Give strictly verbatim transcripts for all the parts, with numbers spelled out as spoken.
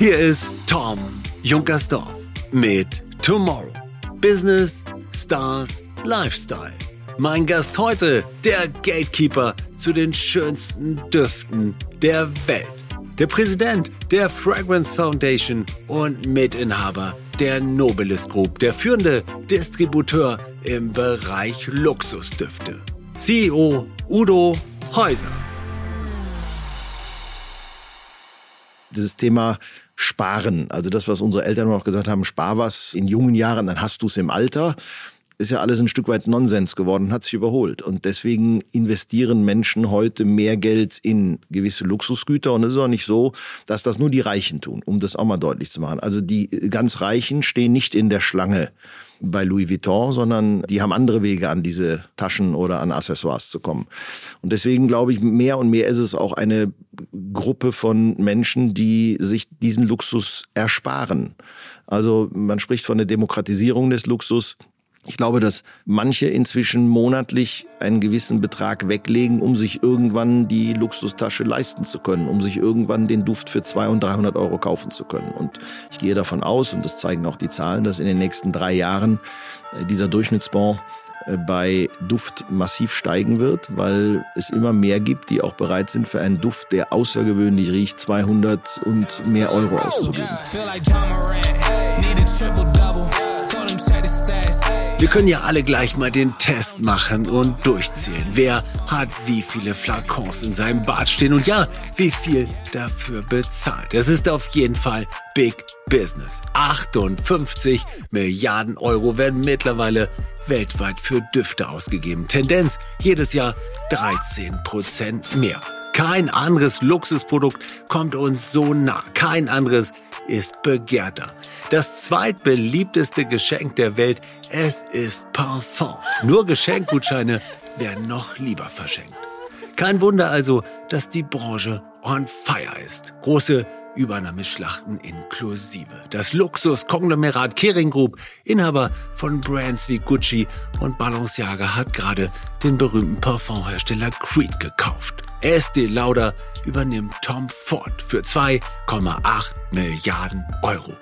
Hier ist Tom Junkersdorf mit Tomorrow. Business, Stars, Lifestyle. Mein Gast heute, der Gatekeeper zu den schönsten Düften der Welt. Der Präsident der Fragrance Foundation und Mitinhaber der Nobilis Group, der führende Distributeur im Bereich Luxusdüfte. C E O Udo Häuser. Dieses Thema Sparen, also das, was unsere Eltern noch gesagt haben, spar was in jungen Jahren, dann hast du es im Alter, ist ja alles ein Stück weit Nonsens geworden, hat sich überholt. Und deswegen investieren Menschen heute mehr Geld in gewisse Luxusgüter. Und es ist auch nicht so, dass das nur die Reichen tun, um das auch mal deutlich zu machen. Also die ganz Reichen stehen nicht in der Schlange bei Louis Vuitton, sondern die haben andere Wege, an diese Taschen oder an Accessoires zu kommen. Und deswegen glaube ich, mehr und mehr ist es auch eine Gruppe von Menschen, die sich diesen Luxus ersparen. Also man spricht von der Demokratisierung des Luxus. Ich glaube, dass manche inzwischen monatlich einen gewissen Betrag weglegen, um sich irgendwann die Luxustasche leisten zu können, um sich irgendwann den Duft für zweihundert und dreihundert Euro kaufen zu können. Und ich gehe davon aus, und das zeigen auch die Zahlen, dass in den nächsten drei Jahren dieser Durchschnittsbon bei Duft massiv steigen wird, weil es immer mehr gibt, die auch bereit sind, für einen Duft, der außergewöhnlich riecht, zweihundert und mehr Euro auszugeben. Wir können ja alle gleich mal den Test machen und durchzählen. Wer hat wie viele Flakons in seinem Bad stehen und ja, wie viel dafür bezahlt. Es ist auf jeden Fall Big Business. achtundfünfzig Milliarden Euro werden mittlerweile weltweit für Düfte ausgegeben. Tendenz jedes Jahr dreizehn Prozent mehr. Kein anderes Luxusprodukt kommt uns so nah. Kein anderes ist begehrter. Das zweitbeliebteste Geschenk der Welt, es ist Parfum. Nur Geschenkgutscheine werden noch lieber verschenkt. Kein Wunder also, dass die Branche on fire ist. Große Übernahmeschlachten inklusive. Das Luxuskonglomerat Kering Group, Inhaber von Brands wie Gucci und Balenciaga, hat gerade den berühmten Parfumhersteller Creed gekauft. Estée Lauder übernimmt Tom Ford für zwei Komma acht Milliarden Euro.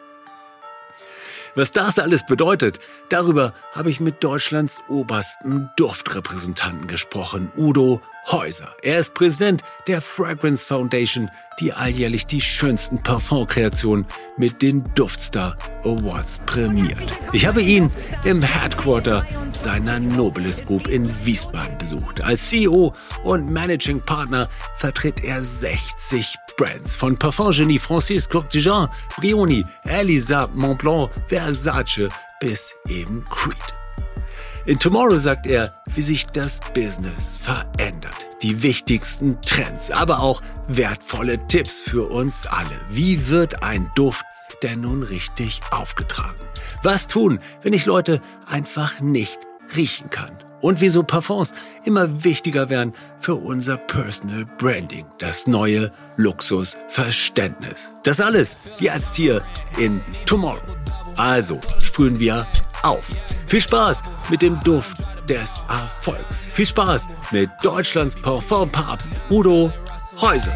Was das alles bedeutet, darüber habe ich mit Deutschlands obersten Duftrepräsentanten gesprochen, Udo Häuser. Er ist Präsident der Fragrance Foundation, die alljährlich die schönsten Parfumkreationen mit den Duftstar Awards prämiert. Ich habe ihn im Headquarter seiner Nobilis Group in Wiesbaden besucht. Als C E O und Managing Partner vertritt er sechzig Brands, von Parfumgenie Francis Kurkdjian, Brioni, Elisa, Montblanc, Versace bis eben Creed. In Tomorrow sagt er, wie sich das Business verändert. Die wichtigsten Trends, aber auch wertvolle Tipps für uns alle. Wie wird ein Duft denn nun richtig aufgetragen? Was tun, wenn ich Leute einfach nicht riechen kann? Und wieso Parfums immer wichtiger werden für unser Personal Branding, das neue Luxusverständnis. Das alles jetzt hier in Tomorrow. Also sprühen wir auf. Viel Spaß mit dem Duft des Erfolgs. Viel Spaß mit Deutschlands Parfumpapst Udo Häuser.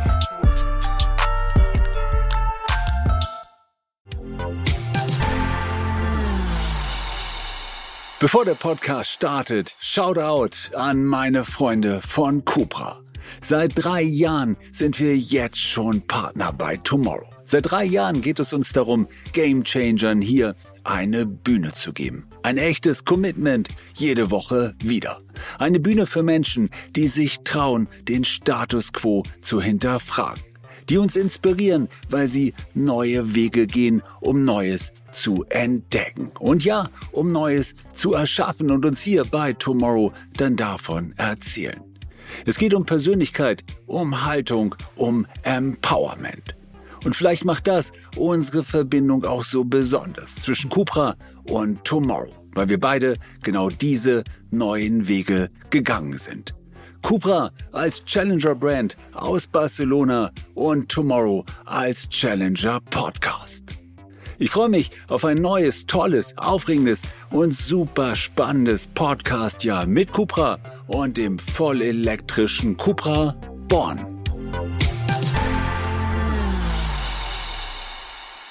Bevor der Podcast startet, Shoutout an meine Freunde von Cupra. Seit drei Jahren sind wir jetzt schon Partner bei Tomorrow. Seit drei Jahren geht es uns darum, Gamechangern hier eine Bühne zu geben. Ein echtes Commitment, jede Woche wieder. Eine Bühne für Menschen, die sich trauen, den Status quo zu hinterfragen. Die uns inspirieren, weil sie neue Wege gehen, um Neues zu entdecken. Und ja, um Neues zu erschaffen und uns hier bei Tomorrow dann davon erzählen. Es geht um Persönlichkeit, um Haltung, um Empowerment. Und vielleicht macht das unsere Verbindung auch so besonders zwischen Cupra und Tomorrow, weil wir beide genau diese neuen Wege gegangen sind. Cupra als Challenger-Brand aus Barcelona und Tomorrow als Challenger-Podcast. Ich freue mich auf ein neues, tolles, aufregendes und super spannendes Podcast-Jahr mit Cupra und dem vollelektrischen Cupra Born.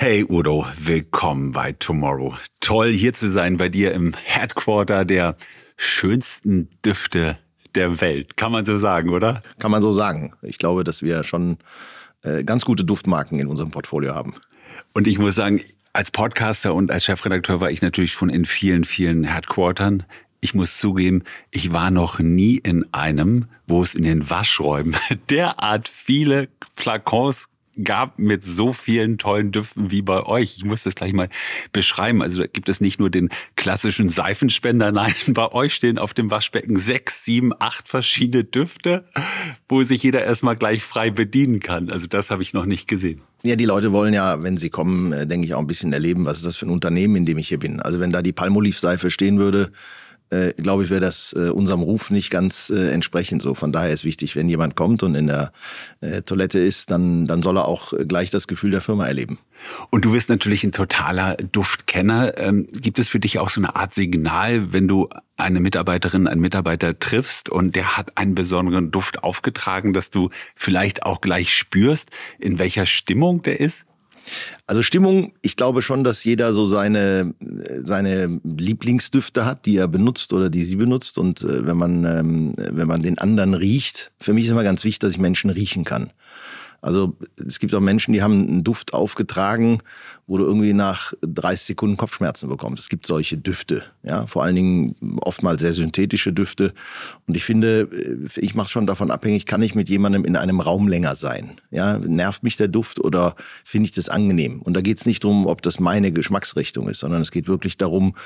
Hey Udo, willkommen bei Tomorrow. Toll hier zu sein bei dir im Headquarter der schönsten Düfte der Welt. Kann man so sagen, oder? Kann man so sagen. Ich glaube, dass wir schon äh, ganz gute Duftmarken in unserem Portfolio haben. Und ich muss sagen, als Podcaster und als Chefredakteur war ich natürlich schon in vielen, vielen Headquartern. Ich muss zugeben, ich war noch nie in einem, wo es in den Waschräumen derart viele Flakons gab mit so vielen tollen Düften wie bei euch. Ich muss das gleich mal beschreiben. Also da gibt es nicht nur den klassischen Seifenspender, nein, bei euch stehen auf dem Waschbecken sechs, sieben, acht verschiedene Düfte, wo sich jeder erstmal gleich frei bedienen kann. Also das habe ich noch nicht gesehen. Ja, die Leute wollen ja, wenn sie kommen, denke ich, auch ein bisschen erleben, was ist das für ein Unternehmen, in dem ich hier bin. Also wenn da die Palmolive-Seife stehen würde, Äh, glaube ich, wäre das äh, unserem Ruf nicht ganz äh, entsprechend so. Von daher ist wichtig, wenn jemand kommt und in der äh, Toilette ist, dann, dann soll er auch äh, gleich das Gefühl der Firma erleben. Und du bist natürlich ein totaler Duftkenner. Ähm, gibt es für dich auch so eine Art Signal, wenn du eine Mitarbeiterin, einen Mitarbeiter triffst und der hat einen besonderen Duft aufgetragen, dass du vielleicht auch gleich spürst, in welcher Stimmung der ist? Also Stimmung, ich glaube schon, dass jeder so seine, seine Lieblingsdüfte hat, die er benutzt oder die sie benutzt. Und äh, wenn man, ähm, wenn man den anderen riecht, für mich ist immer ganz wichtig, dass ich Menschen riechen kann. Also es gibt auch Menschen, die haben einen Duft aufgetragen, wo du irgendwie nach dreißig Sekunden Kopfschmerzen bekommst. Es gibt solche Düfte, ja, vor allen Dingen oftmals sehr synthetische Düfte. Und ich finde, ich mache es schon davon abhängig, kann ich mit jemandem in einem Raum länger sein? Ja, nervt mich der Duft oder finde ich das angenehm? Und da geht es nicht darum, ob das meine Geschmacksrichtung ist, sondern es geht wirklich darum,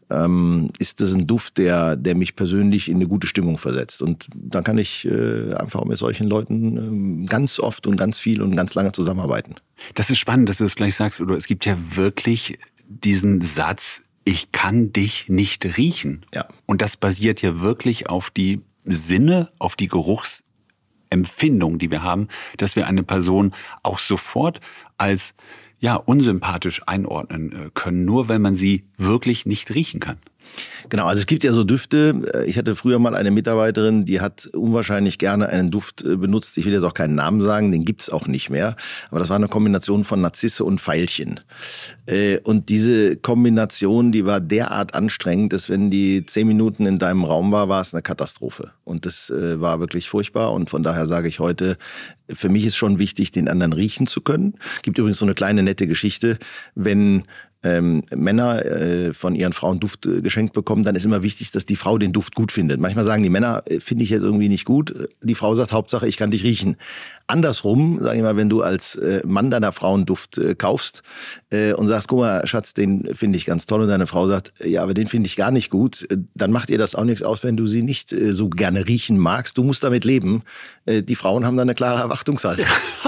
ähm, ist das ein Duft, der, der mich persönlich in eine gute Stimmung versetzt. Und dann kann ich äh, einfach mit solchen Leuten äh, ganz oft und ganz viel und ganz lange zusammenarbeiten. Das ist spannend, dass du das gleich sagst, Udo. Es gibt ja wirklich diesen Satz, ich kann dich nicht riechen. Ja. Und das basiert ja wirklich auf die Sinne, auf die Geruchsempfindung, die wir haben, dass wir eine Person auch sofort als ja unsympathisch einordnen können, nur wenn man sie wirklich nicht riechen kann. Genau, also es gibt ja so Düfte. Ich hatte früher mal eine Mitarbeiterin, die hat unwahrscheinlich gerne einen Duft benutzt. Ich will jetzt auch keinen Namen sagen, den gibt's auch nicht mehr. Aber das war eine Kombination von Narzisse und Veilchen. Und diese Kombination, die war derart anstrengend, dass wenn die zehn Minuten in deinem Raum war, war es eine Katastrophe. Und das war wirklich furchtbar. Und von daher sage ich heute, für mich ist schon wichtig, den anderen riechen zu können. Gibt übrigens so eine kleine nette Geschichte, wenn Ähm, Männer äh, von ihren Frauen Duft äh, geschenkt bekommen, dann ist immer wichtig, dass die Frau den Duft gut findet. Manchmal sagen die Männer, äh, finde ich jetzt irgendwie nicht gut. Die Frau sagt, Hauptsache, ich kann dich riechen. Andersrum, sag ich mal, wenn du als äh, Mann deiner Frau einen Duft äh, kaufst äh, und sagst, guck mal, Schatz, den finde ich ganz toll, und deine Frau sagt, ja, aber den finde ich gar nicht gut, äh, dann macht ihr das auch nichts aus, wenn du sie nicht äh, so gerne riechen magst. Du musst damit leben. Äh, die Frauen haben da eine klare Erwartungshaltung.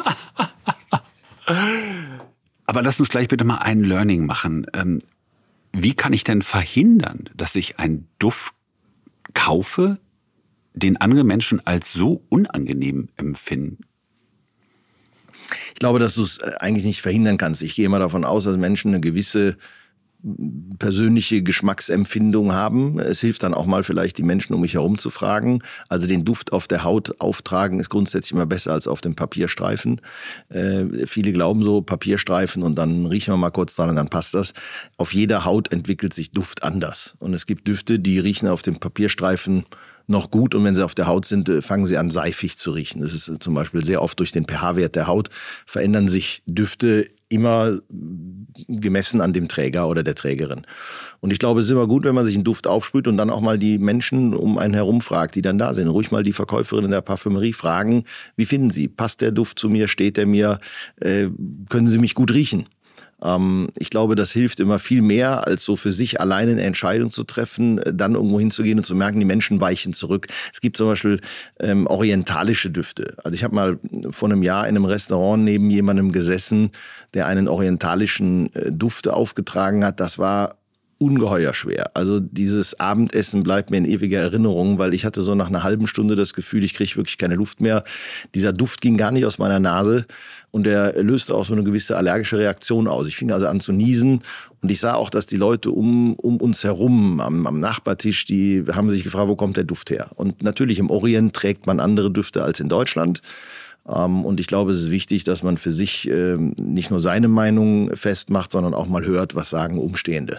Aber lass uns gleich bitte mal ein Learning machen. Ähm, wie kann ich denn verhindern, dass ich einen Duft kaufe, den andere Menschen als so unangenehm empfinden? Ich glaube, dass du es eigentlich nicht verhindern kannst. Ich gehe immer davon aus, dass Menschen eine gewisse persönliche Geschmacksempfindung haben. Es hilft dann auch mal vielleicht, die Menschen um mich herum zu fragen. Also den Duft auf der Haut auftragen ist grundsätzlich immer besser als auf dem Papierstreifen. Äh, viele glauben so, Papierstreifen und dann riechen wir mal kurz dran und dann passt das. Auf jeder Haut entwickelt sich Duft anders. Und es gibt Düfte, die riechen auf dem Papierstreifen noch gut, und wenn sie auf der Haut sind, fangen sie an, seifig zu riechen. Das ist zum Beispiel sehr oft durch den pH-Wert der Haut verändern sich Düfte immer gemessen an dem Träger oder der Trägerin. Und ich glaube, es ist immer gut, wenn man sich einen Duft aufsprüht und dann auch mal die Menschen um einen herum fragt, die dann da sind. Ruhig mal die Verkäuferin in der Parfümerie fragen, wie finden Sie? Passt der Duft zu mir? Steht der mir? Äh, können Sie mich gut riechen? Ich glaube, das hilft immer viel mehr, als so für sich alleine eine Entscheidung zu treffen, dann irgendwo hinzugehen und zu merken, die Menschen weichen zurück. Es gibt zum Beispiel ähm, orientalische Düfte. Also ich habe mal vor einem Jahr in einem Restaurant neben jemandem gesessen, der einen orientalischen äh, Duft aufgetragen hat. Das war ungeheuer schwer. Also dieses Abendessen bleibt mir in ewiger Erinnerung, weil ich hatte so nach einer halben Stunde das Gefühl, ich kriege wirklich keine Luft mehr. Dieser Duft ging gar nicht aus meiner Nase und der löste auch so eine gewisse allergische Reaktion aus. Ich fing also an zu niesen und ich sah auch, dass die Leute um, um uns herum am, am Nachbartisch, die haben sich gefragt, wo kommt der Duft her? Und natürlich im Orient trägt man andere Düfte als in Deutschland. Und ich glaube, es ist wichtig, dass man für sich nicht nur seine Meinung festmacht, sondern auch mal hört, was sagen Umstehende.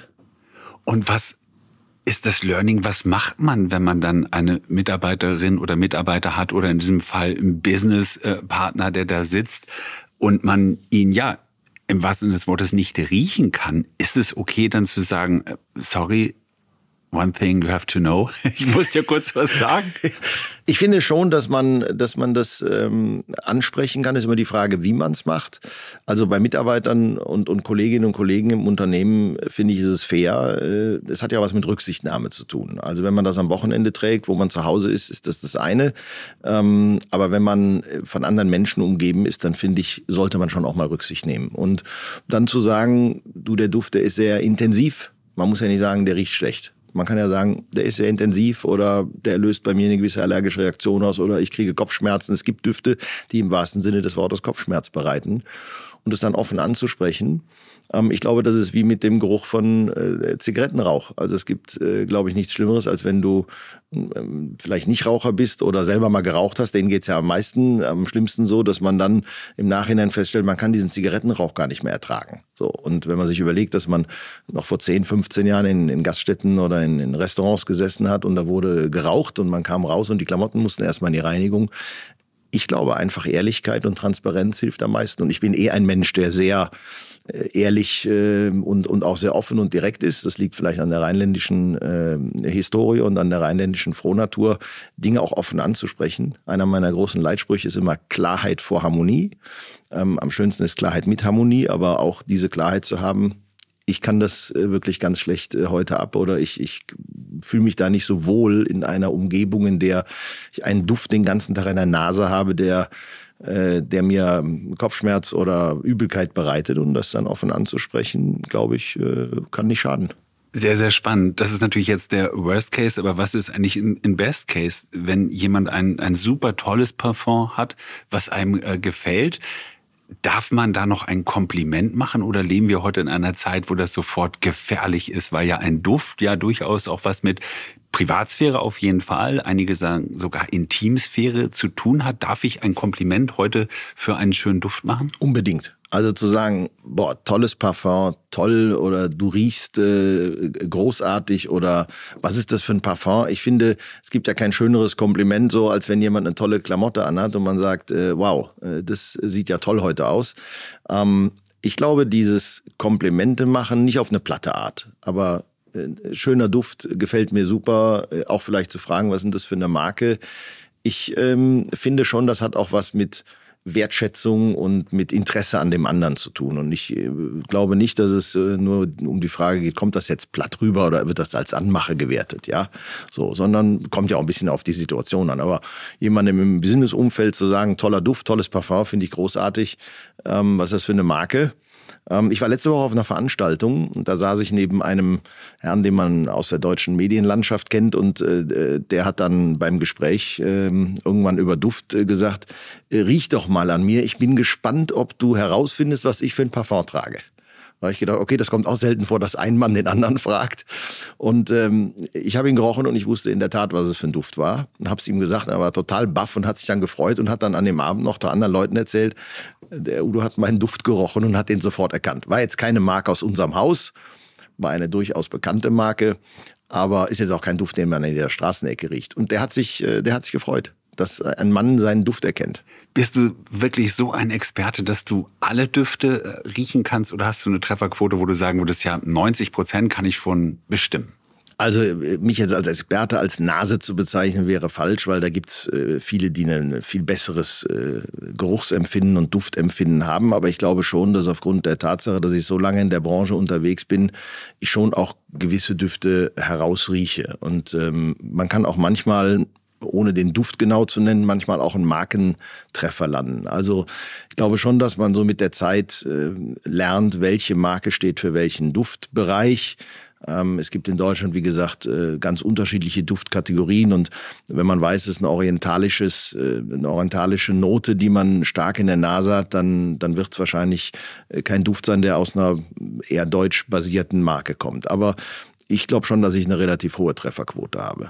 Und was ist das Learning? Was macht man, wenn man dann eine Mitarbeiterin oder Mitarbeiter hat oder in diesem Fall einen Businesspartner, der da sitzt und man ihn ja im wahrsten Sinne des Wortes nicht riechen kann? Ist es okay, dann zu sagen, sorry, one thing you have to know. Ich muss dir kurz was sagen. Ich finde schon, dass man, dass man das ähm, ansprechen kann. Ist immer die Frage, wie man es macht. Also bei Mitarbeitern und, und Kolleginnen und Kollegen im Unternehmen finde ich, ist es fair. Äh, das hat ja was mit Rücksichtnahme zu tun. Also wenn man das am Wochenende trägt, wo man zu Hause ist, ist das das eine. Ähm, aber wenn man von anderen Menschen umgeben ist, dann finde ich, sollte man schon auch mal Rücksicht nehmen. Und dann zu sagen, du, der Duft, der ist sehr intensiv. Man muss ja nicht sagen, der riecht schlecht. Man kann ja sagen, der ist sehr intensiv oder der löst bei mir eine gewisse allergische Reaktion aus oder ich kriege Kopfschmerzen. Es gibt Düfte, die im wahrsten Sinne des Wortes Kopfschmerz bereiten. Und es dann offen anzusprechen. Ähm, ich glaube, das ist wie mit dem Geruch von äh, Zigarettenrauch. Also es gibt, äh, glaube ich, nichts Schlimmeres, als wenn du ähm, vielleicht nicht Raucher bist oder selber mal geraucht hast. Denen geht's ja am meisten, am schlimmsten so, dass man dann im Nachhinein feststellt, man kann diesen Zigarettenrauch gar nicht mehr ertragen. So. Und wenn man sich überlegt, dass man noch vor zehn, fünfzehn Jahren in, in Gaststätten oder in, in Restaurants gesessen hat und da wurde geraucht und man kam raus und die Klamotten mussten erstmal in die Reinigung. Ich glaube einfach, Ehrlichkeit und Transparenz hilft am meisten. Und ich bin eh ein Mensch, der sehr äh, ehrlich äh, und, und auch sehr offen und direkt ist. Das liegt vielleicht an der rheinländischen äh, Historie und an der rheinländischen Frohnatur, Dinge auch offen anzusprechen. Einer meiner großen Leitsprüche ist immer Klarheit vor Harmonie. Ähm, am schönsten ist Klarheit mit Harmonie, aber auch diese Klarheit zu haben, ich kann das äh, wirklich ganz schlecht äh, heute ab oder ich, ich fühle mich da nicht so wohl in einer Umgebung, in der ich einen Duft den ganzen Tag in der Nase habe, der, äh, der mir Kopfschmerz oder Übelkeit bereitet. Und das dann offen anzusprechen, glaube ich, äh, kann nicht schaden. Sehr, sehr spannend. Das ist natürlich jetzt der Worst Case, aber was ist eigentlich in, in Best Case, wenn jemand ein, ein super tolles Parfum hat, was einem äh, gefällt? Darf man da noch ein Kompliment machen oder leben wir heute in einer Zeit, wo das sofort gefährlich ist, weil ja ein Duft ja durchaus auch was mit Privatsphäre auf jeden Fall, einige sagen sogar Intimsphäre zu tun hat. Darf ich ein Kompliment heute für einen schönen Duft machen? Unbedingt. Also zu sagen, boah, tolles Parfum, toll oder du riechst äh, großartig oder was ist das für ein Parfum? Ich finde, es gibt ja kein schöneres Kompliment so, als wenn jemand eine tolle Klamotte anhat und man sagt, äh, wow, äh, das sieht ja toll heute aus. Ähm, ich glaube, dieses Komplimente machen, nicht auf eine platte Art, aber äh, schöner Duft gefällt mir super, äh, auch vielleicht zu fragen, was ist denn das für eine Marke? Ich ähm, finde schon, das hat auch was mit Wertschätzung und mit Interesse an dem anderen zu tun. Und ich äh, glaube nicht, dass es äh, nur um die Frage geht, kommt das jetzt platt rüber oder wird das als Anmache gewertet, ja? So, sondern kommt ja auch ein bisschen auf die Situation an. Aber jemandem im Business-Umfeld zu sagen, toller Duft, tolles Parfum, finde ich großartig. Ähm, was ist das für eine Marke? Ich war letzte Woche auf einer Veranstaltung und da saß ich neben einem Herrn, den man aus der deutschen Medienlandschaft kennt und äh, der hat dann beim Gespräch äh, irgendwann über Duft äh, gesagt, riech doch mal an mir, ich bin gespannt, ob du herausfindest, was ich für ein Parfum trage. Da habe ich gedacht, okay, das kommt auch selten vor, dass ein Mann den anderen fragt. Und ähm, ich habe ihn gerochen und ich wusste in der Tat, was es für ein Duft war. Habe es ihm gesagt, er war total baff und hat sich dann gefreut und hat dann an dem Abend noch der anderen Leuten erzählt, der Udo hat meinen Duft gerochen und hat den sofort erkannt. War jetzt keine Marke aus unserem Haus, war eine durchaus bekannte Marke, aber ist jetzt auch kein Duft, den man in der Straßenecke riecht. Und der hat sich, der hat sich gefreut, dass ein Mann seinen Duft erkennt. Bist du wirklich so ein Experte, dass du alle Düfte riechen kannst oder hast du eine Trefferquote, wo du sagen würdest, ja, neunzig Prozent kann ich schon bestimmen? Also mich jetzt als Experte, als Nase zu bezeichnen, wäre falsch, weil da gibt's äh, viele, die ein viel besseres äh, Geruchsempfinden und Duftempfinden haben. Aber ich glaube schon, dass aufgrund der Tatsache, dass ich so lange in der Branche unterwegs bin, ich schon auch gewisse Düfte herausrieche. Und ähm, man kann auch manchmal, ohne den Duft genau zu nennen, manchmal auch einen Markentreffer landen. Also ich glaube schon, dass man so mit der Zeit äh, lernt, welche Marke steht für welchen Duftbereich. Es gibt in Deutschland, wie gesagt, ganz unterschiedliche Duftkategorien und wenn man weiß, es ist ein orientalisches, eine orientalische Note, die man stark in der Nase hat, dann, dann wird es wahrscheinlich kein Duft sein, der aus einer eher deutsch basierten Marke kommt. Aber ich glaube schon, dass ich eine relativ hohe Trefferquote habe.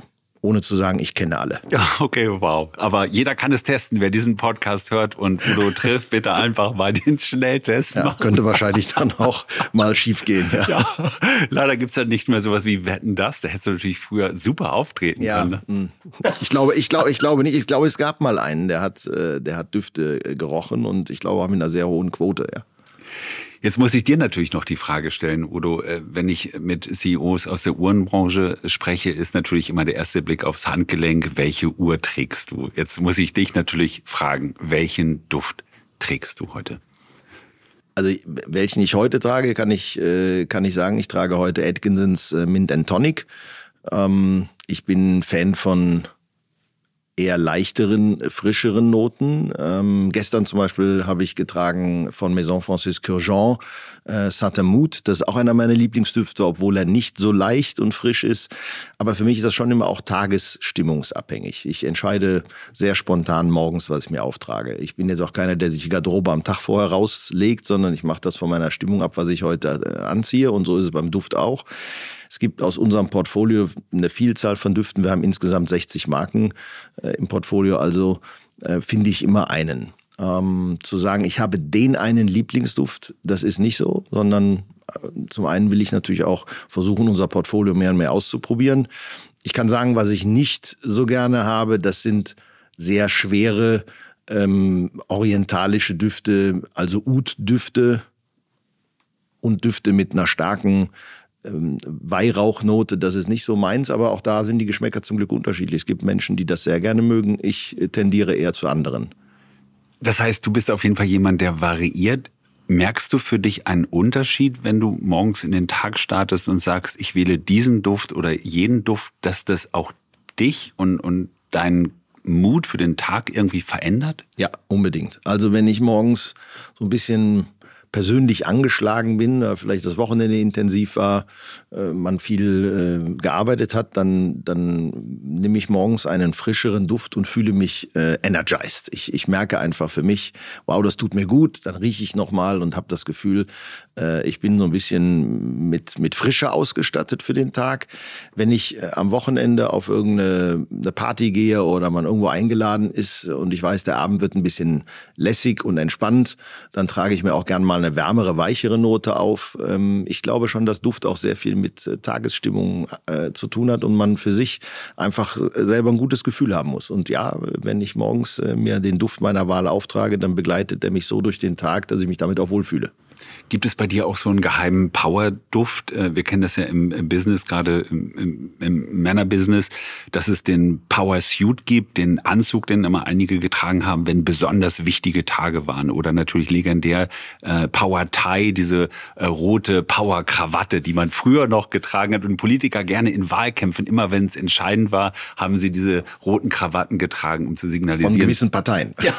ohne zu sagen, ich kenne alle. Ja, okay, wow. Aber jeder kann es testen. Wer diesen Podcast hört und Udo trifft, bitte einfach mal den Schnelltest ja, machen. Könnte wahrscheinlich dann auch mal schief gehen. Ja. Ja, leider gibt's ja nicht mehr sowas wie Wetten, das. Da hättest du natürlich früher super auftreten ja, können. Ne? Ich glaube, ich glaube, ich glaube nicht. Ich glaube, es gab mal einen, der hat, der hat Düfte gerochen und ich glaube auch mit einer sehr hohen Quote. Ja. Jetzt muss ich dir natürlich noch die Frage stellen, Udo, wenn ich mit C E Os aus der Uhrenbranche spreche, ist natürlich immer der erste Blick aufs Handgelenk. Welche Uhr trägst du? Jetzt muss ich dich natürlich fragen, welchen Duft trägst du heute? Also welchen ich heute trage, kann ich, kann ich sagen, ich trage heute Atkinsons Mint and Tonic. Ich bin Fan von eher leichteren, frischeren Noten. Ähm, gestern zum Beispiel habe ich getragen von Maison Francis Kurkdjian äh, Saint-Amand. Das ist auch einer meiner Lieblingsdüfte, obwohl er nicht so leicht und frisch ist. Aber für mich ist das schon immer auch tagesstimmungsabhängig. Ich entscheide sehr spontan morgens, was ich mir auftrage. Ich bin jetzt auch keiner, der sich die Garderobe am Tag vorher rauslegt, sondern ich mache das von meiner Stimmung ab, was ich heute äh, anziehe. Und so ist es beim Duft auch. Es gibt aus unserem Portfolio eine Vielzahl von Düften. Wir haben insgesamt sechzig Marken äh, im Portfolio, also äh, finde ich immer einen. Ähm, zu sagen, ich habe den einen Lieblingsduft, das ist nicht so, sondern äh, zum einen will ich natürlich auch versuchen, unser Portfolio mehr und mehr auszuprobieren. Ich kann sagen, was ich nicht so gerne habe, das sind sehr schwere ähm, orientalische Düfte, also Oud-Düfte und Düfte mit einer starken Weihrauchnote, das ist nicht so meins, aber auch da sind die Geschmäcker zum Glück unterschiedlich. Es gibt Menschen, die das sehr gerne mögen. Ich tendiere eher zu anderen. Das heißt, du bist auf jeden Fall jemand, der variiert. Merkst du für dich einen Unterschied, wenn du morgens in den Tag startest und sagst, ich wähle diesen Duft oder jeden Duft, dass das auch dich und, und deinen Mut für den Tag irgendwie verändert? Ja, unbedingt. Also wenn ich morgens so ein bisschen persönlich angeschlagen bin, vielleicht das Wochenende intensiv war, man viel gearbeitet hat, dann, dann nehme ich morgens einen frischeren Duft und fühle mich energized. Ich, ich merke einfach für mich, wow, das tut mir gut, dann rieche ich nochmal und habe das Gefühl, ich bin so ein bisschen mit, mit Frische ausgestattet für den Tag. Wenn ich am Wochenende auf irgendeine eine Party gehe oder man irgendwo eingeladen ist und ich weiß, der Abend wird ein bisschen lässig und entspannt, dann trage ich mir auch gern mal eine wärmere, weichere Note auf. Ich glaube schon, dass Duft auch sehr viel mit Tagesstimmung zu tun hat und man für sich einfach selber ein gutes Gefühl haben muss. Und ja, wenn ich morgens mir den Duft meiner Wahl auftrage, dann begleitet der mich so durch den Tag, dass ich mich damit auch wohlfühle. Gibt es bei dir auch so einen geheimen Power-Duft? Wir kennen das ja im Business, gerade im, im, im Männerbusiness, dass es den Power-Suit gibt, den Anzug, den immer einige getragen haben, wenn besonders wichtige Tage waren. Oder natürlich legendär äh, Power-Tie, diese äh, rote Power-Krawatte, die man früher noch getragen hat. Und Politiker gerne in Wahlkämpfen, immer wenn es entscheidend war, haben sie diese roten Krawatten getragen, um zu signalisieren. Von gewissen Parteien. Ja.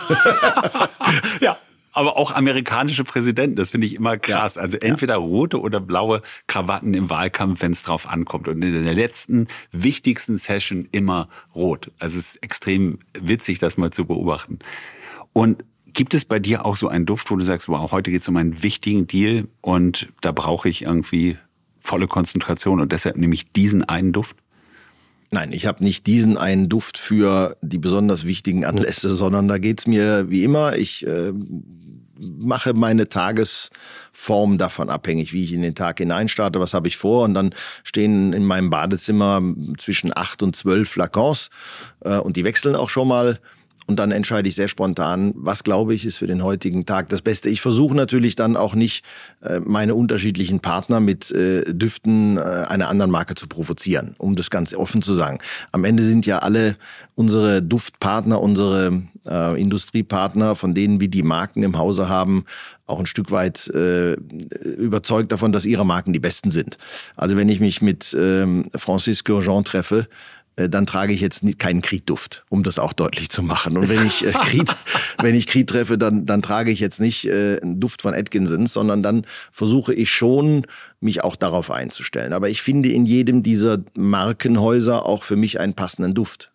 Ja. Aber auch amerikanische Präsidenten, das finde ich immer krass. Also entweder rote oder blaue Krawatten im Wahlkampf, wenn es drauf ankommt. Und in der letzten, wichtigsten Session immer rot. Also es ist extrem witzig, das mal zu beobachten. Und gibt es bei dir auch so einen Duft, wo du sagst, wow, heute geht es um einen wichtigen Deal und da brauche ich irgendwie volle Konzentration und deshalb nehme ich diesen einen Duft? Nein, ich habe nicht diesen einen Duft für die besonders wichtigen Anlässe, sondern da geht's mir wie immer. Ich äh, mache meine Tagesform davon abhängig, wie ich in den Tag hineinstarte, was habe ich vor. Und dann stehen in meinem Badezimmer zwischen acht und zwölf Flakons äh, und die wechseln auch schon mal. Und dann entscheide ich sehr spontan, was glaube ich ist für den heutigen Tag das Beste. Ich versuche natürlich dann auch nicht, meine unterschiedlichen Partner mit Düften einer anderen Marke zu provozieren, um das ganz offen zu sagen. Am Ende sind ja alle unsere Duftpartner, unsere äh, Industriepartner, von denen wir die Marken im Hause haben, auch ein Stück weit äh, überzeugt davon, dass ihre Marken die besten sind. Also wenn ich mich mit ähm, Francis Kurkdjian treffe, dann trage ich jetzt keinen Creed-Duft, um das auch deutlich zu machen. Und wenn ich äh, Creed, wenn ich Creed treffe, dann, dann trage ich jetzt nicht äh, einen Duft von Atkinsons, sondern dann versuche ich schon, mich auch darauf einzustellen. Aber ich finde in jedem dieser Markenhäuser auch für mich einen passenden Duft.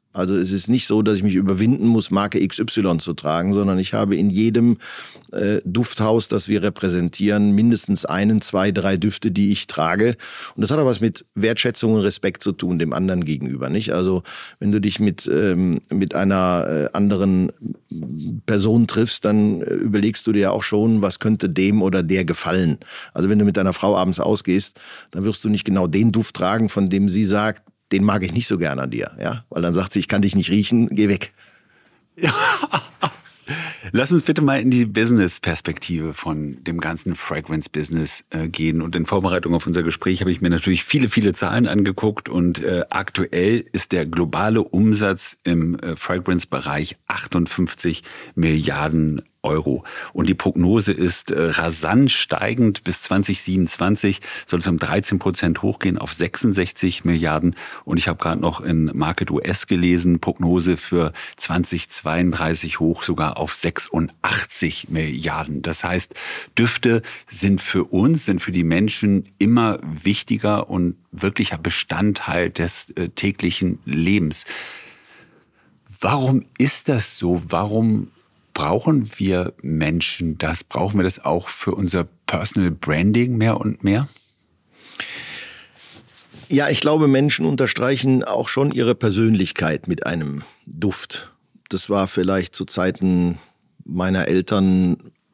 Also es ist nicht so, dass ich mich überwinden muss, Marke X Y zu tragen, sondern ich habe in jedem äh, Dufthaus, das wir repräsentieren, mindestens einen, zwei, drei Düfte, die ich trage. Und das hat auch was mit Wertschätzung und Respekt zu tun, dem anderen gegenüber, nicht? Also wenn du dich mit, ähm, mit einer äh, anderen Person triffst, dann äh, überlegst du dir ja auch schon, was könnte dem oder der gefallen. Also wenn du mit deiner Frau abends ausgehst, dann wirst du nicht genau den Duft tragen, von dem sie sagt, den mag ich nicht so gerne an dir, ja, weil dann sagt sie, ich kann dich nicht riechen, geh weg. Ja. Lass uns bitte mal in die Business-Perspektive von dem ganzen Fragrance-Business äh, gehen. Und in Vorbereitung auf unser Gespräch habe ich mir natürlich viele, viele Zahlen angeguckt. Und äh, aktuell ist der globale Umsatz im äh, Fragrance-Bereich achtundfünfzig Milliarden Euro. Und die Prognose ist äh, rasant steigend. Bis zwanzig siebenundzwanzig soll es um dreizehn Prozent hochgehen auf sechsundsechzig Milliarden. Und ich habe gerade noch in Market U S gelesen, Prognose für zwanzig zweiunddreißig hoch sogar auf sechsundachtzig Milliarden. Das heißt, Düfte sind für uns, sind für die Menschen immer wichtiger und wirklicher Bestandteil des äh, täglichen Lebens. Warum ist das so? Warum brauchen wir Menschen das? Brauchen wir das auch für unser Personal Branding mehr und mehr? Ja, ich glaube, Menschen unterstreichen auch schon ihre Persönlichkeit mit einem Duft. Das war vielleicht zu Zeiten meiner Eltern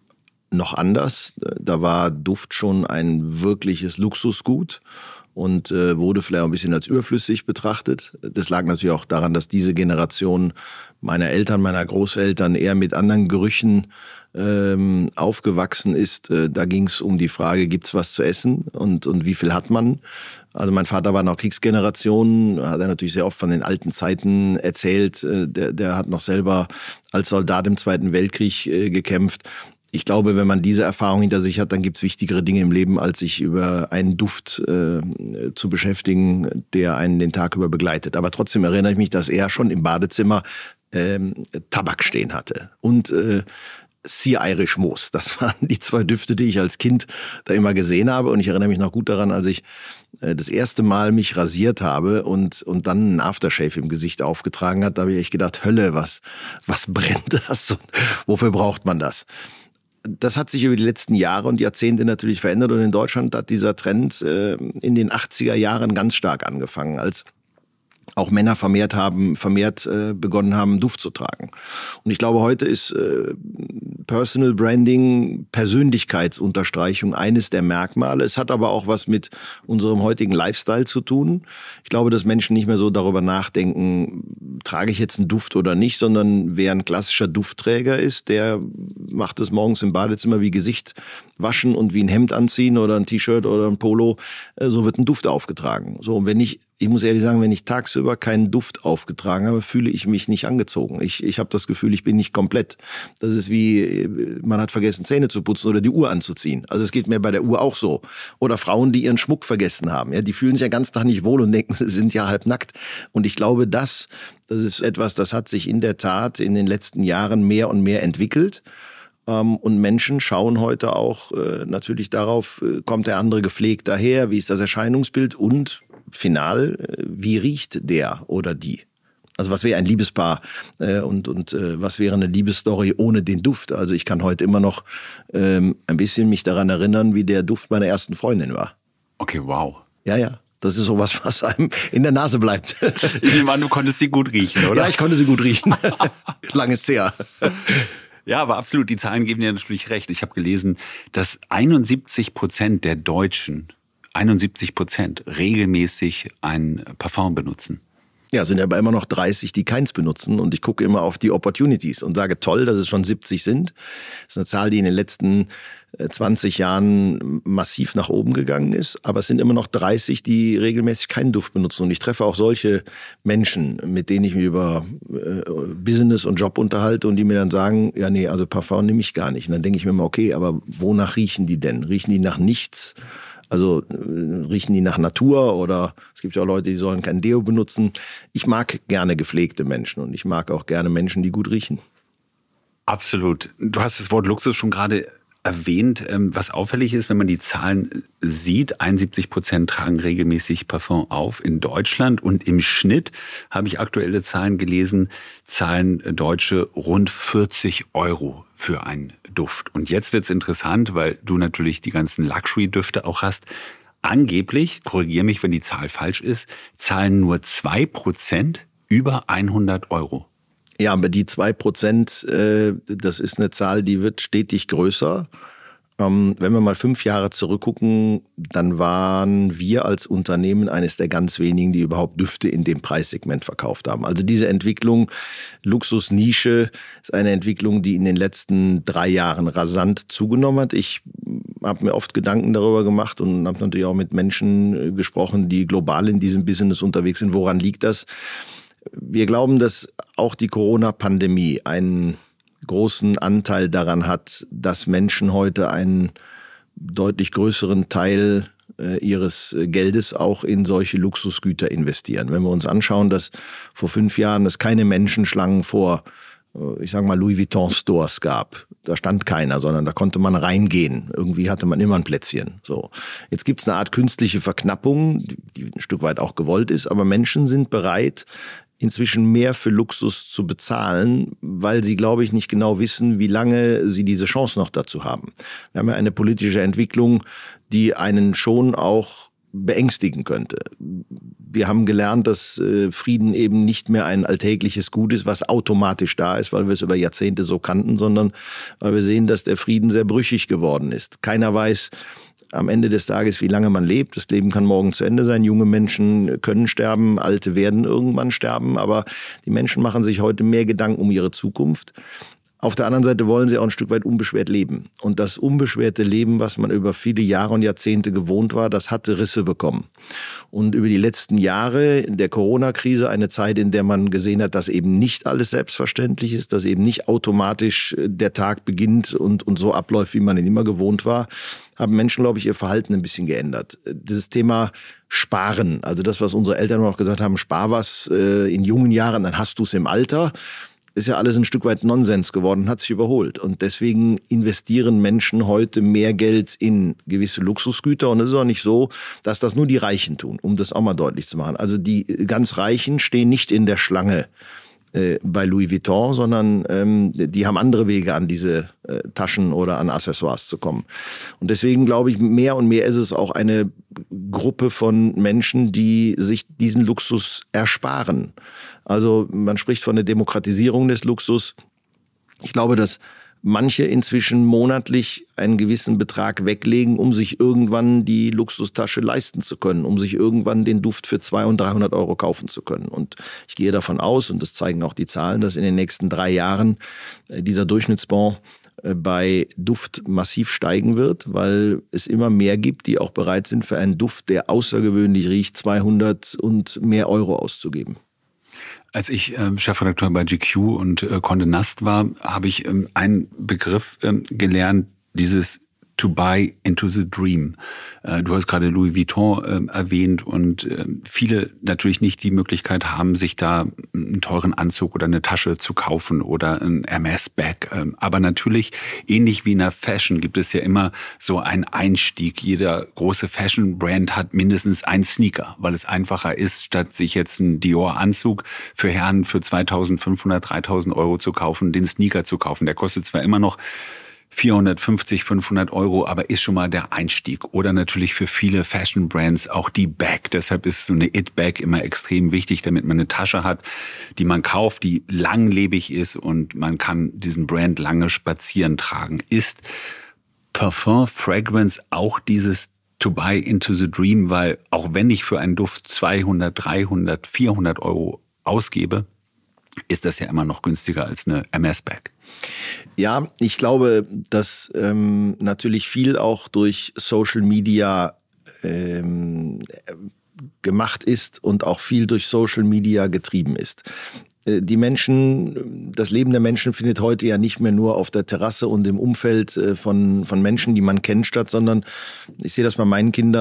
noch anders. Da war Duft schon ein wirkliches Luxusgut und äh, wurde vielleicht ein bisschen als überflüssig betrachtet. Das lag natürlich auch daran, dass diese Generation meiner Eltern, meiner Großeltern eher mit anderen Gerüchen ähm, aufgewachsen ist. Äh, da ging es um die Frage, gibt's was zu essen und, und wie viel hat man? Also mein Vater war noch Kriegsgeneration, hat er natürlich sehr oft von den alten Zeiten erzählt. Äh, der, der hat noch selber als Soldat im Zweiten Weltkrieg äh, gekämpft. Ich glaube, wenn man diese Erfahrung hinter sich hat, dann gibt es wichtigere Dinge im Leben, als sich über einen Duft äh, zu beschäftigen, der einen den Tag über begleitet. Aber trotzdem erinnere ich mich, dass er schon im Badezimmer ähm, Tabak stehen hatte und äh, Sea Irish Moss. Das waren die zwei Düfte, die ich als Kind da immer gesehen habe. Und ich erinnere mich noch gut daran, als ich äh, das erste Mal mich rasiert habe und, und dann einen Aftershave im Gesicht aufgetragen hat. Da habe ich echt gedacht, Hölle, was, was brennt das? Und wofür braucht man das? Das hat sich über die letzten Jahre und Jahrzehnte natürlich verändert. Und in Deutschland hat dieser Trend äh, in den achtziger Jahren ganz stark angefangen, als auch Männer vermehrt haben, vermehrt äh, begonnen haben, Duft zu tragen. Und ich glaube, heute ist äh, Personal Branding, Persönlichkeitsunterstreichung eines der Merkmale. Es hat aber auch was mit unserem heutigen Lifestyle zu tun. Ich glaube, dass Menschen nicht mehr so darüber nachdenken, trage ich jetzt einen Duft oder nicht, sondern wer ein klassischer Duftträger ist, der macht es morgens im Badezimmer wie Gesicht waschen und wie ein Hemd anziehen oder ein T-Shirt oder ein Polo. Äh, so wird ein Duft aufgetragen. So, und wenn ich Ich muss ehrlich sagen, wenn ich tagsüber keinen Duft aufgetragen habe, fühle ich mich nicht angezogen. Ich, ich habe das Gefühl, ich bin nicht komplett. Das ist wie, man hat vergessen, Zähne zu putzen oder die Uhr anzuziehen. Also es geht mir bei der Uhr auch so. Oder Frauen, die ihren Schmuck vergessen haben. Ja, die fühlen sich ja ganz Tag nicht wohl und denken, sie sind ja halb nackt. Und ich glaube, das, das ist etwas, das hat sich in der Tat in den letzten Jahren mehr und mehr entwickelt. Und Menschen schauen heute auch äh, natürlich darauf, äh, kommt der andere gepflegt daher, wie ist das Erscheinungsbild und final, äh, wie riecht der oder die? Also was wäre ein Liebespaar äh, und, und äh, was wäre eine Liebesstory ohne den Duft? Also ich kann heute immer noch ähm, ein bisschen mich daran erinnern, wie der Duft meiner ersten Freundin war. Okay, wow. Ja, ja. Das ist sowas, was einem in der Nase bleibt. Ich nehme an, du konntest sie gut riechen, oder? Ja, ich konnte sie gut riechen. Lang ist her. Ja, aber absolut, die Zahlen geben dir natürlich recht. Ich habe gelesen, dass einundsiebzig Prozent der Deutschen, einundsiebzig Prozent regelmäßig ein Parfum benutzen. Ja, sind aber immer noch dreißig, die keins benutzen. Und ich gucke immer auf die Opportunities und sage, toll, dass es schon siebzig sind. Das ist eine Zahl, die in den letzten zwanzig Jahren massiv nach oben gegangen ist. Aber es sind immer noch dreißig, die regelmäßig keinen Duft benutzen. Und ich treffe auch solche Menschen, mit denen ich mich über äh, Business und Job unterhalte und die mir dann sagen, ja nee, also Parfum nehme ich gar nicht. Und dann denke ich mir immer, okay, aber wonach riechen die denn? Riechen die nach nichts? Also äh, riechen die nach Natur oder es gibt ja auch Leute, die sollen kein Deo benutzen. Ich mag gerne gepflegte Menschen und ich mag auch gerne Menschen, die gut riechen. Absolut. Du hast das Wort Luxus schon gerade erwähnt, was auffällig ist, wenn man die Zahlen sieht. einundsiebzig Prozent tragen regelmäßig Parfum auf in Deutschland. Und im Schnitt, habe ich aktuelle Zahlen gelesen, zahlen Deutsche rund vierzig Euro für einen Duft. Und jetzt wird's interessant, weil du natürlich die ganzen Luxury-Düfte auch hast. Angeblich, korrigiere mich, wenn die Zahl falsch ist, zahlen nur zwei Prozent über hundert Euro. Ja, aber die zwei Prozent, äh, das ist eine Zahl, die wird stetig größer. Ähm, wenn wir mal fünf Jahre zurückgucken, dann waren wir als Unternehmen eines der ganz wenigen, die überhaupt Düfte in dem Preissegment verkauft haben. Also diese Entwicklung, Luxusnische, ist eine Entwicklung, die in den letzten drei Jahren rasant zugenommen hat. Ich habe mir oft Gedanken darüber gemacht und habe natürlich auch mit Menschen gesprochen, die global in diesem Business unterwegs sind. Woran liegt das? Wir glauben, dass auch die Corona-Pandemie einen großen Anteil daran hat, dass Menschen heute einen deutlich größeren Teil äh, ihres Geldes auch in solche Luxusgüter investieren. Wenn wir uns anschauen, dass vor fünf Jahren es keine Menschenschlangen vor, äh, ich sage mal, Louis Vuitton Stores gab. Da stand keiner, sondern da konnte man reingehen. Irgendwie hatte man immer ein Plätzchen. So. Jetzt gibt es eine Art künstliche Verknappung, die, die ein Stück weit auch gewollt ist, aber Menschen sind bereit, inzwischen mehr für Luxus zu bezahlen, weil sie, glaube ich, nicht genau wissen, wie lange sie diese Chance noch dazu haben. Wir haben ja eine politische Entwicklung, die einen schon auch beängstigen könnte. Wir haben gelernt, dass Frieden eben nicht mehr ein alltägliches Gut ist, was automatisch da ist, weil wir es über Jahrzehnte so kannten, sondern weil wir sehen, dass der Frieden sehr brüchig geworden ist. Keiner weiß am Ende des Tages, wie lange man lebt. Das Leben kann morgen zu Ende sein. Junge Menschen können sterben, Alte werden irgendwann sterben. Aber die Menschen machen sich heute mehr Gedanken um ihre Zukunft. Auf der anderen Seite wollen sie auch ein Stück weit unbeschwert leben. Und das unbeschwerte Leben, was man über viele Jahre und Jahrzehnte gewohnt war, das hatte Risse bekommen. Und über die letzten Jahre in der Corona-Krise, eine Zeit, in der man gesehen hat, dass eben nicht alles selbstverständlich ist, dass eben nicht automatisch der Tag beginnt und, und so abläuft, wie man ihn immer gewohnt war, haben Menschen, glaube ich, ihr Verhalten ein bisschen geändert. Dieses Thema Sparen, also das, was unsere Eltern auch gesagt haben, spar was äh, in jungen Jahren, dann hast du es im Alter, ist ja alles ein Stück weit Nonsens geworden, hat sich überholt. Und deswegen investieren Menschen heute mehr Geld in gewisse Luxusgüter. Und es ist auch nicht so, dass das nur die Reichen tun, um das auch mal deutlich zu machen. Also die ganz Reichen stehen nicht in der Schlange äh, bei Louis Vuitton, sondern ähm, die haben andere Wege, an diese äh, Taschen oder an Accessoires zu kommen. Und deswegen glaube ich, mehr und mehr ist es auch eine Gruppe von Menschen, die sich diesen Luxus ersparen. Also man spricht von der Demokratisierung des Luxus. Ich glaube, dass manche inzwischen monatlich einen gewissen Betrag weglegen, um sich irgendwann die Luxustasche leisten zu können, um sich irgendwann den Duft für zweihundert und dreihundert Euro kaufen zu können. Und ich gehe davon aus, und das zeigen auch die Zahlen, dass in den nächsten drei Jahren dieser Durchschnittsbon bei Duft massiv steigen wird, weil es immer mehr gibt, die auch bereit sind, für einen Duft, der außergewöhnlich riecht, zweihundert und mehr Euro auszugeben. Als ich äh, Chefredakteur bei G Q und äh, Condé Nast war, habe ich ähm, einen Begriff ähm, gelernt, dieses to buy into the dream. Äh, du hast gerade Louis Vuitton äh, erwähnt und äh, viele natürlich nicht die Möglichkeit haben, sich da einen teuren Anzug oder eine Tasche zu kaufen oder ein Hermes-Bag. Äh, aber natürlich, ähnlich wie in der Fashion, gibt es ja immer so einen Einstieg. Jeder große Fashion-Brand hat mindestens einen Sneaker, weil es einfacher ist, statt sich jetzt einen Dior-Anzug für Herren für zweitausendfünfhundert, dreitausend Euro zu kaufen, den Sneaker zu kaufen. Der kostet zwar immer noch vierhundertfünfzig, fünfhundert Euro, aber ist schon mal der Einstieg. Oder natürlich für viele Fashion-Brands auch die Bag. Deshalb ist so eine It-Bag immer extrem wichtig, damit man eine Tasche hat, die man kauft, die langlebig ist und man kann diesen Brand lange spazieren tragen. Ist Parfum, Fragrance auch dieses to buy into the dream? Weil auch wenn ich für einen Duft zweihundert, dreihundert, vierhundert Euro ausgebe, ist das ja immer noch günstiger als eine Hermes-Bag. Ja, ich glaube, dass ähm, natürlich viel auch durch Social Media ähm, gemacht ist und auch viel durch Social Media getrieben ist. Die Menschen, das Leben der Menschen findet heute ja nicht mehr nur auf der Terrasse und im Umfeld von, von Menschen, die man kennt, statt, sondern ich sehe das bei meinen Kindern,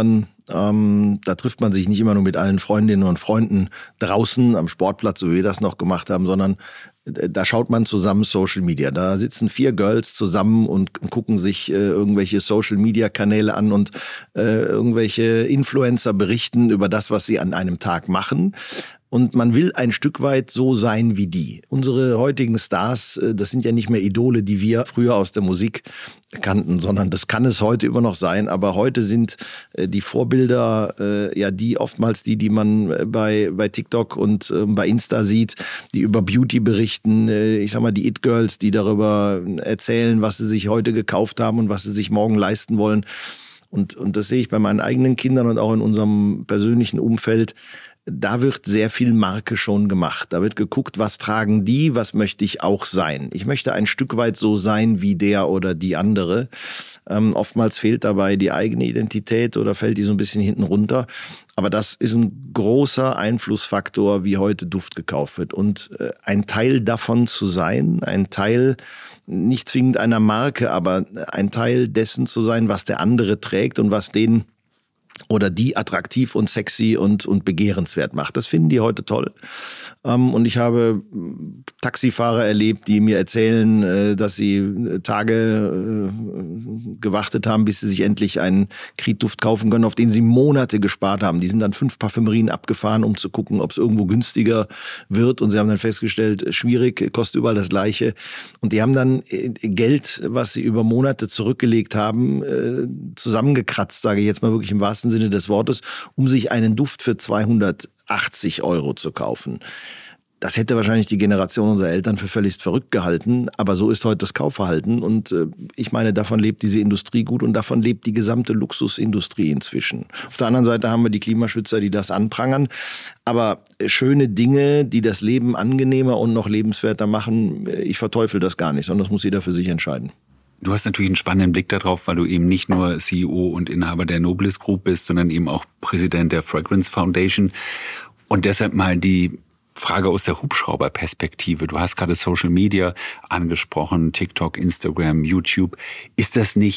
Ähm, da trifft man sich nicht immer nur mit allen Freundinnen und Freunden draußen am Sportplatz, so wie wir das noch gemacht haben, sondern da schaut man zusammen Social Media. Da sitzen vier Girls zusammen und gucken sich äh, irgendwelche Social Media Kanäle an und äh, irgendwelche Influencer berichten über das, was sie an einem Tag machen. Und man will ein Stück weit so sein wie die. Unsere heutigen Stars, das sind ja nicht mehr Idole, die wir früher aus der Musik kannten, sondern das kann es heute immer noch sein. Aber heute sind die Vorbilder äh, ja die oftmals die, die man bei, bei TikTok und äh, bei Insta sieht, die über Beauty berichten. Äh, ich sag mal, die It-Girls, die darüber erzählen, was sie sich heute gekauft haben und was sie sich morgen leisten wollen. Und, und das sehe ich bei meinen eigenen Kindern und auch in unserem persönlichen Umfeld. Da wird sehr viel Marke schon gemacht. Da wird geguckt, was tragen die, was möchte ich auch sein. Ich möchte ein Stück weit so sein wie der oder die andere. Ähm, oftmals fehlt dabei die eigene Identität oder fällt die so ein bisschen hinten runter. Aber das ist ein großer Einflussfaktor, wie heute Duft gekauft wird. Und äh, ein Teil davon zu sein, ein Teil nicht zwingend einer Marke, aber ein Teil dessen zu sein, was der andere trägt und was den oder die attraktiv und sexy und, und begehrenswert macht. Das finden die heute toll. Ähm, und ich habe Taxifahrer erlebt, die mir erzählen, äh, dass sie Tage äh, gewartet haben, bis sie sich endlich einen Creed-Duft kaufen können, auf den sie Monate gespart haben. Die sind dann fünf Parfümerien abgefahren, um zu gucken, ob es irgendwo günstiger wird. Und sie haben dann festgestellt, schwierig, kostet überall das Gleiche. Und die haben dann Geld, was sie über Monate zurückgelegt haben, äh, zusammengekratzt, sage ich jetzt mal wirklich im wahrsten Sinne des Wortes, um sich einen Duft für zweihundertachtzig Euro zu kaufen. Das hätte wahrscheinlich die Generation unserer Eltern für völlig verrückt gehalten, aber so ist heute das Kaufverhalten und äh, ich meine, davon lebt diese Industrie gut und davon lebt die gesamte Luxusindustrie inzwischen. Auf der anderen Seite haben wir die Klimaschützer, die das anprangern, aber schöne Dinge, die das Leben angenehmer und noch lebenswerter machen, ich verteufel das gar nicht, sondern das muss jeder für sich entscheiden. Du hast natürlich einen spannenden Blick darauf, weil du eben nicht nur C E O und Inhaber der Nobilis Group bist, sondern eben auch Präsident der Fragrance Foundation. Und deshalb mal die Frage aus der Hubschrauberperspektive. Du hast gerade Social Media angesprochen, TikTok, Instagram, YouTube. Ist das nicht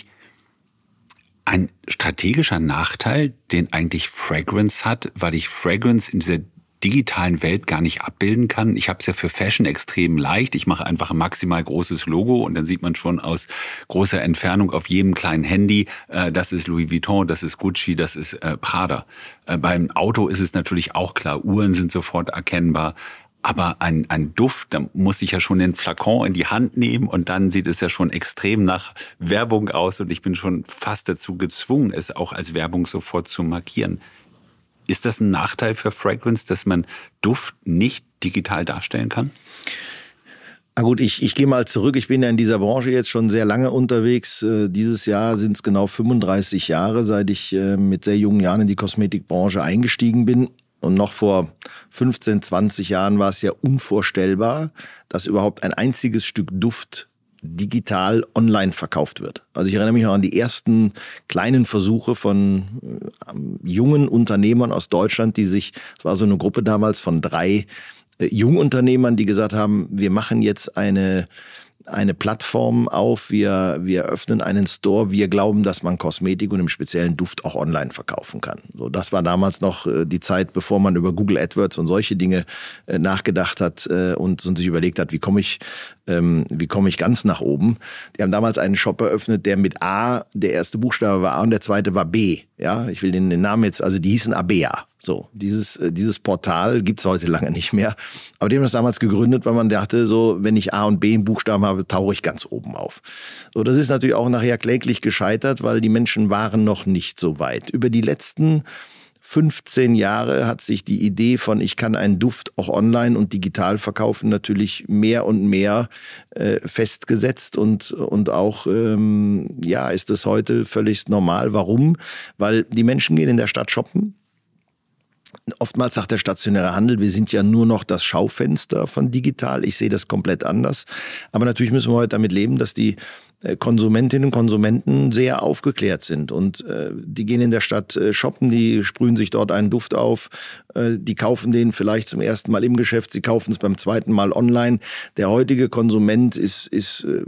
ein strategischer Nachteil, den eigentlich Fragrance hat, weil ich Fragrance in dieser digitalen Welt gar nicht abbilden kann? Ich habe es ja für Fashion extrem leicht. Ich mache einfach ein maximal großes Logo und dann sieht man schon aus großer Entfernung auf jedem kleinen Handy, äh, das ist Louis Vuitton, das ist Gucci, das ist äh, Prada. Äh, beim Auto ist es natürlich auch klar, Uhren sind sofort erkennbar. Aber ein, ein Duft, da muss ich ja schon den Flakon in die Hand nehmen und dann sieht es ja schon extrem nach Werbung aus und ich bin schon fast dazu gezwungen, es auch als Werbung sofort zu markieren. Ist das ein Nachteil für Fragrance, dass man Duft nicht digital darstellen kann? Na gut, ich, ich gehe mal zurück. Ich bin ja in dieser Branche jetzt schon sehr lange unterwegs. Äh, dieses Jahr sind es genau fünfunddreißig Jahre, seit ich äh, mit sehr jungen Jahren in die Kosmetikbranche eingestiegen bin. Und noch vor fünfzehn, zwanzig Jahren war es ja unvorstellbar, dass überhaupt ein einziges Stück Duft digital online verkauft wird. Also ich erinnere mich noch an die ersten kleinen Versuche von äh, jungen Unternehmern aus Deutschland, die sich, es war so eine Gruppe damals von drei äh, Jungunternehmern, die gesagt haben, wir machen jetzt eine eine Plattform auf, wir, wir öffnen einen Store, wir glauben, dass man Kosmetik und im speziellen Duft auch online verkaufen kann. So, das war damals noch äh, die Zeit, bevor man über Google AdWords und solche Dinge äh, nachgedacht hat äh, und, und sich überlegt hat, wie komme ich, ähm, wie komme ich ganz nach oben. Die haben damals einen Shop eröffnet, der mit A, der erste Buchstabe war A und der zweite war B. Ja, ich will den, den Namen jetzt, also die hießen Abea. So, dieses, dieses Portal gibt's heute lange nicht mehr. Aber die haben das damals gegründet, weil man dachte, so, wenn ich A und B im Buchstaben habe, tauche ich ganz oben auf. So, das ist natürlich auch nachher kläglich gescheitert, weil die Menschen waren noch nicht so weit. Über die letzten fünfzehn Jahre hat sich die Idee von, ich kann einen Duft auch online und digital verkaufen, natürlich mehr und mehr äh, festgesetzt und, und auch, ähm, ja, ist das heute völlig normal. Warum? Weil die Menschen gehen in der Stadt shoppen. Oftmals sagt der stationäre Handel, wir sind ja nur noch das Schaufenster von digital. Ich sehe das komplett anders. Aber natürlich müssen wir heute damit leben, dass die Konsumentinnen und Konsumenten sehr aufgeklärt sind und äh, die gehen in der Stadt äh, shoppen, die sprühen sich dort einen Duft auf, äh, die kaufen den vielleicht zum ersten Mal im Geschäft, sie kaufen es beim zweiten Mal online. Der heutige Konsument ist, ist äh,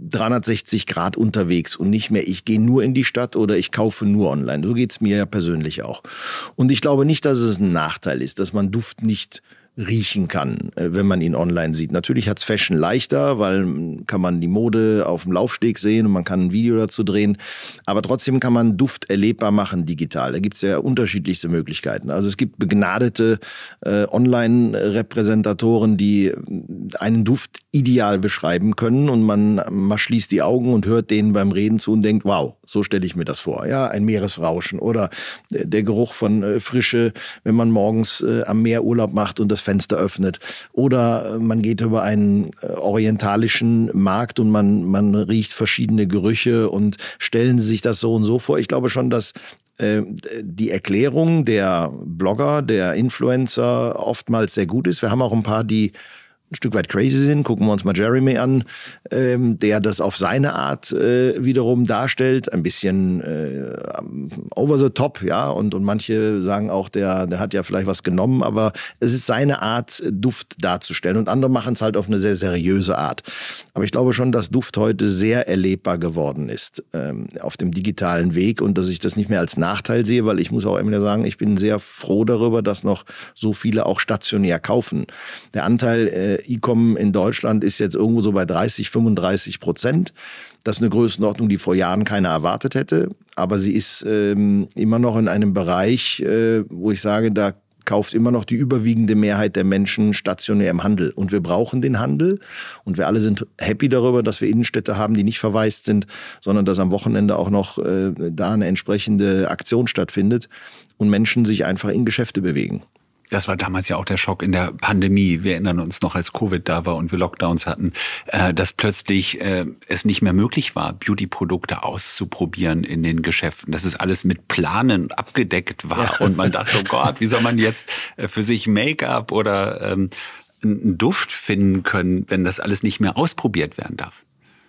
dreihundertsechzig Grad unterwegs und nicht mehr, ich gehe nur in die Stadt oder ich kaufe nur online. So geht's mir ja persönlich auch. Und ich glaube nicht, dass es ein Nachteil ist, dass man Duft nicht riechen kann, wenn man ihn online sieht. Natürlich hat's Fashion leichter, weil kann man die Mode auf dem Laufsteg sehen und man kann ein Video dazu drehen. Aber trotzdem kann man Duft erlebbar machen digital. Da gibt's ja unterschiedlichste Möglichkeiten. Also es gibt begnadete äh, Online-Repräsentatoren, die einen Duft ideal beschreiben können und man, man schließt die Augen und hört denen beim Reden zu und denkt, wow, so stelle ich mir das vor. Ja, ein Meeresrauschen oder der Geruch von äh, Frische, wenn man morgens äh, am Meer Urlaub macht und das Fenster öffnet. Oder man geht über einen orientalischen Markt und man, man riecht verschiedene Gerüche und stellen Sie sich das so und so vor. Ich glaube schon, dass äh, die Erklärung der Blogger, der Influencer oftmals sehr gut ist. Wir haben auch ein paar, die ein Stück weit crazy sind. Gucken wir uns mal Jeremy an, ähm, der das auf seine Art äh, wiederum darstellt. Ein bisschen äh, over the top, ja. Und, und manche sagen auch, der, der hat ja vielleicht was genommen, aber es ist seine Art, Duft darzustellen. Und andere machen es halt auf eine sehr seriöse Art. Aber ich glaube schon, dass Duft heute sehr erlebbar geworden ist ähm, auf dem digitalen Weg und dass ich das nicht mehr als Nachteil sehe, weil ich muss auch immer sagen, ich bin sehr froh darüber, dass noch so viele auch stationär kaufen. Der Anteil äh, E-Com in Deutschland ist jetzt irgendwo so bei dreißig, fünfunddreißig Prozent. Das ist eine Größenordnung, die vor Jahren keiner erwartet hätte. Aber sie ist ähm, immer noch in einem Bereich, äh, wo ich sage, da kauft immer noch die überwiegende Mehrheit der Menschen stationär im Handel. Und wir brauchen den Handel. Und wir alle sind happy darüber, dass wir Innenstädte haben, die nicht verwaist sind, sondern dass am Wochenende auch noch äh, da eine entsprechende Aktion stattfindet und Menschen sich einfach in Geschäfte bewegen. Das war damals ja auch der Schock in der Pandemie. Wir erinnern uns noch, als Covid da war und wir Lockdowns hatten, äh, dass plötzlich äh, es nicht mehr möglich war, Beauty-Produkte auszuprobieren in den Geschäften. Dass es alles mit Planen abgedeckt war. Ja. Und man dachte, oh Gott, wie soll man jetzt äh, für sich Make-up oder ähm, einen Duft finden können, wenn das alles nicht mehr ausprobiert werden darf?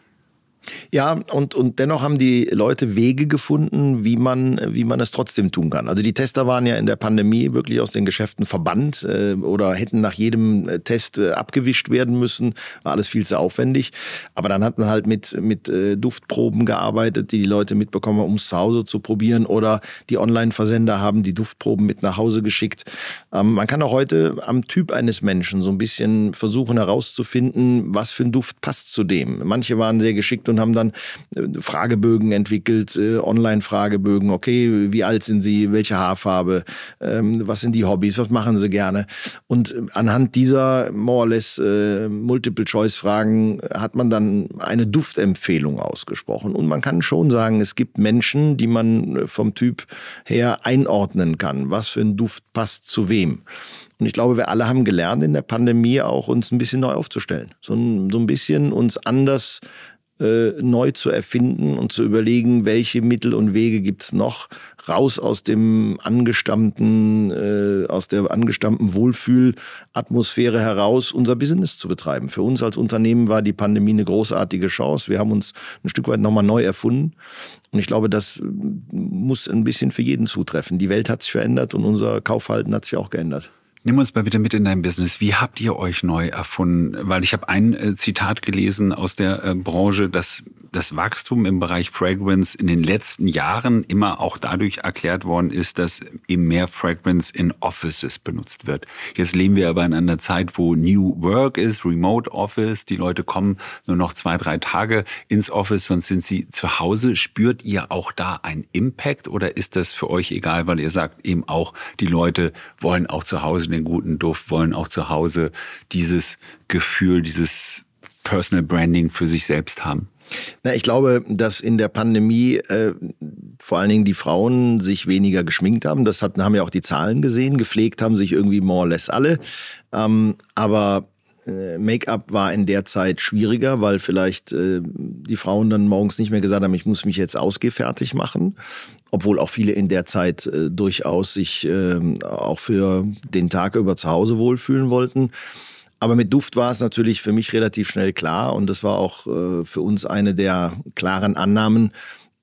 Ja, und, und dennoch haben die Leute Wege gefunden, wie man, wie man es trotzdem tun kann. Also die Tester waren ja in der Pandemie wirklich aus den Geschäften verbannt äh, oder hätten nach jedem Test äh, abgewischt werden müssen. War alles viel zu aufwendig. Aber dann hat man halt mit, mit äh, Duftproben gearbeitet, die die Leute mitbekommen haben, um es zu Hause zu probieren. Oder die Online-Versender haben die Duftproben mit nach Hause geschickt. Ähm, man kann auch heute am Typ eines Menschen so ein bisschen versuchen herauszufinden, was für ein Duft passt zu dem. Manche waren sehr geschickt und haben dann Fragebögen entwickelt, äh, Online-Fragebögen. Okay, wie alt sind Sie? Welche Haarfarbe? Ähm, was sind die Hobbys? Was machen Sie gerne? Und anhand dieser more or less äh, Multiple-Choice-Fragen hat man dann eine Duftempfehlung ausgesprochen. Und man kann schon sagen, es gibt Menschen, die man vom Typ her einordnen kann. Was für ein Duft passt zu wem? Und ich glaube, wir alle haben gelernt in der Pandemie auch, uns ein bisschen neu aufzustellen. So ein, so ein bisschen uns anders äh, neu zu erfinden und zu überlegen, welche Mittel und Wege gibt's noch, raus aus dem angestammten, äh, aus der angestammten Wohlfühlatmosphäre heraus, unser Business zu betreiben. Für uns als Unternehmen war die Pandemie eine großartige Chance. Wir haben uns ein Stück weit nochmal neu erfunden. Und ich glaube, das muss ein bisschen für jeden zutreffen. Die Welt hat sich verändert und unser Kaufverhalten hat sich auch geändert. Nimm uns mal bitte mit in dein Business. Wie habt ihr euch neu erfunden? Weil ich habe ein äh, Zitat gelesen aus der äh, Branche, dass das Wachstum im Bereich Fragrance in den letzten Jahren immer auch dadurch erklärt worden ist, dass eben mehr Fragrance in Offices benutzt wird. Jetzt leben wir aber in einer Zeit, wo New Work ist, Remote Office. Die Leute kommen nur noch zwei, drei Tage ins Office, sonst sind sie zu Hause. Spürt ihr auch da einen Impact oder ist das für euch egal, weil ihr sagt eben auch, die Leute wollen auch zu Hause den guten Duft, wollen auch zu Hause dieses Gefühl, dieses Personal Branding für sich selbst haben? Na, ich glaube, dass in der Pandemie äh, vor allen Dingen die Frauen sich weniger geschminkt haben. Das hatten, haben ja auch die Zahlen gesehen. Gepflegt haben sich irgendwie more or less alle. Ähm, aber äh, Make-up war in der Zeit schwieriger, weil vielleicht äh, die Frauen dann morgens nicht mehr gesagt haben, ich muss mich jetzt ausgehfertig machen. Obwohl auch viele in der Zeit äh, durchaus sich äh, auch für den Tag über zu Hause wohlfühlen wollten. Aber mit Duft war es natürlich für mich relativ schnell klar und das war auch äh, für uns eine der klaren Annahmen.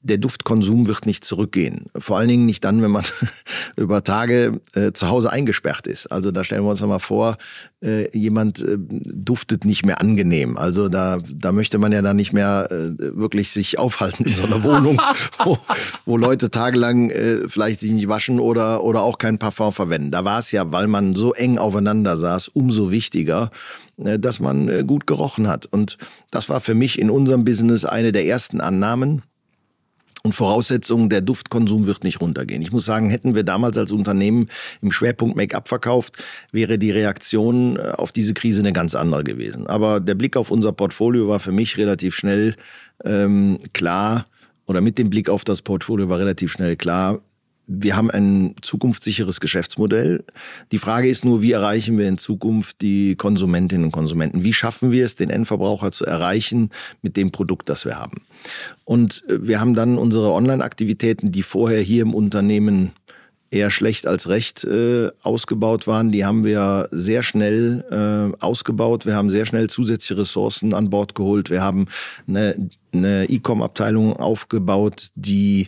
der Duftkonsum wird nicht zurückgehen. Vor allen Dingen nicht dann, wenn man über Tage äh, zu Hause eingesperrt ist. Also da stellen wir uns mal vor, äh, jemand äh, duftet nicht mehr angenehm. Also da, da möchte man ja dann nicht mehr äh, wirklich sich aufhalten in so einer Wohnung, wo, wo Leute tagelang äh, vielleicht sich nicht waschen oder, oder auch kein Parfum verwenden. Da war es ja, weil man so eng aufeinander saß, umso wichtiger, äh, dass man äh, gut gerochen hat. Und das war für mich in unserem Business eine der ersten Annahmen. Und Voraussetzungen, der Duftkonsum wird nicht runtergehen. Ich muss sagen, hätten wir damals als Unternehmen im Schwerpunkt Make-up verkauft, wäre die Reaktion auf diese Krise eine ganz andere gewesen. Aber der Blick auf unser Portfolio war für mich relativ schnell ähm, klar, oder mit dem Blick auf das Portfolio war relativ schnell klar, wir haben ein zukunftssicheres Geschäftsmodell. Die Frage ist nur, wie erreichen wir in Zukunft die Konsumentinnen und Konsumenten? Wie schaffen wir es, den Endverbraucher zu erreichen mit dem Produkt, das wir haben? Und wir haben dann unsere Online-Aktivitäten, die vorher hier im Unternehmen eher schlecht als recht äh, ausgebaut waren, die haben wir sehr schnell äh, ausgebaut. Wir haben sehr schnell zusätzliche Ressourcen an Bord geholt. Wir haben eine, eine E-Com-Abteilung aufgebaut, die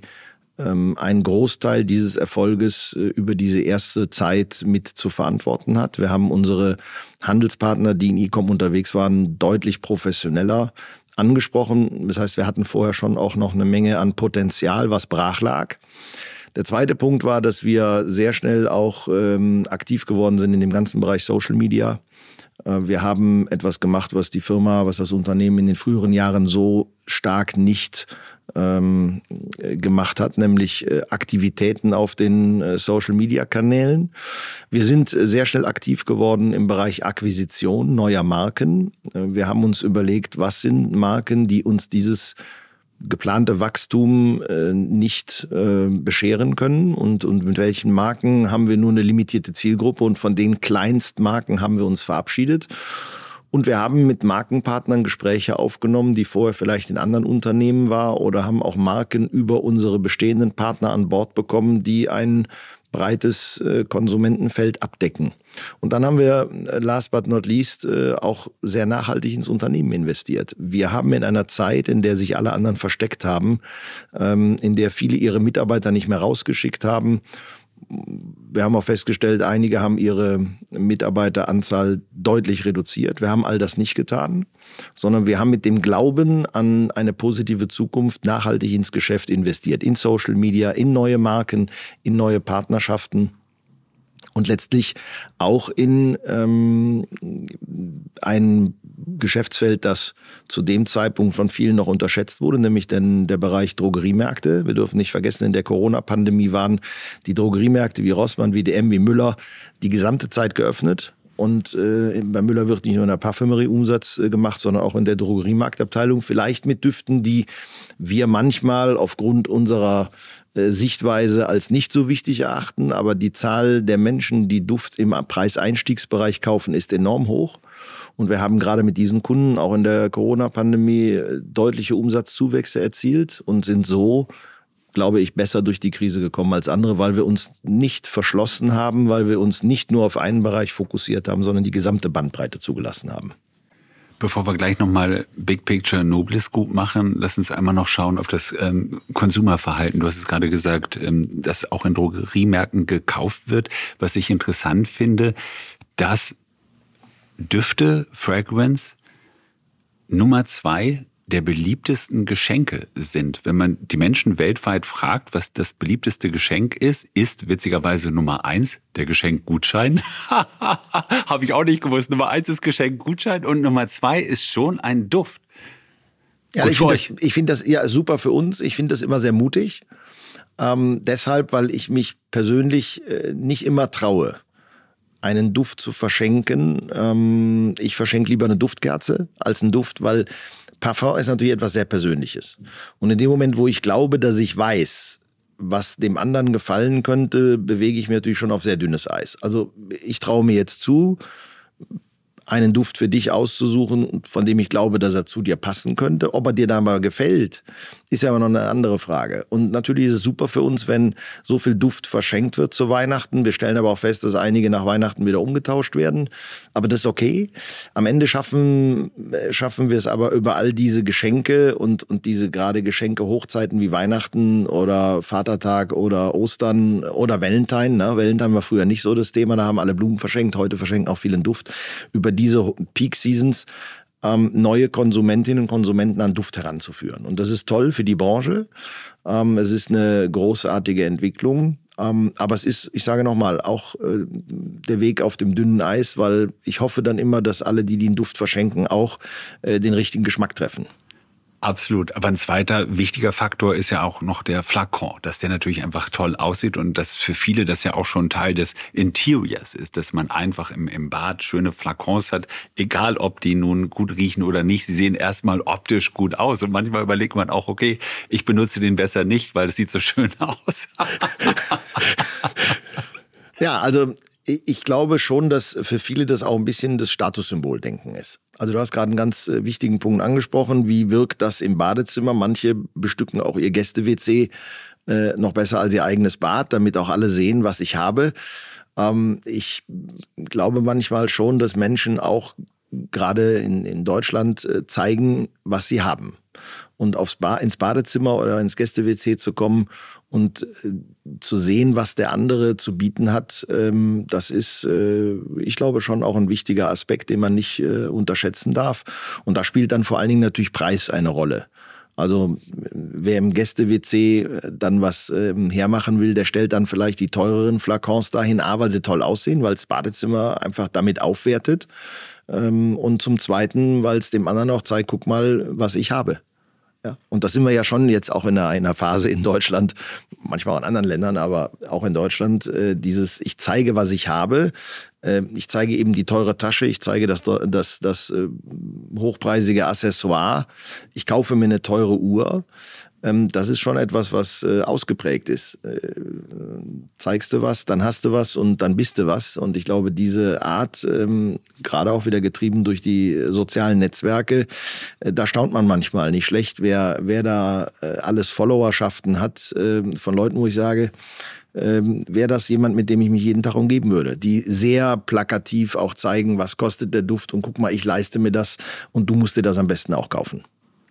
einen Großteil dieses Erfolges über diese erste Zeit mit zu verantworten hat. Wir haben unsere Handelspartner, die in E-Com unterwegs waren, deutlich professioneller angesprochen. Das heißt, wir hatten vorher schon auch noch eine Menge an Potenzial, was brach lag. Der zweite Punkt war, dass wir sehr schnell auch ähm, aktiv geworden sind in dem ganzen Bereich Social Media. Äh, wir haben etwas gemacht, was die Firma, was das Unternehmen in den früheren Jahren so stark nicht ähm, gemacht hat, nämlich äh, Aktivitäten auf den äh, Social-Media-Kanälen. Wir sind äh, sehr schnell aktiv geworden im Bereich Akquisition neuer Marken. Äh, wir haben uns überlegt, was sind Marken, die uns dieses geplante Wachstum äh, nicht äh, bescheren können und, und mit welchen Marken haben wir nur eine limitierte Zielgruppe und von den Kleinstmarken haben wir uns verabschiedet. Und wir haben mit Markenpartnern Gespräche aufgenommen, die vorher vielleicht in anderen Unternehmen waren oder haben auch Marken über unsere bestehenden Partner an Bord bekommen, die ein breites äh, Konsumentenfeld abdecken. Und dann haben wir, äh, last but not least, äh, auch sehr nachhaltig ins Unternehmen investiert. Wir haben in einer Zeit, in der sich alle anderen versteckt haben, ähm, in der viele ihre Mitarbeiter nicht mehr rausgeschickt haben. Wir haben auch festgestellt, einige haben ihre Mitarbeiteranzahl deutlich reduziert. Wir haben all das nicht getan, sondern wir haben mit dem Glauben an eine positive Zukunft nachhaltig ins Geschäft investiert. In Social Media, in neue Marken, in neue Partnerschaften. Und letztlich auch in ähm, ein Geschäftsfeld, das zu dem Zeitpunkt von vielen noch unterschätzt wurde, nämlich denn der Bereich Drogeriemärkte. Wir dürfen nicht vergessen, in der Corona-Pandemie waren die Drogeriemärkte wie Rossmann, wie D M, wie Müller die gesamte Zeit geöffnet. Und äh, bei Müller wird nicht nur in der Parfümerie Umsatz äh, gemacht, sondern auch in der Drogeriemarktabteilung. Vielleicht mit Düften, die wir manchmal aufgrund unserer äh, Sichtweise als nicht so wichtig erachten. Aber die Zahl der Menschen, die Duft im Preiseinstiegsbereich kaufen, ist enorm hoch. Und wir haben gerade mit diesen Kunden auch in der Corona-Pandemie deutliche Umsatzzuwächse erzielt und sind so, glaube ich, besser durch die Krise gekommen als andere, weil wir uns nicht verschlossen haben, weil wir uns nicht nur auf einen Bereich fokussiert haben, sondern die gesamte Bandbreite zugelassen haben. Bevor wir gleich nochmal Big Picture Noblis Group machen, lass uns einmal noch schauen, ob das ähm, Konsumerverhalten, du hast es gerade gesagt, ähm, das auch in Drogeriemärkten gekauft wird. Was ich interessant finde, dass Düfte, Fragrance, Nummer zwei der beliebtesten Geschenke sind. Wenn man die Menschen weltweit fragt, was das beliebteste Geschenk ist, ist witzigerweise Nummer eins der Geschenkgutschein. Habe ich auch nicht gewusst. Nummer eins ist Geschenkgutschein und Nummer zwei ist schon ein Duft. Ja, ich finde das, ich find das ja super für uns. Ich finde das immer sehr mutig. Ähm, deshalb, weil ich mich persönlich äh, nicht immer traue, einen Duft zu verschenken. Ähm, ich verschenke lieber eine Duftkerze als einen Duft, weil Parfum ist natürlich etwas sehr Persönliches. Und in dem Moment, wo ich glaube, dass ich weiß, was dem anderen gefallen könnte, bewege ich mich natürlich schon auf sehr dünnes Eis. Also ich traue mir jetzt zu, einen Duft für dich auszusuchen, von dem ich glaube, dass er zu dir passen könnte. Ob er dir dann mal gefällt, ist ja aber noch eine andere Frage. Und natürlich ist es super für uns, wenn so viel Duft verschenkt wird zu Weihnachten. Wir stellen aber auch fest, dass einige nach Weihnachten wieder umgetauscht werden. Aber das ist okay. Am Ende schaffen, schaffen wir es aber über all diese Geschenke und, und diese gerade Geschenke-Hochzeiten wie Weihnachten oder Vatertag oder Ostern oder Valentine. Ne? Valentine war früher nicht so das Thema. Da haben alle Blumen verschenkt. Heute verschenken auch viele Duft. Über diese Peak-Seasons Ähm, neue Konsumentinnen und Konsumenten an Duft heranzuführen. Und das ist toll für die Branche. Ähm, es ist eine großartige Entwicklung. Ähm, aber es ist, ich sage nochmal, auch äh, der Weg auf dem dünnen Eis, weil ich hoffe dann immer, dass alle, die den Duft verschenken, auch äh, den richtigen Geschmack treffen. Absolut. Aber ein zweiter wichtiger Faktor ist ja auch noch der Flakon, dass der natürlich einfach toll aussieht und dass für viele das ja auch schon Teil des Interiors ist, dass man einfach im, im Bad schöne Flakons hat, egal ob die nun gut riechen oder nicht. Sie sehen erstmal optisch gut aus und manchmal überlegt man auch, okay, ich benutze den besser nicht, weil es sieht so schön aus. Ja, also ich glaube schon, dass für viele das auch ein bisschen das Statussymboldenken ist. Also du hast gerade einen ganz wichtigen Punkt angesprochen. Wie wirkt das im Badezimmer? Manche bestücken auch ihr Gäste-W C äh, noch besser als ihr eigenes Bad, damit auch alle sehen, was ich habe. Ähm, ich glaube manchmal schon, dass Menschen auch gerade in, in Deutschland äh, zeigen, was sie haben. Und aufs ba- ins Badezimmer oder ins Gäste-W C zu kommen und äh, zu sehen, was der andere zu bieten hat, ähm, das ist, äh, ich glaube, schon auch ein wichtiger Aspekt, den man nicht äh, unterschätzen darf. Und da spielt dann vor allen Dingen natürlich Preis eine Rolle. Also wer im Gäste-W C dann was ähm, hermachen will, der stellt dann vielleicht die teureren Flakons dahin, A, weil sie toll aussehen, weil das Badezimmer einfach damit aufwertet. Ähm, und zum Zweiten, weil es dem anderen auch zeigt, guck mal, was ich habe. Ja, und das sind wir ja schon jetzt auch in einer, einer Phase in Deutschland, manchmal auch in anderen Ländern, aber auch in Deutschland, äh, dieses ich zeige, was ich habe. Äh, ich zeige eben die teure Tasche, ich zeige das, das, das äh, hochpreisige Accessoire, ich kaufe mir eine teure Uhr. Ähm, das ist schon etwas, was äh, ausgeprägt ist. Äh, zeigst du was, dann hast du was und dann bist du was. Und ich glaube, diese Art, ähm, gerade auch wieder getrieben durch die sozialen Netzwerke, äh, da staunt man manchmal nicht schlecht, wer, wer da äh, alles Followerschaften hat äh, von Leuten, wo ich sage, ähm, wäre das jemand, mit dem ich mich jeden Tag umgeben würde, die sehr plakativ auch zeigen, was kostet der Duft und guck mal, ich leiste mir das und du musst dir das am besten auch kaufen.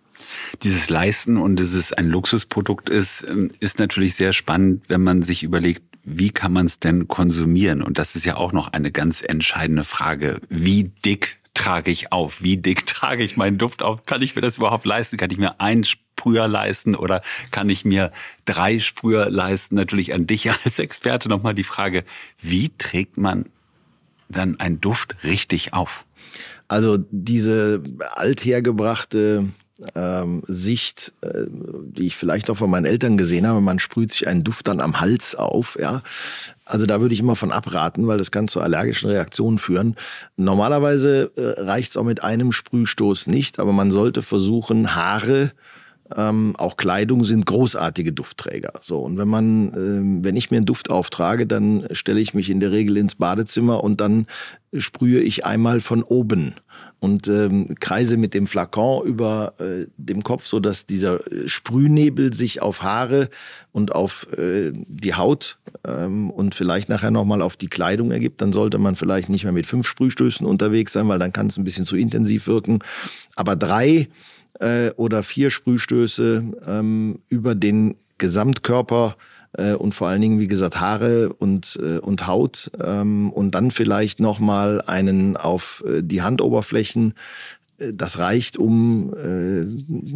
Dieses Leisten und dass es ein Luxusprodukt ist, ist natürlich sehr spannend, wenn man sich überlegt, wie kann man es denn konsumieren? Und das ist ja auch noch eine ganz entscheidende Frage. Wie dick trage ich auf? Wie dick trage ich meinen Duft auf? Kann ich mir das überhaupt leisten? Kann ich mir einen Sprüher leisten oder kann ich mir drei Sprüher leisten? Natürlich an dich als Experte nochmal die Frage, wie trägt man dann einen Duft richtig auf? Also diese althergebrachte Ähm, Sicht, äh, die ich vielleicht auch von meinen Eltern gesehen habe, man sprüht sich einen Duft dann am Hals auf, ja. Also da würde ich immer von abraten, weil das kann zu allergischen Reaktionen führen. Normalerweise äh, reicht es auch mit einem Sprühstoß nicht, aber man sollte versuchen, Haare, ähm, auch Kleidung sind großartige Duftträger. So, und wenn man, äh, wenn ich mir einen Duft auftrage, dann stelle ich mich in der Regel ins Badezimmer und dann sprühe ich einmal von oben und ähm, kreise mit dem Flakon über äh, dem Kopf, so dass dieser Sprühnebel sich auf Haare und auf äh, die Haut ähm, und vielleicht nachher nochmal auf die Kleidung ergibt. Dann sollte man vielleicht nicht mehr mit fünf Sprühstößen unterwegs sein, weil dann kann es ein bisschen zu intensiv wirken. Aber drei äh, oder vier Sprühstöße ähm, über den Gesamtkörper und vor allen Dingen, wie gesagt, Haare und, und Haut ähm, und dann vielleicht nochmal einen auf die Handoberflächen. Das reicht, um äh,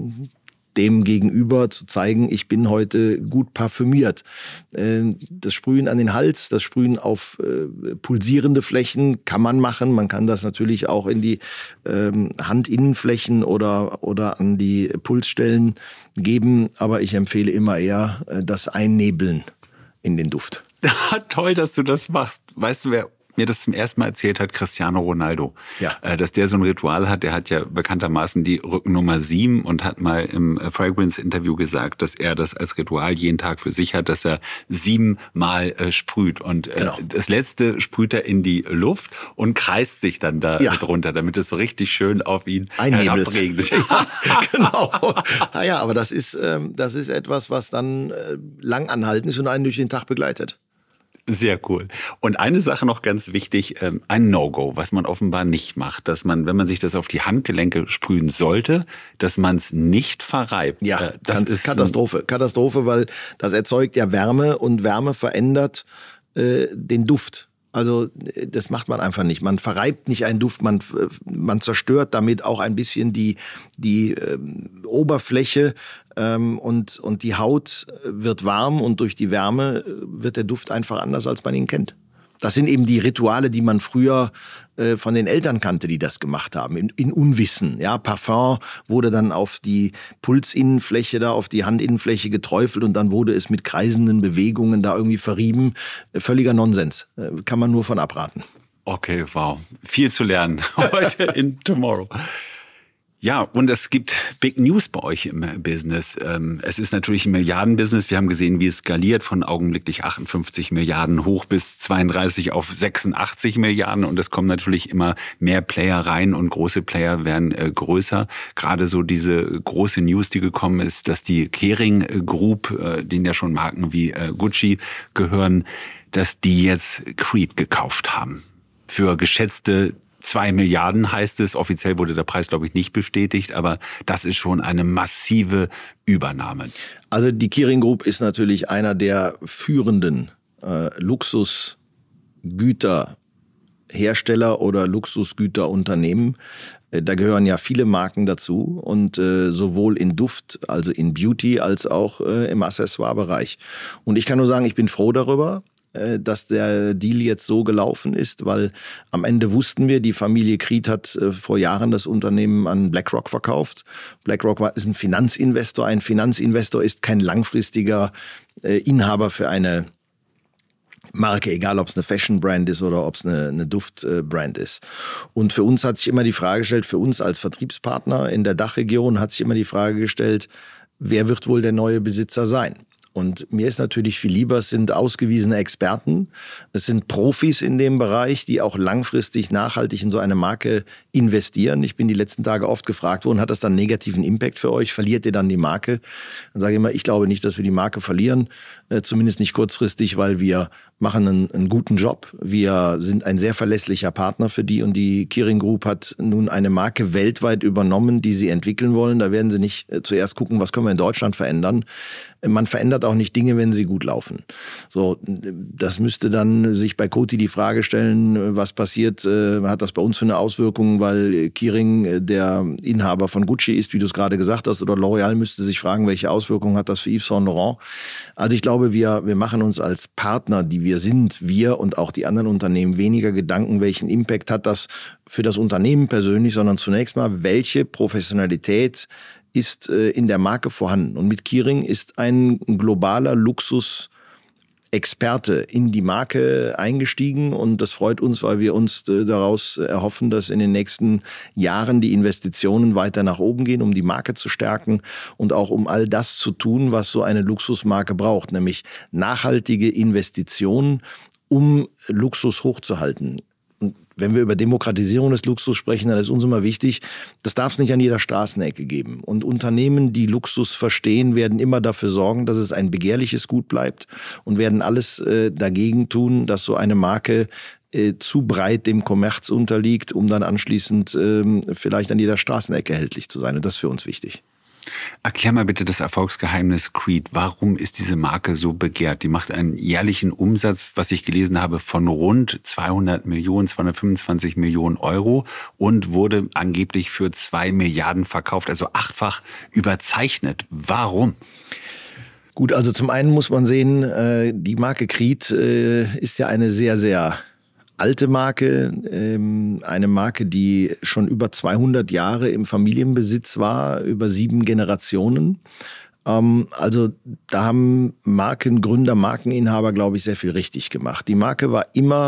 dem Gegenüber zu zeigen, ich bin heute gut parfümiert. Äh, das Sprühen an den Hals, das Sprühen auf äh, pulsierende Flächen kann man machen. Man kann das natürlich auch in die äh, Handinnenflächen oder, oder an die Pulsstellen geben, aber ich empfehle immer eher das Einnebeln in den Duft. Toll, dass du das machst. Weißt du, wer mir das zum ersten Mal erzählt hat, Cristiano Ronaldo. Ja. Äh, dass der so ein Ritual hat. Der hat ja bekanntermaßen die Rückennummer sieben und hat mal im Fragrance-Interview gesagt, dass er das als Ritual jeden Tag für sich hat, dass er siebenmal äh, sprüht. Und äh, genau. das letzte sprüht er in die Luft und kreist sich dann da ja. drunter, damit es so richtig schön auf ihn herabregnet. Ja, genau. Naja, aber das ist, ähm, das ist etwas, was dann äh, lang anhalten ist und einen durch den Tag begleitet. Sehr cool. Und eine Sache noch ganz wichtig, ähm, ein No-Go, was man offenbar nicht macht, dass man, wenn man sich das auf die Handgelenke sprühen sollte, dass man es nicht verreibt. Ja, äh, das ist Katastrophe. Katastrophe, weil das erzeugt ja Wärme und Wärme verändert äh, den Duft. Also das macht man einfach nicht. Man verreibt nicht einen Duft, man, man zerstört damit auch ein bisschen die, die ähm, Oberfläche ähm, und, und die Haut wird warm und durch die Wärme wird der Duft einfach anders, als man ihn kennt. Das sind eben die Rituale, die man früher äh, von den Eltern kannte, die das gemacht haben, in, in Unwissen. Ja, Parfum wurde dann auf die Pulsinnenfläche, da auf die Handinnenfläche geträufelt und dann wurde es mit kreisenden Bewegungen da irgendwie verrieben. Völliger Nonsens. Äh, kann man nur von abraten. Okay, wow. Viel zu lernen heute in Tomorrow. Ja, und es gibt Big News bei euch im Business. Es ist natürlich ein Milliardenbusiness. Wir haben gesehen, wie es skaliert von augenblicklich achtundfünfzig Milliarden hoch bis zweiunddreißig auf sechsundachtzig Milliarden. Und es kommen natürlich immer mehr Player rein und große Player werden größer. Gerade so diese große News, die gekommen ist, dass die Kering Group, denen ja schon Marken wie Gucci gehören, dass die jetzt Creed gekauft haben. Für geschätzte Zwei Milliarden heißt es. Offiziell wurde der Preis, glaube ich, nicht bestätigt, aber das ist schon eine massive Übernahme. Also die Kering Group ist natürlich einer der führenden äh, Luxusgüterhersteller oder Luxusgüterunternehmen. Äh, da gehören ja viele Marken dazu und äh, sowohl in Duft, also in Beauty, als auch äh, im Accessoire-Bereich. Und ich kann nur sagen, ich bin froh darüber, dass der Deal jetzt so gelaufen ist, weil am Ende wussten wir, die Familie Creed hat äh, vor Jahren das Unternehmen an BlackRock verkauft. BlackRock war, ist ein Finanzinvestor. Ein Finanzinvestor ist kein langfristiger äh, Inhaber für eine Marke, egal ob es eine Fashion-Brand ist oder ob es eine, eine Duft-Brand ist. Und für uns hat sich immer die Frage gestellt, für uns als Vertriebspartner in der Dachregion hat sich immer die Frage gestellt, wer wird wohl der neue Besitzer sein? Und mir ist natürlich viel lieber, es sind ausgewiesene Experten, es sind Profis in dem Bereich, die auch langfristig nachhaltig in so eine Marke investieren. Ich bin die letzten Tage oft gefragt worden, hat das dann negativen Impact für euch? Verliert ihr dann die Marke? Dann sage ich immer, ich glaube nicht, dass wir die Marke verlieren, äh, zumindest nicht kurzfristig, weil wir machen einen, einen guten Job. Wir sind ein sehr verlässlicher Partner für die und die Kering Group hat nun eine Marke weltweit übernommen, die sie entwickeln wollen. Da werden sie nicht äh, zuerst gucken, was können wir in Deutschland verändern. Man verändert auch nicht Dinge, wenn sie gut laufen. So, das müsste dann sich bei Coty die Frage stellen, was passiert, äh, hat das bei uns für eine Auswirkung, weil Kering äh, der Inhaber von Gucci ist, wie du es gerade gesagt hast, oder L'Oreal müsste sich fragen, welche Auswirkungen hat das für Yves Saint Laurent. Also ich glaube, wir, wir machen uns als Partner, die wir sind, wir und auch die anderen Unternehmen, weniger Gedanken, welchen Impact hat das für das Unternehmen persönlich, sondern zunächst mal, welche Professionalität ist äh, in der Marke vorhanden. Und mit Kering ist ein globaler Luxus-Experte in die Marke eingestiegen. Und das freut uns, weil wir uns äh, daraus erhoffen, dass in den nächsten Jahren die Investitionen weiter nach oben gehen, um die Marke zu stärken und auch um all das zu tun, was so eine Luxusmarke braucht, nämlich nachhaltige Investitionen, um Luxus hochzuhalten. Wenn wir über Demokratisierung des Luxus sprechen, dann ist uns immer wichtig, das darf es nicht an jeder Straßenecke geben. Und Unternehmen, die Luxus verstehen, werden immer dafür sorgen, dass es ein begehrliches Gut bleibt und werden alles äh, dagegen tun, dass so eine Marke äh, zu breit dem Kommerz unterliegt, um dann anschließend äh, vielleicht an jeder Straßenecke erhältlich zu sein. Und das ist für uns wichtig. Erklär mal bitte das Erfolgsgeheimnis Creed. Warum ist diese Marke so begehrt? Die macht einen jährlichen Umsatz, was ich gelesen habe, von rund zweihundert Millionen, zweihundertfünfundzwanzig Millionen Euro und wurde angeblich für zwei Milliarden verkauft, also achtfach überzeichnet. Warum? Gut, also zum einen muss man sehen, die Marke Creed ist ja eine sehr, sehr alte Marke, ähm, eine Marke, die schon über zweihundert Jahre im Familienbesitz war, über sieben Generationen. Ähm, also da haben Markengründer, Markeninhaber, glaube ich, sehr viel richtig gemacht. Die Marke war immer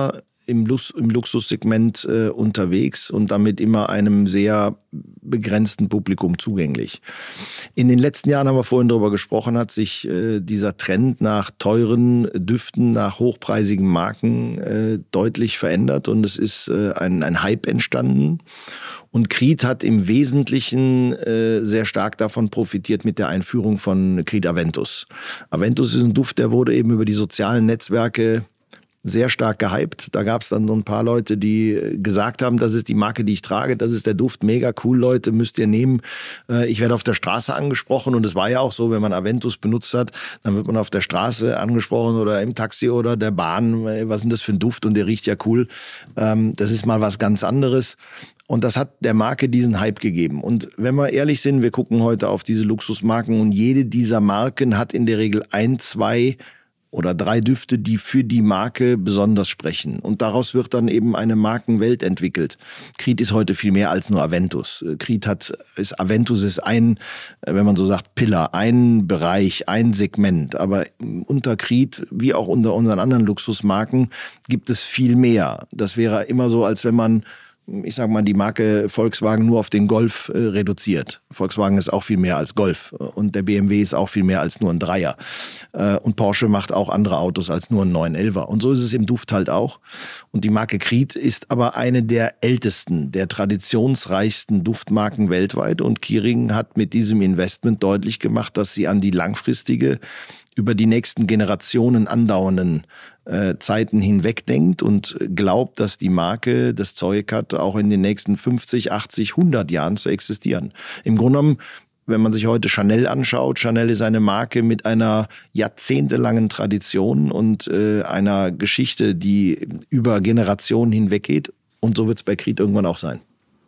im, Lux, im Luxussegment äh, unterwegs und damit immer einem sehr begrenzten Publikum zugänglich. In den letzten Jahren, haben wir vorhin darüber gesprochen, hat sich äh, dieser Trend nach teuren Düften, nach hochpreisigen Marken äh, deutlich verändert und es ist äh, ein, ein Hype entstanden. Und Creed hat im Wesentlichen äh, sehr stark davon profitiert mit der Einführung von Creed Aventus. Aventus ist ein Duft, der wurde eben über die sozialen Netzwerke sehr stark gehypt. Da gab es dann so ein paar Leute, die gesagt haben, das ist die Marke, die ich trage, das ist der Duft, mega cool, Leute, müsst ihr nehmen. Ich werde auf der Straße angesprochen und es war ja auch so, wenn man Aventus benutzt hat, dann wird man auf der Straße angesprochen oder im Taxi oder der Bahn, was ist denn das für ein Duft und der riecht ja cool. Das ist mal was ganz anderes. Und das hat der Marke diesen Hype gegeben. Und wenn wir ehrlich sind, wir gucken heute auf diese Luxusmarken und jede dieser Marken hat in der Regel ein, zwei oder drei Düfte, die für die Marke besonders sprechen. Und daraus wird dann eben eine Markenwelt entwickelt. Creed ist heute viel mehr als nur Aventus. Creed hat, ist, Aventus ist ein, wenn man so sagt, Pillar, ein Bereich, ein Segment. Aber unter Creed, wie auch unter unseren anderen Luxusmarken, gibt es viel mehr. Das wäre immer so, als wenn man, ich sag mal, die Marke Volkswagen nur auf den Golf äh, reduziert. Volkswagen ist auch viel mehr als Golf und der B M W ist auch viel mehr als nur ein Dreier. Äh, und Porsche macht auch andere Autos als nur ein neun elfer. Und so ist es im Duft halt auch. Und die Marke Creed ist aber eine der ältesten, der traditionsreichsten Duftmarken weltweit. Und Kering hat mit diesem Investment deutlich gemacht, dass sie an die langfristige, über die nächsten Generationen andauernden äh, Zeiten hinweg denkt und glaubt, dass die Marke das Zeug hat, auch in den nächsten fünfzig, achtzig, hundert Jahren zu existieren. Im Grunde genommen, wenn man sich heute Chanel anschaut, Chanel ist eine Marke mit einer jahrzehntelangen Tradition und äh, einer Geschichte, die über Generationen hinweg geht. Und so wird es bei Creed irgendwann auch sein.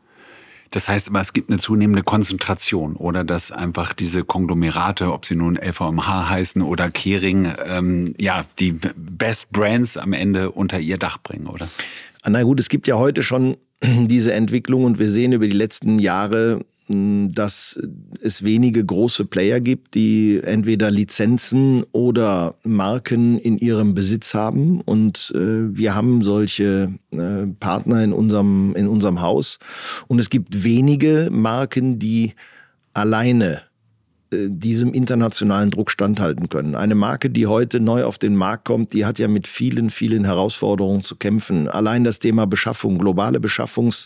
Das heißt aber, es gibt eine zunehmende Konzentration oder dass einfach diese Konglomerate, ob sie nun L V M H heißen oder Kering, ähm, ja, die Best Brands am Ende unter ihr Dach bringen, oder? Na gut, es gibt ja heute schon diese Entwicklung und wir sehen über die letzten Jahre, dass es wenige große Player gibt, die entweder Lizenzen oder Marken in ihrem Besitz haben. Und äh, wir haben solche äh, Partner in unserem, in unserem Haus. Und es gibt wenige Marken, die alleine äh, diesem internationalen Druck standhalten können. Eine Marke, die heute neu auf den Markt kommt, die hat ja mit vielen, vielen Herausforderungen zu kämpfen. Allein das Thema Beschaffung, globale Beschaffungs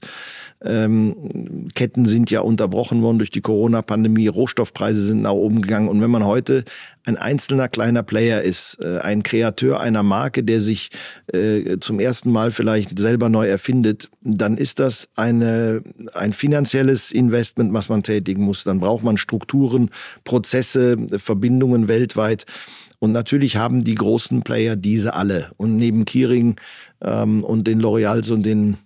Ähm, Ketten sind ja unterbrochen worden durch die Corona-Pandemie, Rohstoffpreise sind nach oben gegangen. Und wenn man heute ein einzelner kleiner Player ist, äh, ein Kreateur einer Marke, der sich äh, zum ersten Mal vielleicht selber neu erfindet, dann ist das eine, ein finanzielles Investment, was man tätigen muss. Dann braucht man Strukturen, Prozesse, Verbindungen weltweit. Und natürlich haben die großen Player diese alle. Und neben Kering ähm, und den L'Oreals und den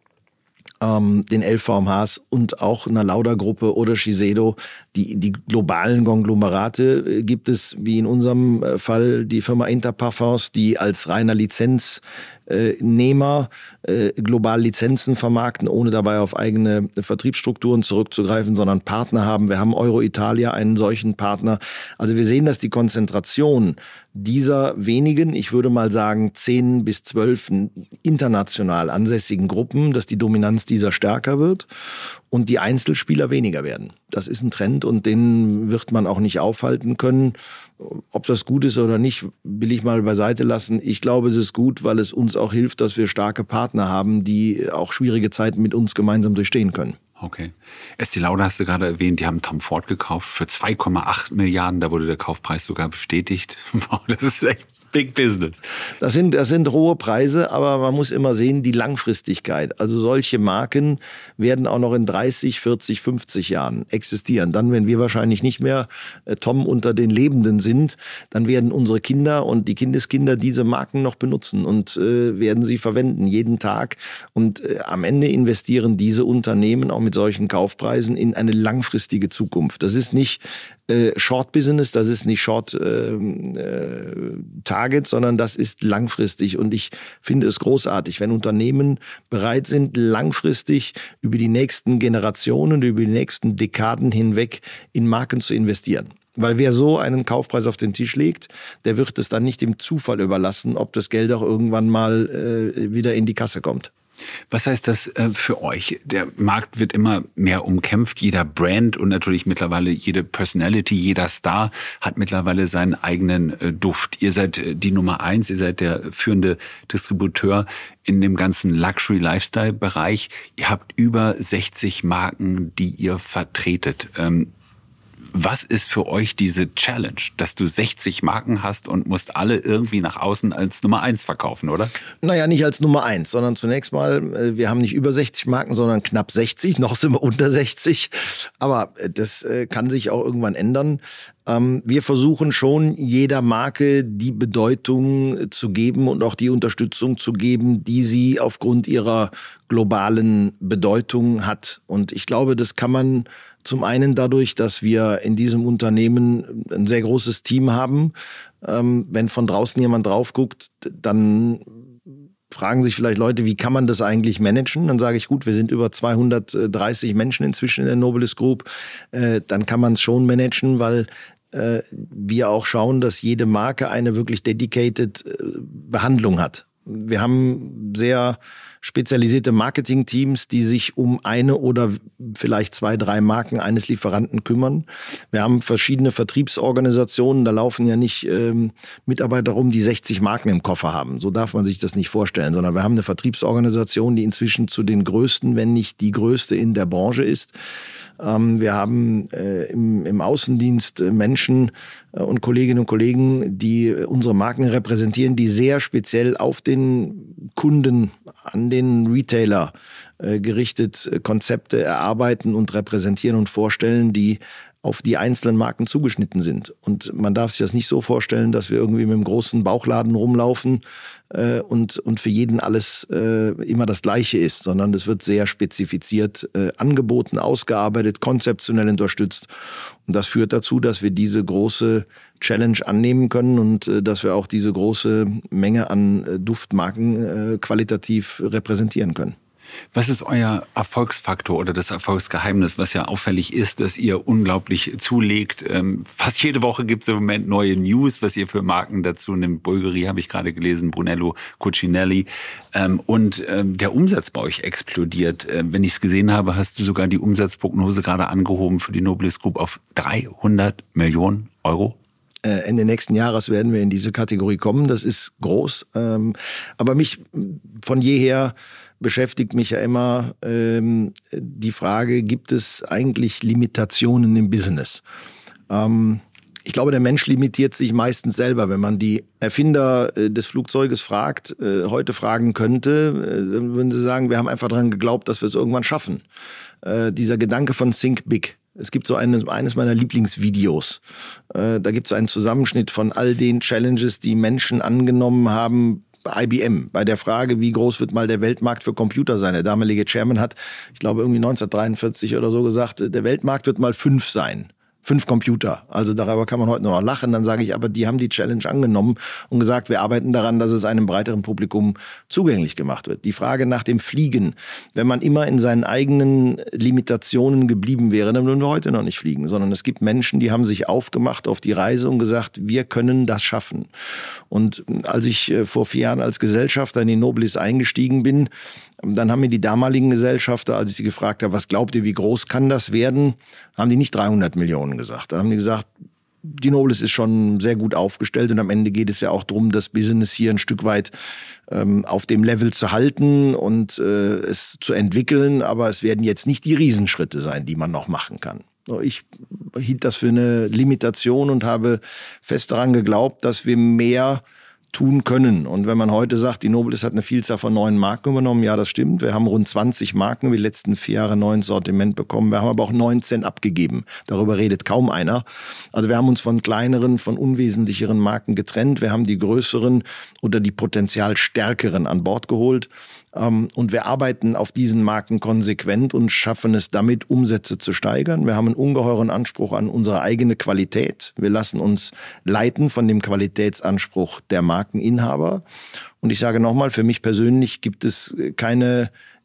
Ähm, den L V M Hs und auch einer Lauda-Gruppe oder Shiseido, die, die globalen Konglomerate äh, gibt es, wie in unserem äh, Fall die Firma Interparfums, die als reiner Lizenznehmer äh, global Lizenzen vermarkten, ohne dabei auf eigene Vertriebsstrukturen zurückzugreifen, sondern Partner haben. Wir haben Euro-Italia, einen solchen Partner. Also wir sehen, dass die Konzentration dieser wenigen, ich würde mal sagen zehn bis zwölf international ansässigen Gruppen, dass die Dominanz dieser stärker wird und die Einzelspieler weniger werden. Das ist ein Trend und den wird man auch nicht aufhalten können. Ob das gut ist oder nicht, will ich mal beiseite lassen. Ich glaube, es ist gut, weil es uns auch hilft, dass wir starke Partner haben, die auch schwierige Zeiten mit uns gemeinsam durchstehen können. Okay. Estée Lauder hast du gerade erwähnt, die haben Tom Ford gekauft für zwei Komma acht Milliarden. Da wurde der Kaufpreis sogar bestätigt. Wow, das ist echt Big Business. Das sind, das sind hohe Preise, aber man muss immer sehen, die Langfristigkeit. Also solche Marken werden auch noch in dreißig, vierzig, fünfzig Jahren existieren. Dann, wenn wir wahrscheinlich nicht mehr äh, Tom unter den Lebenden sind, dann werden unsere Kinder und die Kindeskinder diese Marken noch benutzen und äh, werden sie verwenden, jeden Tag. Und äh, am Ende investieren diese Unternehmen auch mit solchen Kaufpreisen in eine langfristige Zukunft. Das ist nicht äh, Short Business, das ist nicht Short äh, äh, Target, sondern das ist langfristig. Und ich finde es großartig, wenn Unternehmen bereit sind, langfristig über die nächsten Generationen, über die nächsten Dekaden hinweg in Marken zu investieren. Weil wer so einen Kaufpreis auf den Tisch legt, der wird es dann nicht dem Zufall überlassen, ob das Geld auch irgendwann mal äh, wieder in die Kasse kommt. Was heißt das äh, für euch? Der Markt wird immer mehr umkämpft. Jeder Brand und natürlich mittlerweile jede Personality, jeder Star hat mittlerweile seinen eigenen äh, Duft. Ihr seid äh, die Nummer eins, ihr seid der führende Distributeur in dem ganzen Luxury-Lifestyle-Bereich. Ihr habt über sechzig Marken, die ihr vertretet. Ähm, Was ist für euch diese Challenge, dass du sechzig Marken hast und musst alle irgendwie nach außen als Nummer eins verkaufen, oder? Naja, nicht als Nummer eins, sondern zunächst mal, wir haben nicht über sechzig Marken, sondern knapp sechzig. Noch sind wir unter sechzig. Aber das kann sich auch irgendwann ändern. Wir versuchen schon, jeder Marke die Bedeutung zu geben und auch die Unterstützung zu geben, die sie aufgrund ihrer globalen Bedeutung hat. Und ich glaube, das kann man zum einen dadurch, dass wir in diesem Unternehmen ein sehr großes Team haben. Ähm, wenn von draußen jemand drauf guckt, dann fragen sich vielleicht Leute, wie kann man das eigentlich managen? Dann sage ich, gut, wir sind über zweihundertdreißig Menschen inzwischen in der Nobilis Group. Äh, dann kann man es schon managen, weil äh, wir auch schauen, dass jede Marke eine wirklich dedicated äh, Behandlung hat. Wir haben sehr spezialisierte Marketing-Teams, die sich um eine oder vielleicht zwei, drei Marken eines Lieferanten kümmern. Wir haben verschiedene Vertriebsorganisationen, da laufen ja nicht ähm, Mitarbeiter rum, die sechzig Marken im Koffer haben. So darf man sich das nicht vorstellen, sondern wir haben eine Vertriebsorganisation, die inzwischen zu den größten, wenn nicht die größte in der Branche ist. Ähm, wir haben äh, im, im Außendienst äh, Menschen äh, und Kolleginnen und Kollegen, die äh, unsere Marken repräsentieren, die sehr speziell auf den Kunden, an den Retailer äh, gerichtet äh, Konzepte erarbeiten und repräsentieren und vorstellen, die auf die einzelnen Marken zugeschnitten sind. Und man darf sich das nicht so vorstellen, dass wir irgendwie mit einem großen Bauchladen rumlaufen äh, und, und für jeden alles äh, immer das Gleiche ist, sondern es wird sehr spezifiziert äh, angeboten, ausgearbeitet, konzeptionell unterstützt. Und das führt dazu, dass wir diese große Challenge annehmen können und äh, dass wir auch diese große Menge an äh, Duftmarken äh, qualitativ repräsentieren können. Was ist euer Erfolgsfaktor oder das Erfolgsgeheimnis, was ja auffällig ist, dass ihr unglaublich zulegt? Ähm, fast jede Woche gibt es im Moment neue News, was ihr für Marken dazu nehmt. Bulgari habe ich gerade gelesen, Brunello, Cucinelli. Ähm, und ähm, der Umsatz bei euch explodiert. Ähm, wenn ich es gesehen habe, hast du sogar die Umsatzprognose gerade angehoben für die Nobilis Group auf dreihundert Millionen Euro. Ende nächsten Jahres werden wir in diese Kategorie kommen. Das ist groß. Aber mich von jeher beschäftigt mich ja immer ähm, die Frage, gibt es eigentlich Limitationen im Business? Ähm, ich glaube, der Mensch limitiert sich meistens selber. Wenn man die Erfinder äh, des Flugzeuges fragt, äh, heute fragen könnte, äh, dann würden sie sagen, wir haben einfach daran geglaubt, dass wir es irgendwann schaffen. Äh, dieser Gedanke von Think Big. Es gibt so eine, eines meiner Lieblingsvideos. Äh, da gibt es einen Zusammenschnitt von all den Challenges, die Menschen angenommen haben, I B M, bei der Frage, wie groß wird mal der Weltmarkt für Computer sein. Der damalige Chairman hat, ich glaube, irgendwie neunzehnhundertdreiundvierzig oder so gesagt, der Weltmarkt wird mal fünf sein. Fünf Computer. Also darüber kann man heute nur noch lachen. Dann sage ich, aber die haben die Challenge angenommen und gesagt, wir arbeiten daran, dass es einem breiteren Publikum zugänglich gemacht wird. Die Frage nach dem Fliegen. Wenn man immer in seinen eigenen Limitationen geblieben wäre, dann würden wir heute noch nicht fliegen. Sondern es gibt Menschen, die haben sich aufgemacht auf die Reise und gesagt, wir können das schaffen. Und als ich vor vier Jahren als Gesellschafter in die Nobilis eingestiegen bin, dann haben mir die damaligen Gesellschafter, als ich sie gefragt habe, was glaubt ihr, wie groß kann das werden, haben die nicht dreihundert Millionen gesagt. Dann haben die gesagt, die Nobilis ist schon sehr gut aufgestellt und am Ende geht es ja auch darum, das Business hier ein Stück weit ähm, auf dem Level zu halten und äh, es zu entwickeln, aber es werden jetzt nicht die Riesenschritte sein, die man noch machen kann. Ich hielt das für eine Limitation und habe fest daran geglaubt, dass wir mehr tun können. Und wenn man heute sagt, die Nobilis hat eine Vielzahl von neuen Marken übernommen, ja, das stimmt. Wir haben rund zwanzig Marken, wie die letzten vier Jahre neues Sortiment bekommen. Wir haben aber auch neunzehn abgegeben. Darüber redet kaum einer. Also wir haben uns von kleineren, von unwesentlicheren Marken getrennt. Wir haben die größeren oder die potenziell stärkeren an Bord geholt. Und wir arbeiten auf diesen Marken konsequent und schaffen es damit, Umsätze zu steigern. Wir haben einen ungeheuren Anspruch an unsere eigene Qualität. Wir lassen uns leiten von dem Qualitätsanspruch der Markeninhaber. Und ich sage nochmal, für mich persönlich gibt es keine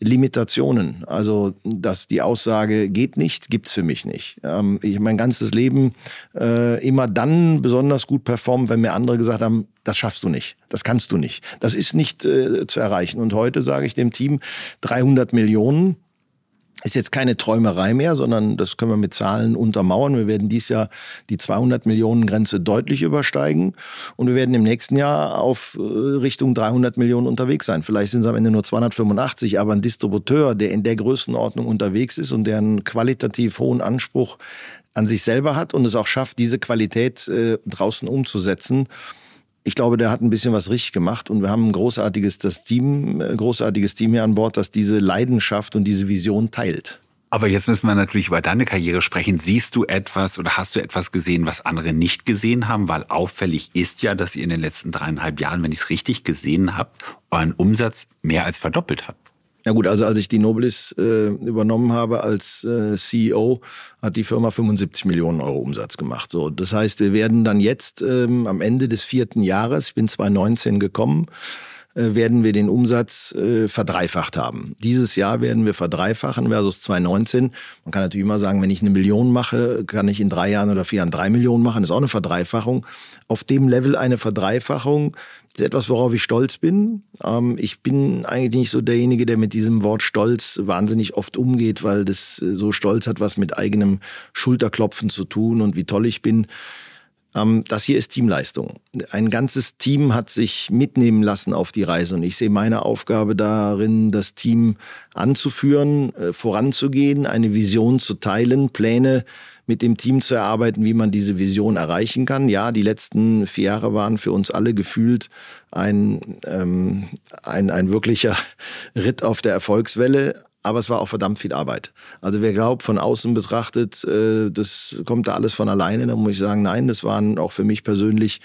Limitationen. Also, dass die Aussage geht nicht, gibt's für mich nicht. Ähm, ich habe mein ganzes Leben äh, immer dann besonders gut performt, wenn mir andere gesagt haben, das schaffst du nicht, das kannst du nicht. Das ist nicht äh, zu erreichen. Und heute sage ich dem Team, dreihundert Millionen ist jetzt keine Träumerei mehr, sondern das können wir mit Zahlen untermauern. Wir werden dieses Jahr die zweihundert Millionen Grenze deutlich übersteigen und wir werden im nächsten Jahr auf Richtung dreihundert Millionen unterwegs sein. Vielleicht sind es am Ende nur zweihundertfünfundachtzig, aber ein Distributeur, der in der Größenordnung unterwegs ist und der einen qualitativ hohen Anspruch an sich selber hat und es auch schafft, diese Qualität äh, draußen umzusetzen. Ich glaube, der hat ein bisschen was richtig gemacht und wir haben ein großartiges das Team, ein großartiges Team hier an Bord, das diese Leidenschaft und diese Vision teilt. Aber jetzt müssen wir natürlich über deine Karriere sprechen. Siehst du etwas oder hast du etwas gesehen, was andere nicht gesehen haben? Weil auffällig ist ja, dass ihr in den letzten dreieinhalb Jahren, wenn ich es richtig gesehen habe, euren Umsatz mehr als verdoppelt habt. Ja gut, also als ich die Nobilis äh, übernommen habe als äh, C E O, hat die Firma fünfundsiebzig Millionen Euro Umsatz gemacht. So, das heißt, wir werden dann jetzt ähm, am Ende des vierten Jahres, ich bin zweitausendneunzehn gekommen, äh, werden wir den Umsatz äh, verdreifacht haben. Dieses Jahr werden wir verdreifachen versus zweitausendneunzehn. Man kann natürlich immer sagen, wenn ich eine Million mache, kann ich in drei Jahren oder vier Jahren drei Millionen machen. Das ist auch eine Verdreifachung. Auf dem Level eine Verdreifachung ist etwas, worauf ich stolz bin. Ähm, ich bin eigentlich nicht so derjenige, der mit diesem Wort Stolz wahnsinnig oft umgeht, weil das äh, so Stolz hat was mit eigenem Schulterklopfen zu tun und wie toll ich bin. Ähm, das hier ist Teamleistung. Ein ganzes Team hat sich mitnehmen lassen auf die Reise und ich sehe meine Aufgabe darin, das Team anzuführen, äh, voranzugehen, eine Vision zu teilen, Pläne mit dem Team zu erarbeiten, wie man diese Vision erreichen kann. Ja, die letzten vier Jahre waren für uns alle gefühlt ein, ähm, ein, ein wirklicher Ritt auf der Erfolgswelle. Aber es war auch verdammt viel Arbeit. Also wer glaubt, von außen betrachtet, äh, das kommt da alles von alleine, dann muss ich sagen, nein, das waren auch für mich persönlich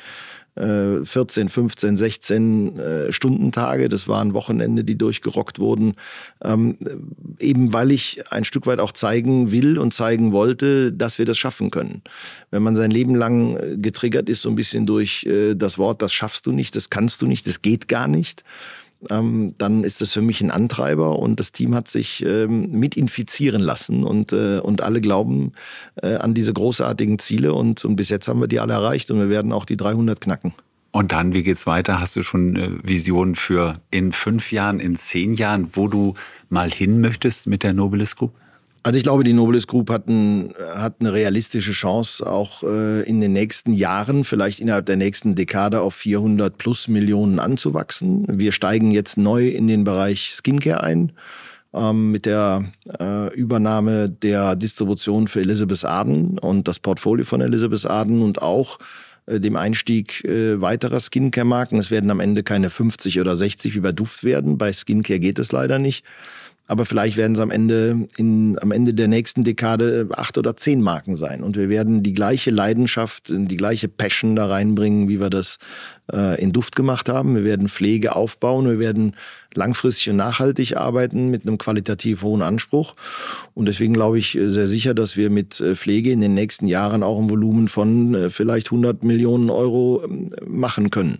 äh, vierzehn, fünfzehn, sechzehn äh, Stundentage. Das waren Wochenende, die durchgerockt wurden. Ähm, eben weil ich ein Stück weit auch zeigen will und zeigen wollte, dass wir das schaffen können. Wenn man sein Leben lang getriggert ist, so ein bisschen durch äh, das Wort, das schaffst du nicht, das kannst du nicht, das geht gar nicht, Ähm, dann ist das für mich ein Antreiber und das Team hat sich ähm, mit infizieren lassen und, äh, und alle glauben äh, an diese großartigen Ziele und, und bis jetzt haben wir die alle erreicht und wir werden auch die dreihundert knacken. Und dann, wie geht's weiter? Hast du schon äh, Visionen für in fünf Jahren, in zehn Jahren, wo du mal hin möchtest mit der Nobilis Group? Also ich glaube, die Nobilis Group hat, ein, hat eine realistische Chance, auch äh, in den nächsten Jahren, vielleicht innerhalb der nächsten Dekade auf vierhundert plus Millionen anzuwachsen. Wir steigen jetzt neu in den Bereich Skincare ein, ähm, mit der äh, Übernahme der Distribution für Elizabeth Arden und das Portfolio von Elizabeth Arden und auch äh, dem Einstieg äh, weiterer Skincare-Marken. Es werden am Ende keine fünfzig oder sechzig wie bei Duft werden. Bei Skincare geht es leider nicht. Aber vielleicht werden es am Ende, in, am Ende der nächsten Dekade acht oder zehn Marken sein. Und wir werden die gleiche Leidenschaft, die gleiche Passion da reinbringen, wie wir das äh, in Duft gemacht haben. Wir werden Pflege aufbauen, wir werden langfristig und nachhaltig arbeiten mit einem qualitativ hohen Anspruch. Und deswegen glaube ich sehr sicher, dass wir mit Pflege in den nächsten Jahren auch ein Volumen von vielleicht hundert Millionen Euro machen können.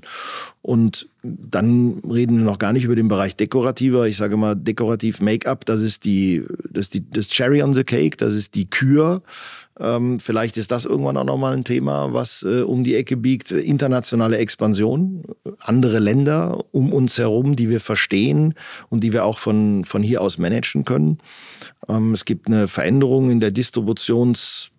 Und dann reden wir noch gar nicht über den Bereich dekorativer. Ich sage mal, dekorativ Make-up, das ist die, das ist die, das Cherry on the Cake, das ist die Kür. Ähm, vielleicht ist das irgendwann auch nochmal ein Thema, was äh, um die Ecke biegt. Internationale Expansion, andere Länder um uns herum, die wir verstehen und die wir auch von, von hier aus managen können. Ähm, es gibt eine Veränderung in der Distributions-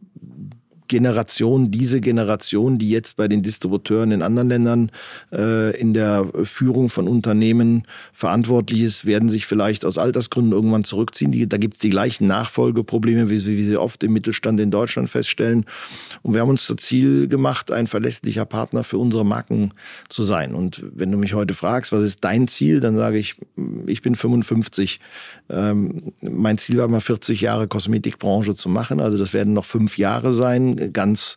Generation, diese Generation, die jetzt bei den Distributeuren in anderen Ländern äh, in der Führung von Unternehmen verantwortlich ist, werden sich vielleicht aus Altersgründen irgendwann zurückziehen. Die, da gibt es die gleichen Nachfolgeprobleme, wie, wie sie oft im Mittelstand in Deutschland feststellen. Und wir haben uns zum Ziel gemacht, ein verlässlicher Partner für unsere Marken zu sein. Und wenn du mich heute fragst, was ist dein Ziel, dann sage ich, ich bin fünfundfünfzig. Ähm, mein Ziel war mal vierzig Jahre Kosmetikbranche zu machen. Also das werden noch fünf Jahre sein. Ganz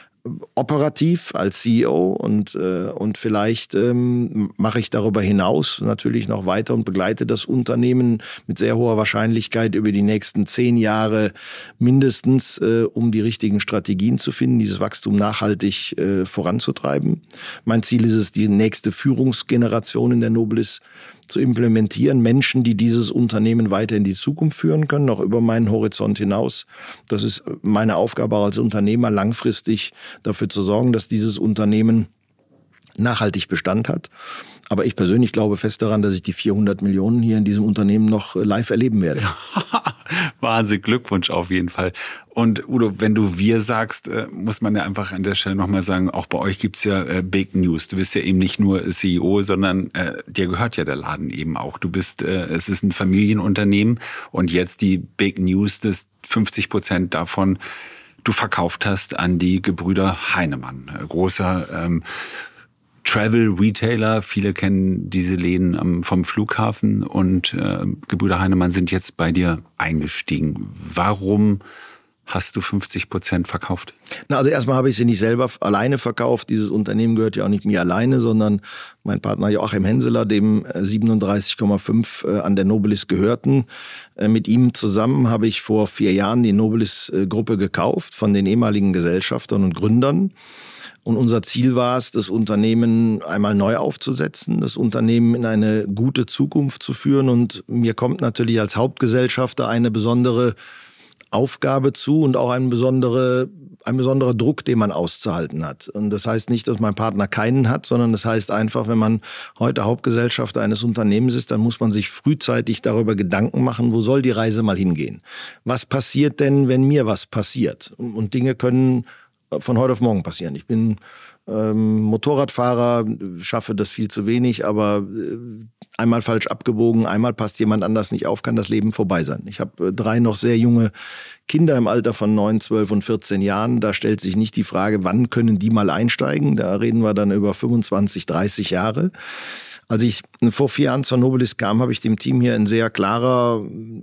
operativ als C E O und, äh, und vielleicht ähm, mache ich darüber hinaus natürlich noch weiter und begleite das Unternehmen mit sehr hoher Wahrscheinlichkeit über die nächsten zehn Jahre mindestens, äh, um die richtigen Strategien zu finden, dieses Wachstum nachhaltig äh, voranzutreiben. Mein Ziel ist es, die nächste Führungsgeneration in der Nobilis zu implementieren, Menschen, die dieses Unternehmen weiter in die Zukunft führen können, auch über meinen Horizont hinaus. Das ist meine Aufgabe als Unternehmer, langfristig dafür zu sorgen, dass dieses Unternehmen nachhaltig Bestand hat. Aber ich persönlich glaube fest daran, dass ich die vierhundert Millionen hier in diesem Unternehmen noch live erleben werde. Wahnsinn, Glückwunsch auf jeden Fall. Und Udo, wenn du wir sagst, muss man ja einfach an der Stelle nochmal sagen, auch bei euch gibt's ja Big News. Du bist ja eben nicht nur C E O, sondern äh, dir gehört ja der Laden eben auch. Du bist, äh, es ist ein Familienunternehmen und jetzt die Big News, dass fünfzig Prozent davon du verkauft hast an die Gebrüder Heinemann. Großer ähm, Travel-Retailer, viele kennen diese Läden ähm, vom Flughafen und äh, Gebrüder Heinemann sind jetzt bei dir eingestiegen. Warum hast du fünfzig Prozent verkauft? Na, also erstmal habe ich sie nicht selber alleine verkauft. Dieses Unternehmen gehört ja auch nicht mir alleine, sondern mein Partner Joachim Henseler, dem siebenunddreißig Komma fünf an der Nobilis gehörten. Mit ihm zusammen habe ich vor vier Jahren die Nobilis-Gruppe gekauft von den ehemaligen Gesellschaftern und Gründern. Und unser Ziel war es, das Unternehmen einmal neu aufzusetzen, das Unternehmen in eine gute Zukunft zu führen. Und mir kommt natürlich als Hauptgesellschafter eine besondere Aufgabe zu und auch ein besonderer, ein besonderer Druck, den man auszuhalten hat. Und das heißt nicht, dass mein Partner keinen hat, sondern das heißt einfach, wenn man heute Hauptgesellschafter eines Unternehmens ist, dann muss man sich frühzeitig darüber Gedanken machen, wo soll die Reise mal hingehen? Was passiert denn, wenn mir was passiert? Und Dinge können von heute auf morgen passieren. Ich bin ähm, Motorradfahrer, schaffe das viel zu wenig, aber äh, einmal falsch abgebogen, einmal passt jemand anders nicht auf, kann das Leben vorbei sein. Ich habe äh, drei noch sehr junge Kinder im Alter von neun, zwölf und vierzehn Jahren. Da stellt sich nicht die Frage, wann können die mal einsteigen. Da reden wir dann über fünfundzwanzig, dreißig Jahre. Als ich vor vier Jahren zur Nobilis kam, habe ich dem Team hier in sehr klarer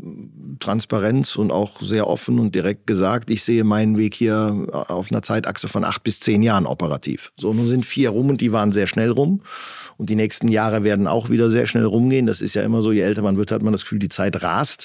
Transparenz und auch sehr offen und direkt gesagt, ich sehe meinen Weg hier auf einer Zeitachse von acht bis zehn Jahren operativ. So, nun sind vier rum und die waren sehr schnell rum. Und die nächsten Jahre werden auch wieder sehr schnell rumgehen. Das ist ja immer so, je älter man wird, hat man das Gefühl, die Zeit rast.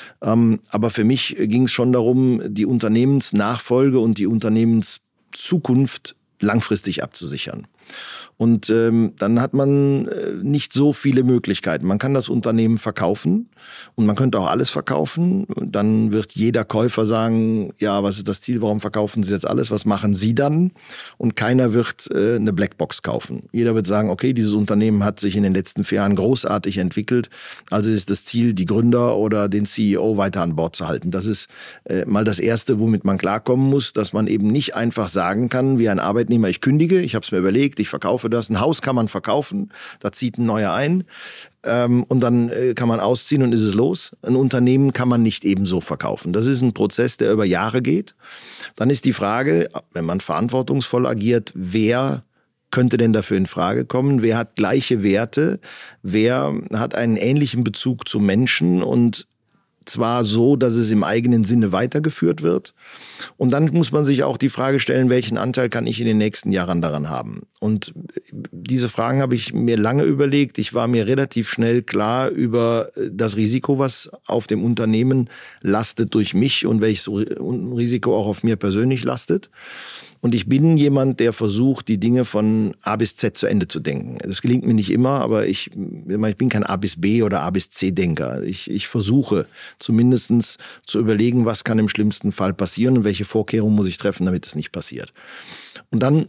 Aber für mich ging es schon darum, die Unternehmensnachfolge und die Unternehmenszukunft langfristig abzusichern. Und ähm, dann hat man äh, nicht so viele Möglichkeiten. Man kann das Unternehmen verkaufen und man könnte auch alles verkaufen. Dann wird jeder Käufer sagen, ja, was ist das Ziel, warum verkaufen Sie jetzt alles, was machen Sie dann? Und keiner wird äh, eine Blackbox kaufen. Jeder wird sagen, okay, dieses Unternehmen hat sich in den letzten vier Jahren großartig entwickelt, also ist das Ziel, die Gründer oder den C E O weiter an Bord zu halten. Das ist äh, mal das Erste, womit man klarkommen muss, dass man eben nicht einfach sagen kann, wie ein Arbeitnehmer, ich kündige, ich habe es mir überlegt, ich verkaufe das. Ein Haus kann man verkaufen, da zieht ein neuer ein ähm, und dann äh, kann man ausziehen und ist es los. Ein Unternehmen kann man nicht ebenso verkaufen. Das ist ein Prozess, der über Jahre geht. Dann ist die Frage, wenn man verantwortungsvoll agiert, wer könnte denn dafür in Frage kommen? Wer hat gleiche Werte? Wer hat einen ähnlichen Bezug zu Menschen und zwar so, dass es im eigenen Sinne weitergeführt wird. Und dann muss man sich auch die Frage stellen, welchen Anteil kann ich in den nächsten Jahren daran haben? Und diese Fragen habe ich mir lange überlegt. Ich war mir relativ schnell klar über das Risiko, was auf dem Unternehmen lastet durch mich und welches Risiko auch auf mir persönlich lastet. Und ich bin jemand, der versucht, die Dinge von A bis Z zu Ende zu denken. Das gelingt mir nicht immer, aber ich, ich bin kein A bis B oder A bis C-Denker. Ich, ich versuche zumindest zu überlegen, was kann im schlimmsten Fall passieren und welche Vorkehrungen muss ich treffen, damit es nicht passiert. Und dann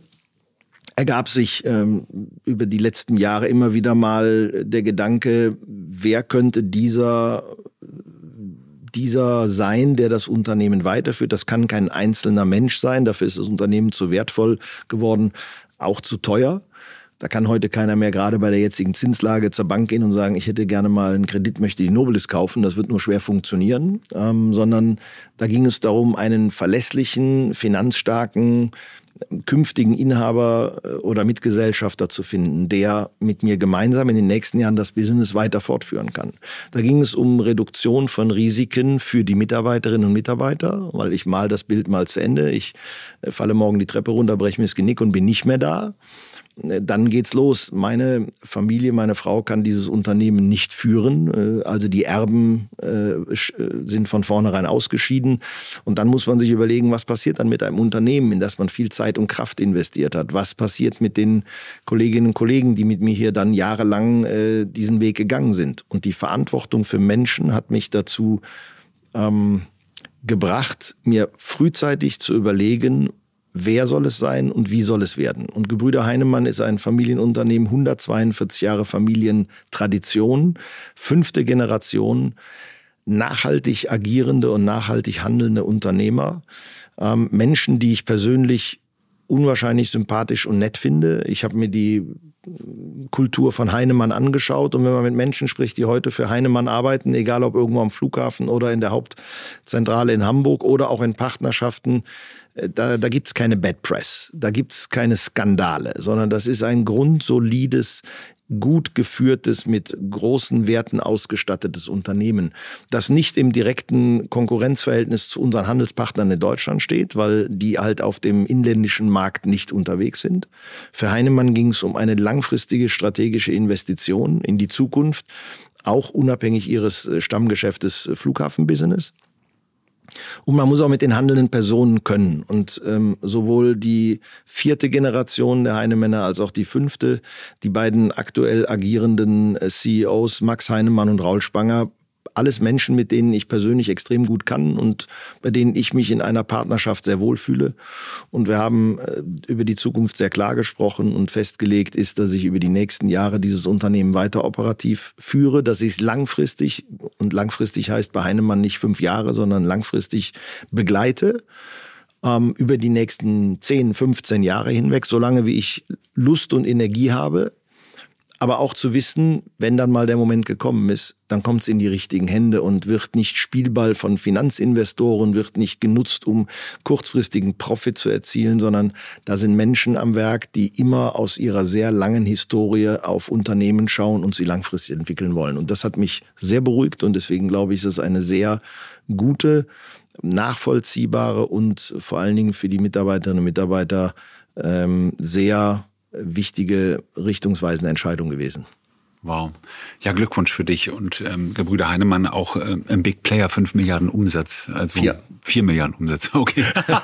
ergab sich ähm, über die letzten Jahre immer wieder mal der Gedanke, wer könnte dieser dieser sein, der das Unternehmen weiterführt. Das kann kein einzelner Mensch sein. Dafür ist das Unternehmen zu wertvoll geworden, auch zu teuer. Da kann heute keiner mehr gerade bei der jetzigen Zinslage zur Bank gehen und sagen, ich hätte gerne mal einen Kredit, möchte die Nobilis kaufen. Das wird nur schwer funktionieren. Ähm, sondern da ging es darum, einen verlässlichen, finanzstarken, künftigen Inhaber oder Mitgesellschafter zu finden, der mit mir gemeinsam in den nächsten Jahren das Business weiter fortführen kann. Da ging es um Reduktion von Risiken für die Mitarbeiterinnen und Mitarbeiter, weil ich mal das Bild mal zu Ende, ich falle morgen die Treppe runter, breche mir das Genick und bin nicht mehr da. Dann geht's los. Meine Familie, meine Frau kann dieses Unternehmen nicht führen. Also die Erben sind von vornherein ausgeschieden. Und dann muss man sich überlegen, was passiert dann mit einem Unternehmen, in das man viel Zeit Zeit und Kraft investiert hat. Was passiert mit den Kolleginnen und Kollegen, die mit mir hier dann jahrelang äh, diesen Weg gegangen sind? Und die Verantwortung für Menschen hat mich dazu ähm, gebracht, mir frühzeitig zu überlegen, wer soll es sein und wie soll es werden? Und Gebrüder Heinemann ist ein Familienunternehmen, hundertzweiundvierzig Jahre Familientradition, fünfte Generation, nachhaltig agierende und nachhaltig handelnde Unternehmer. Ähm, Menschen, die ich persönlich unwahrscheinlich sympathisch und nett finde. Ich habe mir die Kultur von Heinemann angeschaut und wenn man mit Menschen spricht, die heute für Heinemann arbeiten, egal ob irgendwo am Flughafen oder in der Hauptzentrale in Hamburg oder auch in Partnerschaften, Da, da gibt es keine Bad Press, da gibt es keine Skandale, sondern das ist ein grundsolides, gut geführtes, mit großen Werten ausgestattetes Unternehmen, das nicht im direkten Konkurrenzverhältnis zu unseren Handelspartnern in Deutschland steht, weil die halt auf dem inländischen Markt nicht unterwegs sind. Für Heinemann ging es um eine langfristige strategische Investition in die Zukunft, auch unabhängig ihres Stammgeschäftes Flughafenbusiness. Und man muss auch mit den handelnden Personen können. Und ähm, sowohl die vierte Generation der Heinemänner als auch die fünfte, die beiden aktuell agierenden C E Os, Max Heinemann und Raul Spanger, alles Menschen, mit denen ich persönlich extrem gut kann und bei denen ich mich in einer Partnerschaft sehr wohlfühle. Und wir haben äh, über die Zukunft sehr klar gesprochen und festgelegt ist, dass ich über die nächsten Jahre dieses Unternehmen weiter operativ führe, dass ich es langfristig, und langfristig heißt bei Heinemann nicht fünf Jahre, sondern langfristig begleite, ähm, über die nächsten zehn, fünfzehn Jahre hinweg, solange wie ich Lust und Energie habe. Aber auch zu wissen, wenn dann mal der Moment gekommen ist, dann kommt es in die richtigen Hände und wird nicht Spielball von Finanzinvestoren, wird nicht genutzt, um kurzfristigen Profit zu erzielen, sondern da sind Menschen am Werk, die immer aus ihrer sehr langen Historie auf Unternehmen schauen und sie langfristig entwickeln wollen. Und das hat mich sehr beruhigt und deswegen glaube ich, ist es eine sehr gute, nachvollziehbare und vor allen Dingen für die Mitarbeiterinnen und Mitarbeiter ähm, sehr wichtige, richtungsweisende Entscheidung gewesen. Wow. Ja, Glückwunsch für dich und ähm, Gebrüder Heinemann auch äh, ein Big Player, fünf Milliarden Umsatz. Also vier. Vier Milliarden Umsatz, okay.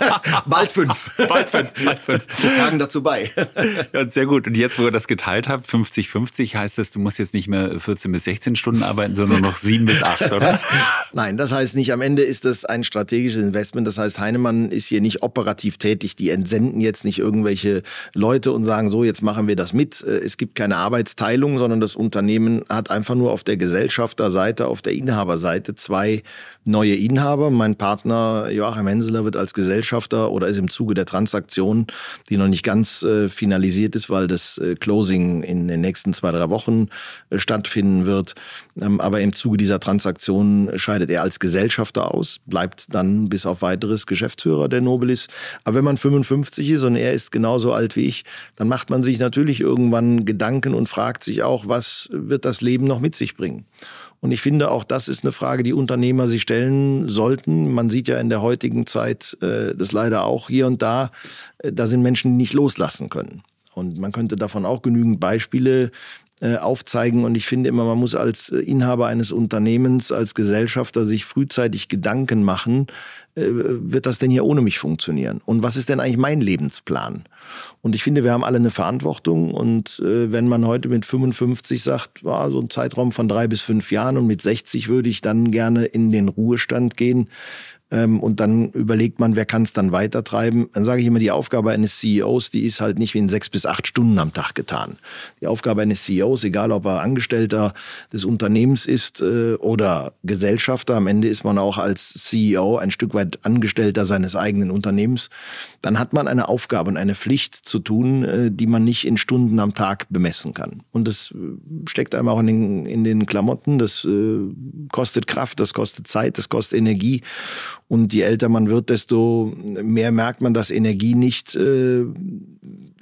Bald fünf. Bald fünf. Bald fünf. Wir tragen dazu bei. Ja, sehr gut. Und jetzt, wo ihr das geteilt habt, fünfzig fünfzig, heißt das, du musst jetzt nicht mehr vierzehn bis sechzehn Stunden arbeiten, sondern noch sieben bis acht, oder? Nein, das heißt nicht. Am Ende ist das ein strategisches Investment. Das heißt, Heinemann ist hier nicht operativ tätig. Die entsenden jetzt nicht irgendwelche Leute und sagen, so, jetzt machen wir das mit. Es gibt keine Arbeitsteilung, sondern das Unternehmen hat einfach nur auf der Gesellschafterseite, auf der Inhaberseite zwei neue Inhaber. Mein Partner Joachim Henseler wird als Gesellschafter oder ist im Zuge der Transaktion, die noch nicht ganz äh, finalisiert ist, weil das äh, Closing in den nächsten zwei, drei Wochen äh, stattfinden wird. Ähm, aber im Zuge dieser Transaktion scheidet er als Gesellschafter aus, bleibt dann bis auf weiteres Geschäftsführer der Nobilis. Aber wenn man fünfundfünfzig ist und er ist genauso alt wie ich, dann macht man sich natürlich irgendwann Gedanken und fragt sich auch, was wird das Leben noch mit sich bringen? Und ich finde, auch das ist eine Frage, die Unternehmer sich stellen sollten. Man sieht ja in der heutigen Zeit äh, das leider auch hier und da, äh, da sind Menschen, die nicht loslassen können. Und man könnte davon auch genügend Beispiele äh, aufzeigen. Und ich finde immer, man muss als Inhaber eines Unternehmens, als Gesellschafter sich frühzeitig Gedanken machen, äh, wird das denn hier ohne mich funktionieren? Und was ist denn eigentlich mein Lebensplan? Und ich finde, wir haben alle eine Verantwortung. Und äh, wenn man heute mit fünfundfünfzig sagt, war so ein Zeitraum von drei bis fünf Jahren und mit sechzig würde ich dann gerne in den Ruhestand gehen, ähm, und dann überlegt man, wer kann es dann weitertreiben, dann sage ich immer, die Aufgabe eines C E Os, die ist halt nicht wie in sechs bis acht Stunden am Tag getan. Die Aufgabe eines C E Os, egal ob er Angestellter des Unternehmens ist äh, oder Gesellschafter, am Ende ist man auch als C E O ein Stück weit Angestellter seines eigenen Unternehmens, dann hat man eine Aufgabe und eine Pflicht zu tun, äh, die man nicht in Stunden am Tag bemessen kann. Und das steckt einem auch in den, in den Klamotten, das äh, kostet Kraft, das kostet Zeit, das kostet Energie. Und je älter man wird, desto mehr merkt man, dass Energie nicht äh,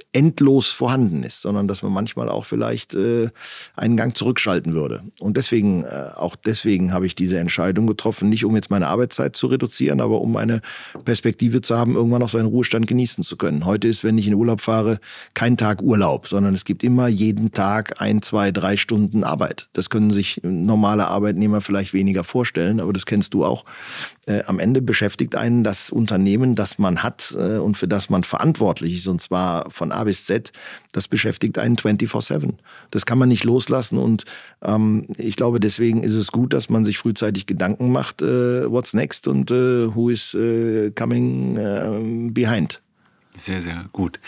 endlos vorhanden ist, sondern dass man manchmal auch vielleicht äh, einen Gang zurückschalten würde. Und deswegen, äh, auch deswegen habe ich diese Entscheidung getroffen, nicht um jetzt meine Arbeitszeit zu reduzieren, aber um eine Perspektive zu haben, irgendwann auch seinen Ruhestand genießen zu können. Heute ist, wenn ich in Urlaub fahre, kein Tag Urlaub, sondern es gibt immer jeden Tag ein, zwei, drei Stunden Arbeit. Das können sich normale Arbeitnehmer vielleicht weniger vorstellen, aber das kennst du auch. Äh, am Ende beschäftigt einen das Unternehmen, das man hat äh, und für das man verantwortlich ist, und zwar von A bis Z, das beschäftigt einen vierundzwanzig sieben. Das kann man nicht loslassen und ähm, ich glaube, deswegen ist es gut, dass man sich frühzeitig Gedanken macht, äh, what's next und äh, who is äh, coming äh, behind. Sehr, sehr gut.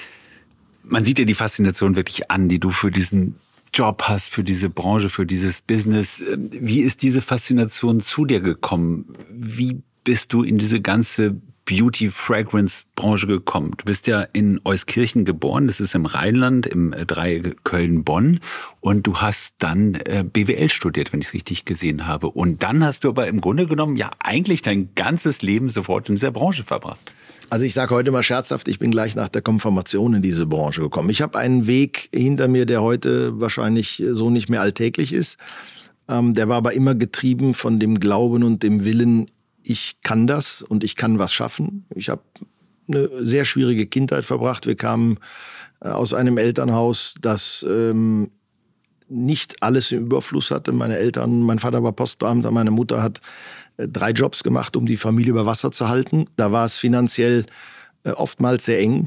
Man sieht dir die Faszination wirklich an, die du für diesen Job hast, für diese Branche, für dieses Business. Wie ist diese Faszination zu dir gekommen? Wie bist du in diese ganze Beauty-Fragrance-Branche gekommen? Du bist ja in Euskirchen geboren, das ist im Rheinland, im Dreieck Köln-Bonn. Und du hast dann B W L studiert, wenn ich es richtig gesehen habe. Und dann hast du aber im Grunde genommen ja eigentlich dein ganzes Leben sofort in dieser Branche verbracht. Also ich sage heute mal scherzhaft, ich bin gleich nach der Konfirmation in diese Branche gekommen. Ich habe einen Weg hinter mir, der heute wahrscheinlich so nicht mehr alltäglich ist. Ähm, der war aber immer getrieben von dem Glauben und dem Willen, ich kann das und ich kann was schaffen. Ich habe eine sehr schwierige Kindheit verbracht. Wir kamen aus einem Elternhaus, das ähm, nicht alles im Überfluss hatte. Meine Eltern, mein Vater war Postbeamter, meine Mutter hat äh, drei Jobs gemacht, um die Familie über Wasser zu halten. Da war es finanziell äh, oftmals sehr eng.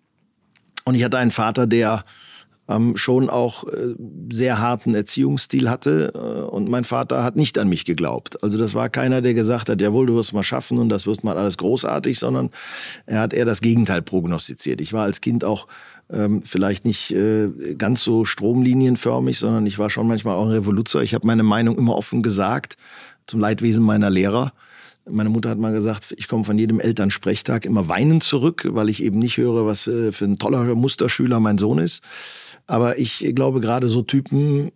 Und ich hatte einen Vater, der ähm, schon auch äh, sehr harten Erziehungsstil hatte. Äh, und mein Vater hat nicht an mich geglaubt. Also das war keiner, der gesagt hat, jawohl, du wirst mal schaffen und das wird mal alles großartig, sondern er hat eher das Gegenteil prognostiziert. Ich war als Kind auch ähm, vielleicht nicht äh, ganz so stromlinienförmig, sondern ich war schon manchmal auch ein Revoluzer. Ich habe meine Meinung immer offen gesagt, zum Leidwesen meiner Lehrer. Meine Mutter hat mal gesagt, ich komme von jedem Elternsprechtag immer weinend zurück, weil ich eben nicht höre, was für, für ein toller Musterschüler mein Sohn ist. Aber ich glaube, gerade so Typen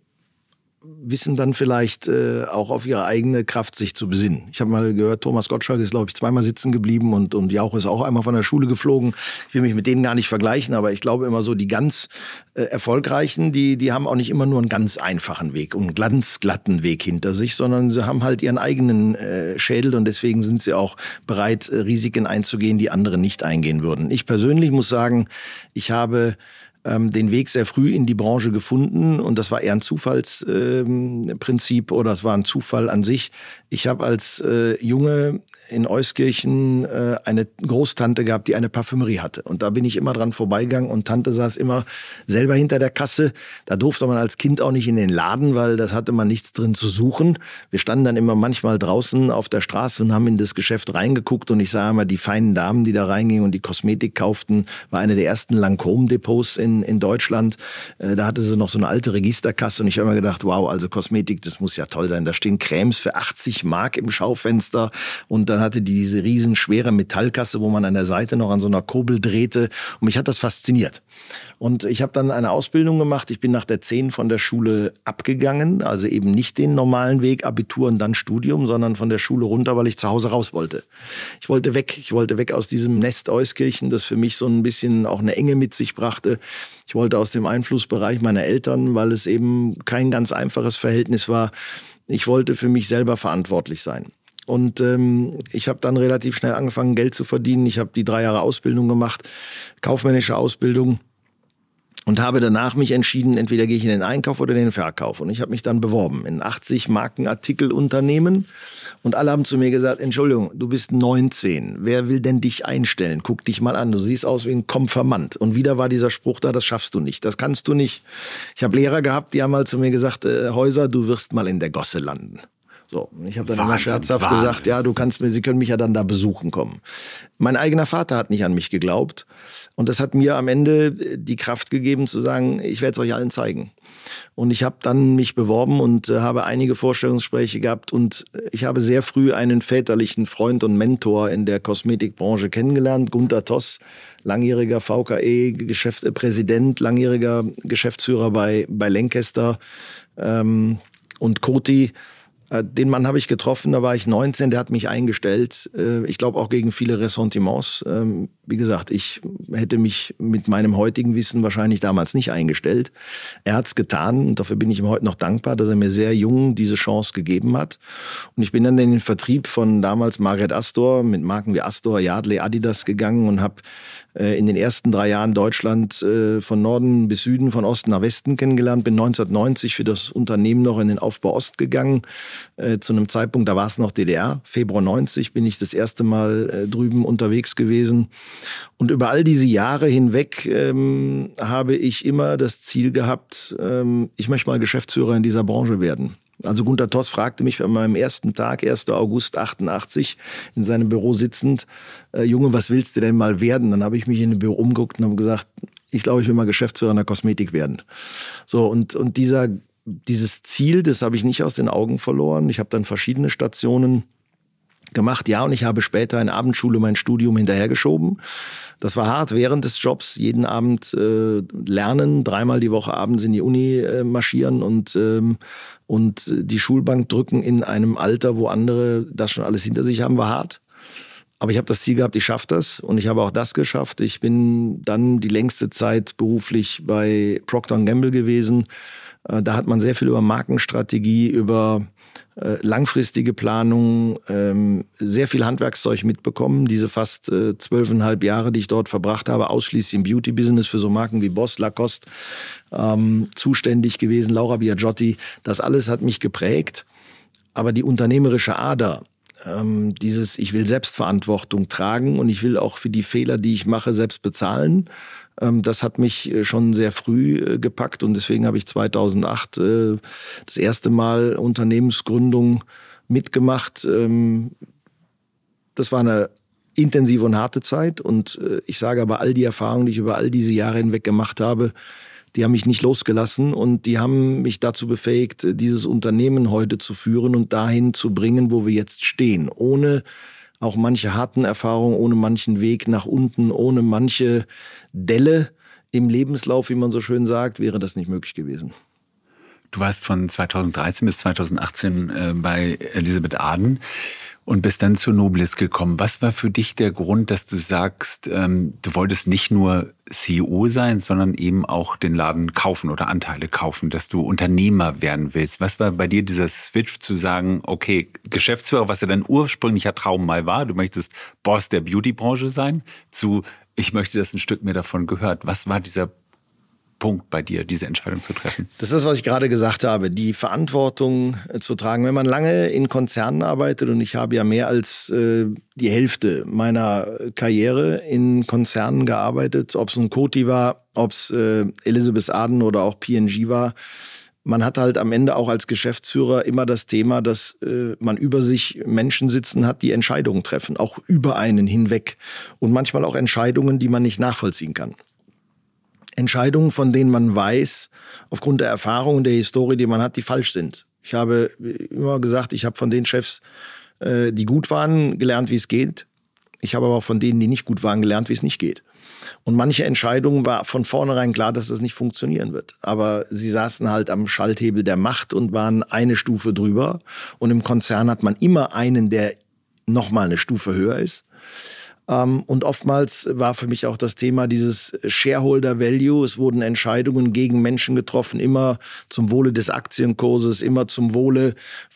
wissen dann vielleicht äh, auch auf ihre eigene Kraft sich zu besinnen. Ich habe mal gehört, Thomas Gottschalk ist, glaube ich, zweimal sitzen geblieben und, und Jauch ist auch einmal von der Schule geflogen. Ich will mich mit denen gar nicht vergleichen, aber ich glaube immer so, die ganz äh, Erfolgreichen, die, die haben auch nicht immer nur einen ganz einfachen Weg und einen ganz glatten Weg hinter sich, sondern sie haben halt ihren eigenen äh, Schädel und deswegen sind sie auch bereit, äh, Risiken einzugehen, die andere nicht eingehen würden. Ich persönlich muss sagen, ich habe den Weg sehr früh in die Branche gefunden und das war eher ein Zufallsprinzip ähm, oder es war ein Zufall an sich. Ich habe als äh, Junge in Euskirchen äh, eine Großtante gehabt, die eine Parfümerie hatte. Und da bin ich immer dran vorbeigegangen und Tante saß immer selber hinter der Kasse. Da durfte man als Kind auch nicht in den Laden, weil das hatte man nichts drin zu suchen. Wir standen dann immer manchmal draußen auf der Straße und haben in das Geschäft reingeguckt und ich sah immer die feinen Damen, die da reingingen und die Kosmetik kauften. War eine der ersten Lancôme-Depots in, in Deutschland. Äh, da hatte sie noch so eine alte Registerkasse und ich habe immer gedacht, wow, also Kosmetik, das muss ja toll sein. Da stehen Cremes für achtzig Mark im Schaufenster und dann hatte die diese riesen schwere Metallkasse, wo man an der Seite noch an so einer Kurbel drehte. Und mich hat das fasziniert. Und ich habe dann eine Ausbildung gemacht. Ich bin nach der zehn von der Schule abgegangen. Also eben nicht den normalen Weg, Abitur und dann Studium, sondern von der Schule runter, weil ich zu Hause raus wollte. Ich wollte weg. Ich wollte weg aus diesem Nest Euskirchen, das für mich so ein bisschen auch eine Enge mit sich brachte. Ich wollte aus dem Einflussbereich meiner Eltern, weil es eben kein ganz einfaches Verhältnis war. Ich wollte für mich selber verantwortlich sein. Und ähm, ich habe dann relativ schnell angefangen, Geld zu verdienen. Ich habe die drei Jahre Ausbildung gemacht, kaufmännische Ausbildung. Und habe danach mich entschieden, entweder gehe ich in den Einkauf oder in den Verkauf. Und ich habe mich dann beworben in achtzig Markenartikelunternehmen. Und alle haben zu mir gesagt, Entschuldigung, du bist neunzehn. Wer will denn dich einstellen? Guck dich mal an, du siehst aus wie ein Konfirmand. Und wieder war dieser Spruch da, das schaffst du nicht, das kannst du nicht. Ich habe Lehrer gehabt, die haben mal zu mir gesagt, äh, Häuser, du wirst mal in der Gosse landen. So, ich habe dann Wahnsinn, immer scherzhaft Wahnsinn. gesagt, ja, du kannst mir, Sie können mich ja dann da besuchen kommen. Mein eigener Vater hat nicht an mich geglaubt und das hat mir am Ende die Kraft gegeben zu sagen, ich werde es euch allen zeigen. Und ich habe dann mich beworben und äh, habe einige Vorstellungsgespräche gehabt und ich habe sehr früh einen väterlichen Freund und Mentor in der Kosmetikbranche kennengelernt, Gunter Toss, langjähriger V K E-Präsident, langjähriger Geschäftsführer bei, bei Lancaster ähm, und Coty. Den Mann habe ich getroffen, da war ich neunzehn, der hat mich eingestellt. Ich glaube auch gegen viele Ressentiments. Wie gesagt, ich hätte mich mit meinem heutigen Wissen wahrscheinlich damals nicht eingestellt. Er hat es getan und dafür bin ich ihm heute noch dankbar, dass er mir sehr jung diese Chance gegeben hat. Und ich bin dann in den Vertrieb von damals Margret Astor mit Marken wie Astor, Yardley, Adidas gegangen und habe in den ersten drei Jahren Deutschland von Norden bis Süden, von Osten nach Westen kennengelernt. Bin neunzehnhundertneunzig für das Unternehmen noch in den Aufbau Ost gegangen. Zu einem Zeitpunkt, da war es noch D D R. Februar neunzig bin ich das erste Mal drüben unterwegs gewesen. Und über all diese Jahre hinweg ähm, habe ich immer das Ziel gehabt, ähm, ich möchte mal Geschäftsführer in dieser Branche werden. Also Gunter Toss fragte mich an meinem ersten Tag, ersten August achtundachtzig, in seinem Büro sitzend, äh, Junge, was willst du denn mal werden? Dann habe ich mich in dem Büro umgeguckt und habe gesagt, ich glaube, ich will mal Geschäftsführer in der Kosmetik werden. So, und, und dieser, dieses Ziel, das habe ich nicht aus den Augen verloren. Ich habe dann verschiedene Stationen gemacht, ja, und ich habe später in Abendschule mein Studium hinterhergeschoben. Das war hart während des Jobs, jeden Abend äh, lernen, dreimal die Woche abends in die Uni äh, marschieren und, ähm, und die Schulbank drücken in einem Alter, wo andere das schon alles hinter sich haben, war hart. Aber ich habe das Ziel gehabt, ich schaffe das und ich habe auch das geschafft. Ich bin dann die längste Zeit beruflich bei Procter and Gamble gewesen. Äh, da hat man sehr viel über Markenstrategie, über langfristige Planung, ähm, sehr viel Handwerkszeug mitbekommen. Diese fast äh, zwölfeinhalb Jahre, die ich dort verbracht habe, ausschließlich im Beauty-Business für so Marken wie Boss, Lacoste, ähm, zuständig gewesen, Laura Biagiotti. Das alles hat mich geprägt. Aber die unternehmerische Ader, ähm, dieses, ich will Selbstverantwortung tragen und ich will auch für die Fehler, die ich mache, selbst bezahlen. Das hat mich schon sehr früh gepackt und deswegen habe ich zweitausendacht das erste Mal Unternehmensgründung mitgemacht. Das war eine intensive und harte Zeit und ich sage aber, all die Erfahrungen, die ich über all diese Jahre hinweg gemacht habe, die haben mich nicht losgelassen und die haben mich dazu befähigt, dieses Unternehmen heute zu führen und dahin zu bringen, wo wir jetzt stehen, ohne auch manche harten Erfahrungen, ohne manchen Weg nach unten, ohne manche Delle im Lebenslauf, wie man so schön sagt, wäre das nicht möglich gewesen. Du warst von zweitausenddreizehn bis zweitausendachtzehn äh, bei Elisabeth Arden und bist dann zu Noblis gekommen. Was war für dich der Grund, dass du sagst, ähm, du wolltest nicht nur C E O sein, sondern eben auch den Laden kaufen oder Anteile kaufen, dass du Unternehmer werden willst? Was war bei dir dieser Switch zu sagen, okay, Geschäftsführer, was ja dein ursprünglicher Traum mal war, du möchtest Boss der Beautybranche sein, zu ich möchte, dass ein Stück mir davon gehört. Was war dieser Punkt bei dir, diese Entscheidung zu treffen? Das ist das, was ich gerade gesagt habe, die Verantwortung äh, zu tragen. Wenn man lange in Konzernen arbeitet, und ich habe ja mehr als äh, die Hälfte meiner Karriere in Konzernen gearbeitet, ob es ein Coty war, ob es äh, Elisabeth Arden oder auch P and G war, man hat halt am Ende auch als Geschäftsführer immer das Thema, dass äh, man über sich Menschen sitzen hat, die Entscheidungen treffen, auch über einen hinweg. Und manchmal auch Entscheidungen, die man nicht nachvollziehen kann. Entscheidungen, von denen man weiß, aufgrund der Erfahrung und der Historie, die man hat, die falsch sind. Ich habe immer gesagt, ich habe von den Chefs, äh, die gut waren, gelernt, wie es geht. Ich habe aber auch von denen, die nicht gut waren, gelernt, wie es nicht geht. Und manche Entscheidungen war von vornherein klar, dass das nicht funktionieren wird. Aber sie saßen halt am Schalthebel der Macht und waren eine Stufe drüber. Und im Konzern hat man immer einen, der noch mal eine Stufe höher ist. Und oftmals war für mich auch das Thema dieses Shareholder Value. Es wurden Entscheidungen gegen Menschen getroffen, immer zum Wohle des Aktienkurses, immer zum Wohle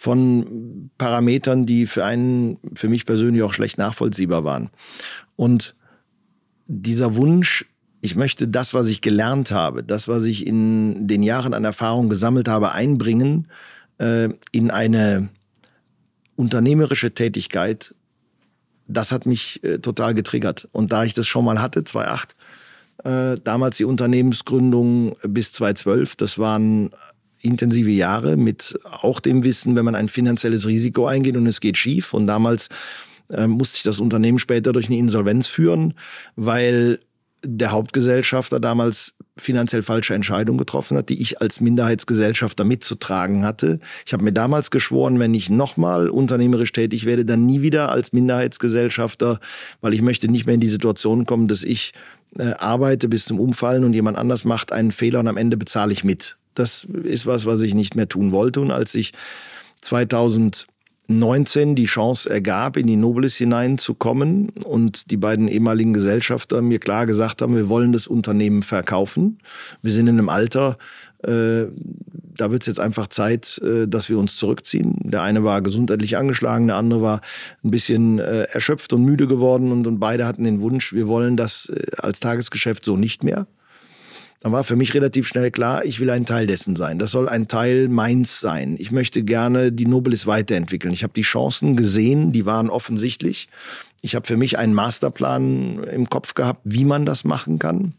von Parametern, die für einen, für mich persönlich auch schlecht nachvollziehbar waren. Und dieser Wunsch, ich möchte das, was ich gelernt habe, das, was ich in den Jahren an Erfahrung gesammelt habe, einbringen äh, in eine unternehmerische Tätigkeit, das hat mich äh, total getriggert. Und da ich das schon mal hatte, zweitausendacht, äh, damals die Unternehmensgründung bis zweitausendzwölf, das waren intensive Jahre mit auch dem Wissen, wenn man ein finanzielles Risiko eingeht und es geht schief. Und damals äh, musste ich das Unternehmen später durch eine Insolvenz führen, weil der Hauptgesellschafter damals finanziell falsche Entscheidungen getroffen hat, die ich als Minderheitsgesellschafter mitzutragen hatte. Ich habe mir damals geschworen, wenn ich nochmal unternehmerisch tätig werde, dann nie wieder als Minderheitsgesellschafter, weil ich möchte nicht mehr in die Situation kommen, dass ich äh, arbeite bis zum Umfallen und jemand anders macht einen Fehler und am Ende bezahle ich mit. Das ist was, was ich nicht mehr tun wollte. Und als ich zweitausendneunzehn die Chance ergab, in die Nobilis hineinzukommen und die beiden ehemaligen Gesellschafter mir klar gesagt haben, wir wollen das Unternehmen verkaufen. Wir sind in einem Alter, äh, da wird es jetzt einfach Zeit, äh, dass wir uns zurückziehen. Der eine war gesundheitlich angeschlagen, der andere war ein bisschen äh, erschöpft und müde geworden und, und beide hatten den Wunsch, wir wollen das äh, als Tagesgeschäft so nicht mehr. Dann war für mich relativ schnell klar, ich will ein Teil dessen sein. Das soll ein Teil meins sein. Ich möchte gerne die Nobilis weiterentwickeln. Ich habe die Chancen gesehen, die waren offensichtlich. Ich habe für mich einen Masterplan im Kopf gehabt, wie man das machen kann.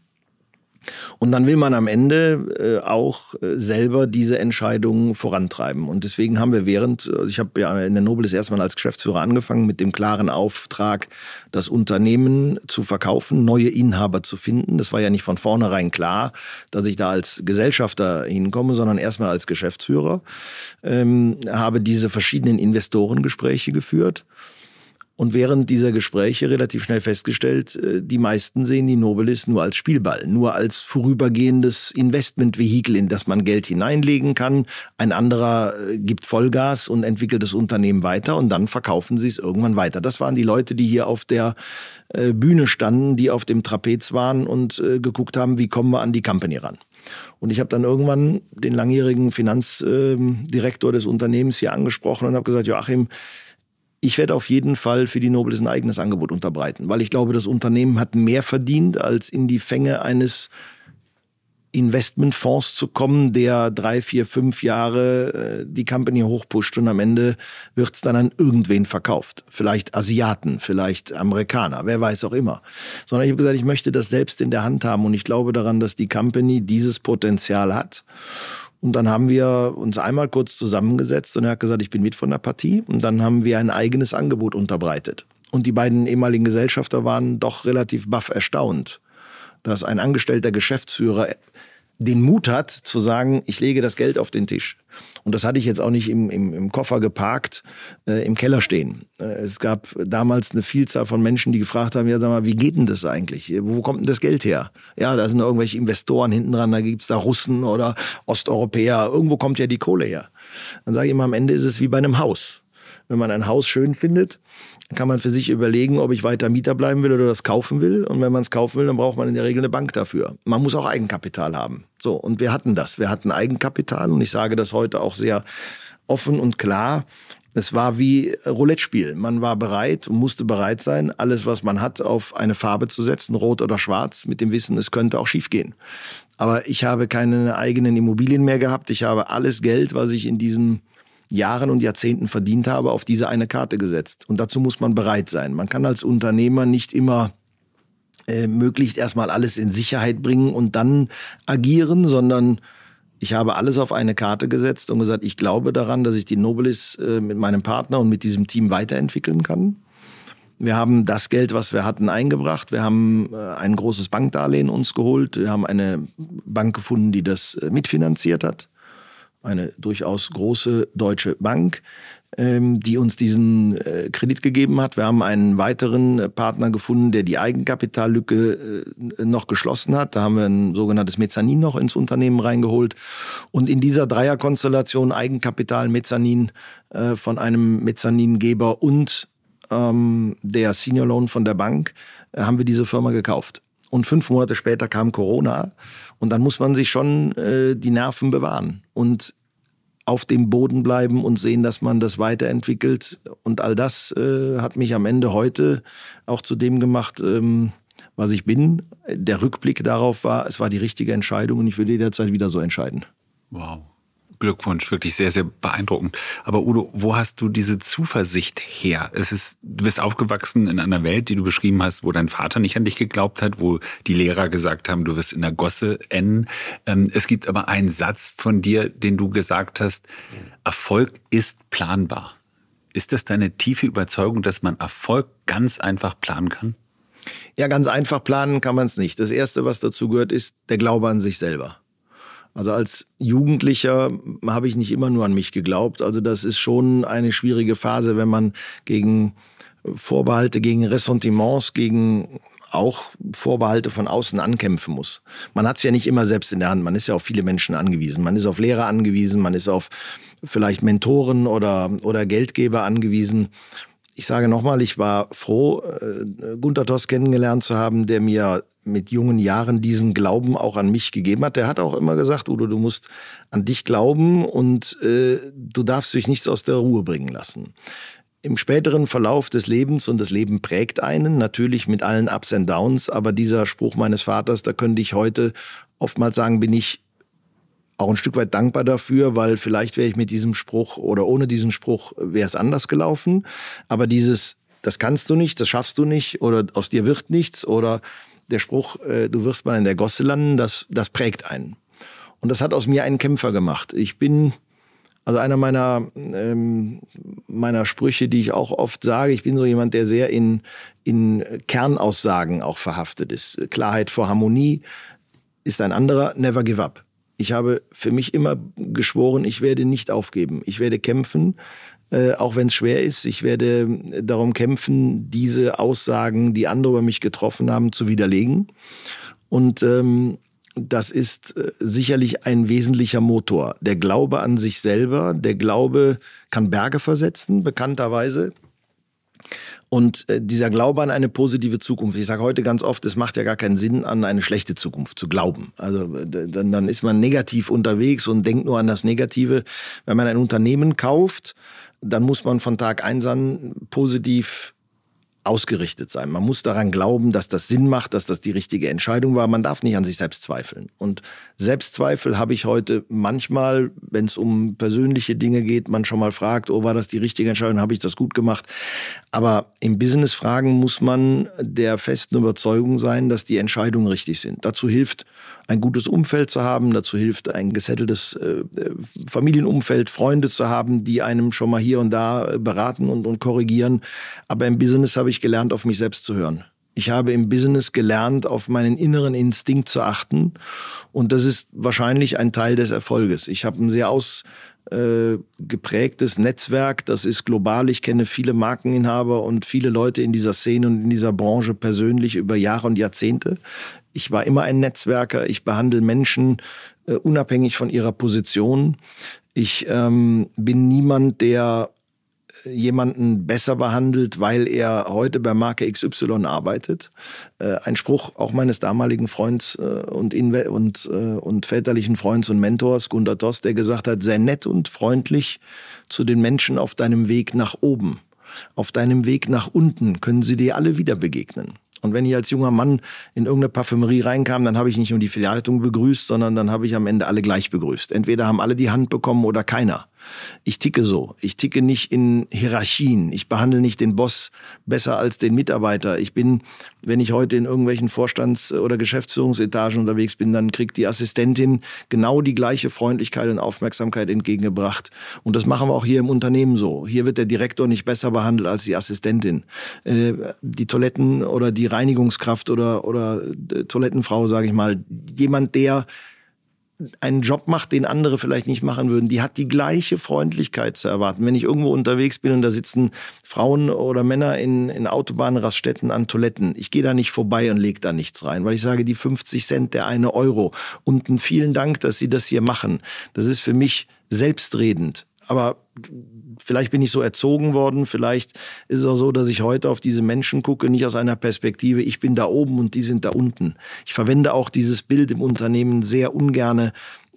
Und dann will man am Ende äh, auch äh, selber diese Entscheidungen vorantreiben. Und deswegen haben wir während, also ich habe ja in der Nobilis erstmal als Geschäftsführer angefangen mit dem klaren Auftrag, das Unternehmen zu verkaufen, neue Inhaber zu finden. Das war ja nicht von vornherein klar, dass ich da als Gesellschafter hinkomme, sondern erstmal als Geschäftsführer. Ähm, habe diese verschiedenen Investorengespräche geführt. Und während dieser Gespräche relativ schnell festgestellt, die meisten sehen die Nobilis nur als Spielball, nur als vorübergehendes Investmentvehikel, in das man Geld hineinlegen kann. Ein anderer gibt Vollgas und entwickelt das Unternehmen weiter und dann verkaufen sie es irgendwann weiter. Das waren die Leute, die hier auf der Bühne standen, die auf dem Trapez waren und geguckt haben, wie kommen wir an die Company ran. Und ich habe dann irgendwann den langjährigen Finanzdirektor des Unternehmens hier angesprochen und habe gesagt, Joachim, ich werde auf jeden Fall für die Nobilis ein eigenes Angebot unterbreiten, weil ich glaube, das Unternehmen hat mehr verdient, als in die Fänge eines Investmentfonds zu kommen, der drei, vier, fünf Jahre die Company hochpusht und am Ende wird es dann an irgendwen verkauft. Vielleicht Asiaten, vielleicht Amerikaner, wer weiß auch immer. Sondern ich habe gesagt, ich möchte das selbst in der Hand haben und ich glaube daran, dass die Company dieses Potenzial hat. Und dann haben wir uns einmal kurz zusammengesetzt und er hat gesagt, ich bin mit von der Partie. Und dann haben wir ein eigenes Angebot unterbreitet. Und die beiden ehemaligen Gesellschafter waren doch relativ baff erstaunt, dass ein angestellter Geschäftsführer den Mut hat, zu sagen, ich lege das Geld auf den Tisch. Und das hatte ich jetzt auch nicht im, im, im Koffer geparkt, äh, im Keller stehen. Äh, es gab damals eine Vielzahl von Menschen, die gefragt haben, ja, sag mal, wie geht denn das eigentlich? Wo kommt denn das Geld her? Ja, da sind irgendwelche Investoren hinten dran, da gibt's da Russen oder Osteuropäer. Irgendwo kommt ja die Kohle her. Dann sage ich immer, am Ende ist es wie bei einem Haus. Wenn man ein Haus schön findet, kann man für sich überlegen, ob ich weiter Mieter bleiben will oder das kaufen will. Und wenn man es kaufen will, dann braucht man in der Regel eine Bank dafür. Man muss auch Eigenkapital haben. So, und wir hatten das. Wir hatten Eigenkapital und ich sage das heute auch sehr offen und klar. Es war wie Roulette-Spiel. Man war bereit und musste bereit sein, alles, was man hat, auf eine Farbe zu setzen, rot oder schwarz, mit dem Wissen, es könnte auch schief gehen. Aber ich habe keine eigenen Immobilien mehr gehabt. Ich habe alles Geld, was ich in diesen Jahren und Jahrzehnten verdient habe, auf diese eine Karte gesetzt. Und dazu muss man bereit sein. Man kann als Unternehmer nicht immer äh, möglichst erstmal alles in Sicherheit bringen und dann agieren, sondern ich habe alles auf eine Karte gesetzt und gesagt, ich glaube daran, dass ich die Nobilis äh, mit meinem Partner und mit diesem Team weiterentwickeln kann. Wir haben das Geld, was wir hatten, eingebracht. Wir haben äh, ein großes Bankdarlehen uns geholt. Wir haben eine Bank gefunden, die das äh, mitfinanziert hat. Eine durchaus große deutsche Bank, ähm, die uns diesen äh, Kredit gegeben hat. Wir haben einen weiteren äh, Partner gefunden, der die Eigenkapitallücke äh, noch geschlossen hat. Da haben wir ein sogenanntes Mezzanin noch ins Unternehmen reingeholt. Und in dieser Dreierkonstellation Eigenkapital, Mezzanin äh, von einem Mezzaningeber und ähm, der Senior Loan von der Bank äh, haben wir diese Firma gekauft. Und fünf Monate später kam Corona und dann muss man sich schon äh, die Nerven bewahren und auf dem Boden bleiben und sehen, dass man das weiterentwickelt. Und all das äh, hat mich am Ende heute auch zu dem gemacht, ähm, was ich bin. Der Rückblick darauf war, es war die richtige Entscheidung und ich würde jederzeit wieder so entscheiden. Wow. Glückwunsch, wirklich sehr, sehr beeindruckend. Aber Udo, wo hast du diese Zuversicht her? Es ist, du bist aufgewachsen in einer Welt, die du beschrieben hast, wo dein Vater nicht an dich geglaubt hat, wo die Lehrer gesagt haben, du wirst in der Gosse enden. Es gibt aber einen Satz von dir, den du gesagt hast, Erfolg ist planbar. Ist das deine tiefe Überzeugung, dass man Erfolg ganz einfach planen kann? Ja, ganz einfach planen kann man es nicht. Das Erste, was dazu gehört, ist der Glaube an sich selber. Also als Jugendlicher habe ich nicht immer nur an mich geglaubt. Also das ist schon eine schwierige Phase, wenn man gegen Vorbehalte, gegen Ressentiments, gegen auch Vorbehalte von außen ankämpfen muss. Man hat es ja nicht immer selbst in der Hand. Man ist ja auf viele Menschen angewiesen. Man ist auf Lehrer angewiesen, man ist auf vielleicht Mentoren oder, oder Geldgeber angewiesen. Ich sage nochmal, ich war froh, Gunter Toss kennengelernt zu haben, der mir mit jungen Jahren diesen Glauben auch an mich gegeben hat. Der hat auch immer gesagt, Udo, du musst an dich glauben und äh, du darfst dich nichts aus der Ruhe bringen lassen. Im späteren Verlauf des Lebens, und das Leben prägt einen, natürlich mit allen Ups and Downs, aber dieser Spruch meines Vaters, da könnte ich heute oftmals sagen, bin ich auch ein Stück weit dankbar dafür, weil vielleicht wäre ich mit diesem Spruch oder ohne diesen Spruch wäre es anders gelaufen. Aber dieses, das kannst du nicht, das schaffst du nicht oder aus dir wird nichts oder der Spruch, äh, du wirst mal in der Gosse landen, das, das prägt einen. Und das hat aus mir einen Kämpfer gemacht. Ich bin, also einer meiner, ähm, meiner Sprüche, die ich auch oft sage, ich bin so jemand, der sehr in, in Kernaussagen auch verhaftet ist. Klarheit vor Harmonie ist ein anderer, never give up. Ich habe für mich immer geschworen, ich werde nicht aufgeben. Ich werde kämpfen, äh, auch wenn es schwer ist. Ich werde darum kämpfen, diese Aussagen, die andere über mich getroffen haben, zu widerlegen. Und ähm, das ist äh, sicherlich ein wesentlicher Motor. Der Glaube an sich selber, der Glaube kann Berge versetzen, bekannterweise. Und äh, dieser Glaube an eine positive Zukunft, ich sage heute ganz oft, es macht ja gar keinen Sinn, an eine schlechte Zukunft zu glauben. Also dann, dann ist man negativ unterwegs und denkt nur an das Negative. Wenn man ein Unternehmen kauft, dann muss man von Tag eins an positiv ausgerichtet sein. Man muss daran glauben, dass das Sinn macht, dass das die richtige Entscheidung war. Man darf nicht an sich selbst zweifeln. Und Selbstzweifel habe ich heute manchmal, wenn es um persönliche Dinge geht, man schon mal fragt, oh, war das die richtige Entscheidung, habe ich das gut gemacht? Aber in Business-Fragen muss man der festen Überzeugung sein, dass die Entscheidungen richtig sind. Dazu hilft ein gutes Umfeld zu haben, dazu hilft ein gesetteltes äh, Familienumfeld, Freunde zu haben, die einem schon mal hier und da beraten und, und korrigieren. Aber im Business habe ich gelernt, auf mich selbst zu hören. Ich habe im Business gelernt, auf meinen inneren Instinkt zu achten. Und das ist wahrscheinlich ein Teil des Erfolges. Ich habe ein sehr ausgeprägtes Netzwerk. Das ist global. Ich kenne viele Markeninhaber und viele Leute in dieser Szene und in dieser Branche persönlich über Jahre und Jahrzehnte. Ich war immer ein Netzwerker. Ich behandle Menschen äh, unabhängig von ihrer Position. Ich ähm, bin niemand, der jemanden besser behandelt, weil er heute bei Marke X Y arbeitet. Äh, ein Spruch auch meines damaligen Freunds äh, und, Inve- und, äh, und väterlichen Freunds und Mentors, Gunter Toss, der gesagt hat, sei nett und freundlich zu den Menschen auf deinem Weg nach oben. Auf deinem Weg nach unten können sie dir alle wieder begegnen. Und wenn ich als junger Mann in irgendeine Parfümerie reinkam, dann habe ich nicht nur die Filialleitung begrüßt, sondern dann habe ich am Ende alle gleich begrüßt. Entweder haben alle die Hand bekommen oder keiner. Ich ticke so. Ich ticke nicht in Hierarchien. Ich behandle nicht den Boss besser als den Mitarbeiter. Ich bin, wenn ich heute in irgendwelchen Vorstands- oder Geschäftsführungsetagen unterwegs bin, dann kriegt die Assistentin genau die gleiche Freundlichkeit und Aufmerksamkeit entgegengebracht. Und das machen wir auch hier im Unternehmen so. Hier wird der Direktor nicht besser behandelt als die Assistentin. Äh, die Toiletten oder die Reinigungskraft oder, oder Toilettenfrau, sage ich mal, jemand, der einen Job macht, den andere vielleicht nicht machen würden, die hat die gleiche Freundlichkeit zu erwarten. Wenn ich irgendwo unterwegs bin und da sitzen Frauen oder Männer in, in Autobahnraststätten an Toiletten, ich gehe da nicht vorbei und lege da nichts rein, weil ich sage, die fünfzig Cent, der eine Euro und einen vielen Dank, dass Sie das hier machen, das ist für mich selbstredend. Aber vielleicht bin ich so erzogen worden, vielleicht ist es auch so, dass ich heute auf diese Menschen gucke, nicht aus einer Perspektive, ich bin da oben und die sind da unten. Ich verwende auch dieses Bild im Unternehmen sehr ungerne.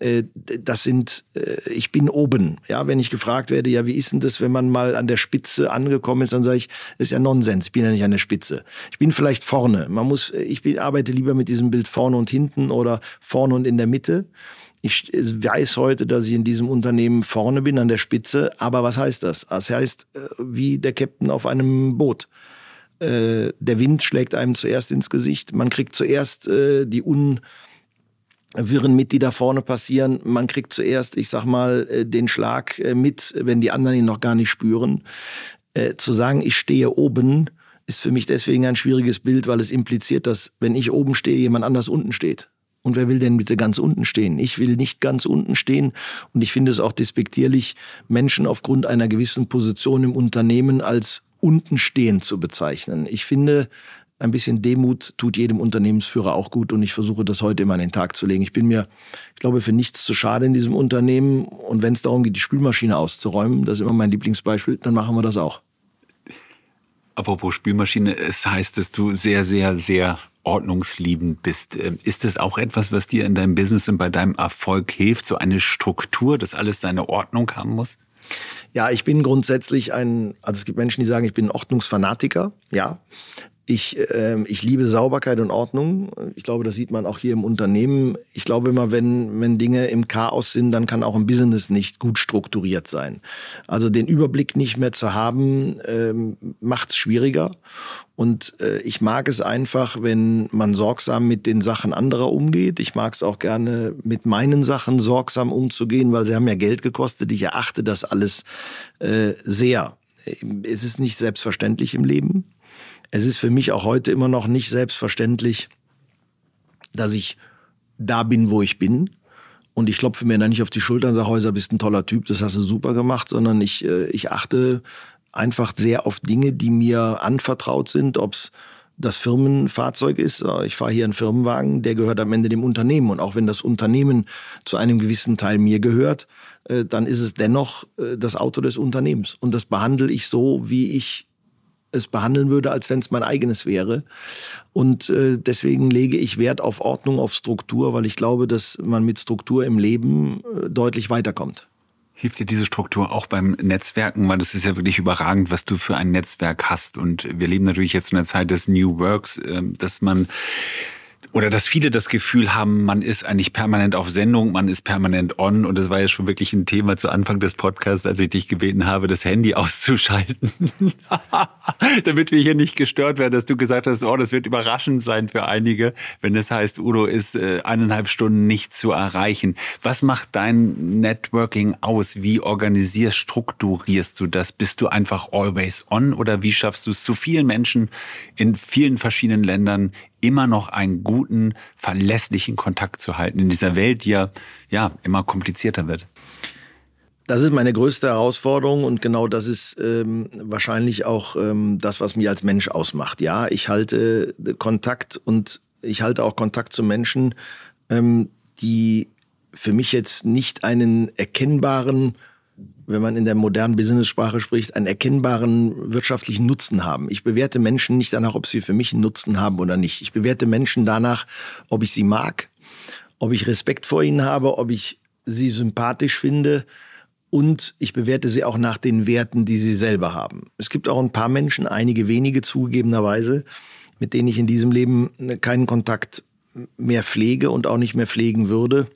Das sind, ich bin oben. Ja, wenn ich gefragt werde, ja, wie ist denn das, wenn man mal an der Spitze angekommen ist, dann sage ich, das ist ja Nonsens, ich bin ja nicht an der Spitze. Ich bin vielleicht vorne. Man muss, ich bin, arbeite lieber mit diesem Bild vorne und hinten oder vorne und in der Mitte. Ich weiß heute, dass ich in diesem Unternehmen vorne bin, an der Spitze. Aber was heißt das? Das heißt, wie der Captain auf einem Boot. Der Wind schlägt einem zuerst ins Gesicht. Man kriegt zuerst die Unwirren mit, die da vorne passieren. Man kriegt zuerst, ich sag mal, den Schlag mit, wenn die anderen ihn noch gar nicht spüren. Zu sagen, ich stehe oben, ist für mich deswegen ein schwieriges Bild, weil es impliziert, dass, wenn ich oben stehe, jemand anders unten steht. Und wer will denn bitte ganz unten stehen? Ich will nicht ganz unten stehen. Und ich finde es auch despektierlich, Menschen aufgrund einer gewissen Position im Unternehmen als unten stehend zu bezeichnen. Ich finde, ein bisschen Demut tut jedem Unternehmensführer auch gut und ich versuche das heute immer an den Tag zu legen. Ich bin mir, ich glaube, für nichts zu schade in diesem Unternehmen und wenn es darum geht, die Spülmaschine auszuräumen, das ist immer mein Lieblingsbeispiel, dann machen wir das auch. Apropos Spülmaschine, es heißt, dass du sehr, sehr, sehr ordnungsliebend bist. Ist das auch etwas, was dir in deinem Business und bei deinem Erfolg hilft, so eine Struktur, dass alles seine Ordnung haben muss? Ja, ich bin grundsätzlich ein, also es gibt Menschen, die sagen, ich bin ein Ordnungsfanatiker, ja. Ich, äh, ich liebe Sauberkeit und Ordnung. Ich glaube, das sieht man auch hier im Unternehmen. Ich glaube immer, wenn, wenn Dinge im Chaos sind, dann kann auch ein Business nicht gut strukturiert sein. Also den Überblick nicht mehr zu haben, ähm, macht es schwieriger. Und äh, ich mag es einfach, wenn man sorgsam mit den Sachen anderer umgeht. Ich mag es auch gerne, mit meinen Sachen sorgsam umzugehen, weil sie haben ja Geld gekostet. Ich erachte das alles äh, sehr. Es ist nicht selbstverständlich im Leben. Es ist für mich auch heute immer noch nicht selbstverständlich, dass ich da bin, wo ich bin. Und ich klopfe mir da nicht auf die Schulter und sage, Häuser, bist ein toller Typ, das hast du super gemacht, sondern ich, ich achte einfach sehr auf Dinge, die mir anvertraut sind, ob es das Firmenfahrzeug ist. Ich fahre hier einen Firmenwagen, der gehört am Ende dem Unternehmen. Und auch wenn das Unternehmen zu einem gewissen Teil mir gehört, dann ist es dennoch das Auto des Unternehmens. Und das behandle ich so, wie ich es behandeln würde, als wenn es mein eigenes wäre. Und äh, deswegen lege ich Wert auf Ordnung, auf Struktur, weil ich glaube, dass man mit Struktur im Leben äh, deutlich weiterkommt. Hilft dir diese Struktur auch beim Netzwerken? Weil das ist ja wirklich überragend, was du für ein Netzwerk hast. Und wir leben natürlich jetzt in der Zeit des New Works, äh, dass man oder dass viele das Gefühl haben, man ist eigentlich permanent auf Sendung, man ist permanent on. Und das war ja schon wirklich ein Thema zu Anfang des Podcasts, als ich dich gebeten habe, das Handy auszuschalten, damit wir hier nicht gestört werden, dass du gesagt hast, oh, das wird überraschend sein für einige, wenn es heißt, Udo ist äh, eineinhalb Stunden nicht zu erreichen. Was macht dein Networking aus? Wie organisierst, strukturierst du das? Bist du einfach always on oder wie schaffst du es, zu vielen Menschen in vielen verschiedenen Ländern immer noch einen guten, verlässlichen Kontakt zu halten in dieser Welt, die ja, ja immer komplizierter wird? Das ist meine größte Herausforderung und genau das ist ähm, wahrscheinlich auch ähm, das, was mich als Mensch ausmacht. Ja, ich halte Kontakt und ich halte auch Kontakt zu Menschen, ähm, die für mich jetzt nicht einen erkennbaren, wenn man in der modernen Business-Sprache spricht, einen erkennbaren wirtschaftlichen Nutzen haben. Ich bewerte Menschen nicht danach, ob sie für mich einen Nutzen haben oder nicht. Ich bewerte Menschen danach, ob ich sie mag, ob ich Respekt vor ihnen habe, ob ich sie sympathisch finde und ich bewerte sie auch nach den Werten, die sie selber haben. Es gibt auch ein paar Menschen, einige wenige zugegebenerweise, mit denen ich in diesem Leben keinen Kontakt mehr pflege und auch nicht mehr pflegen würde,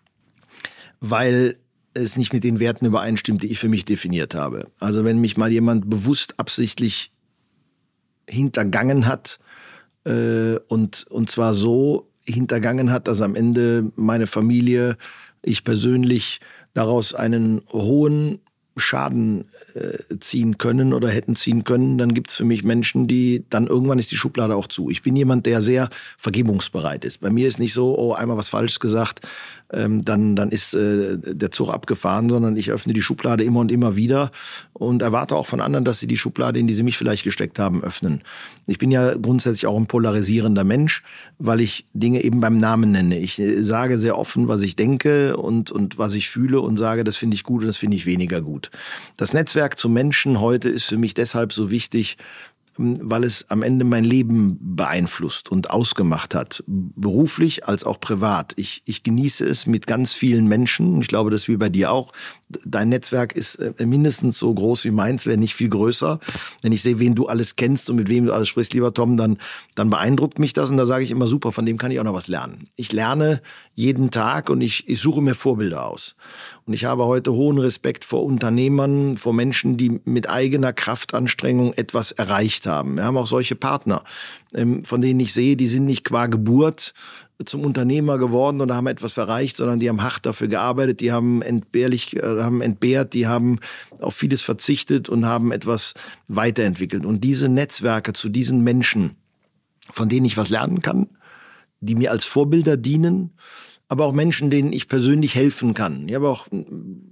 weil es nicht mit den Werten übereinstimmt, die ich für mich definiert habe. Also wenn mich mal jemand bewusst absichtlich hintergangen hat äh, und, und zwar so hintergangen hat, dass am Ende meine Familie, ich persönlich daraus einen hohen Schaden äh, ziehen können oder hätten ziehen können, dann gibt es für mich Menschen, die, dann irgendwann ist die Schublade auch zu. Ich bin jemand, der sehr vergebungsbereit ist. Bei mir ist nicht so, oh, einmal was Falsches gesagt, ähm, dann, dann ist äh, der Zug abgefahren, sondern ich öffne die Schublade immer und immer wieder und erwarte auch von anderen, dass sie die Schublade, in die sie mich vielleicht gesteckt haben, öffnen. Ich bin ja grundsätzlich auch ein polarisierender Mensch, weil ich Dinge eben beim Namen nenne. Ich äh, sage sehr offen, was ich denke und, und was ich fühle und sage, das finde ich gut und das finde ich weniger gut. Das Netzwerk zu Menschen heute ist für mich deshalb so wichtig, weil es am Ende mein Leben beeinflusst und ausgemacht hat, beruflich als auch privat. Ich, ich genieße es mit ganz vielen Menschen. Ich glaube, das ist wie bei dir auch. Dein Netzwerk ist mindestens so groß wie meins, wenn nicht viel größer. Wenn ich sehe, wen du alles kennst und mit wem du alles sprichst, lieber Tom, dann, dann beeindruckt mich das und da sage ich immer, super, von dem kann ich auch noch was lernen. Ich lerne jeden Tag und ich, ich suche mir Vorbilder aus. Und ich habe heute hohen Respekt vor Unternehmern, vor Menschen, die mit eigener Kraftanstrengung etwas erreicht haben. Wir haben auch solche Partner, von denen ich sehe, die sind nicht qua Geburt zum Unternehmer geworden oder haben etwas erreicht, sondern die haben hart dafür gearbeitet, die haben entbehrlich, haben entbehrt, die haben auf vieles verzichtet und haben etwas weiterentwickelt. Und diese Netzwerke zu diesen Menschen, von denen ich was lernen kann, die mir als Vorbilder dienen, aber auch Menschen, denen ich persönlich helfen kann. Ich habe auch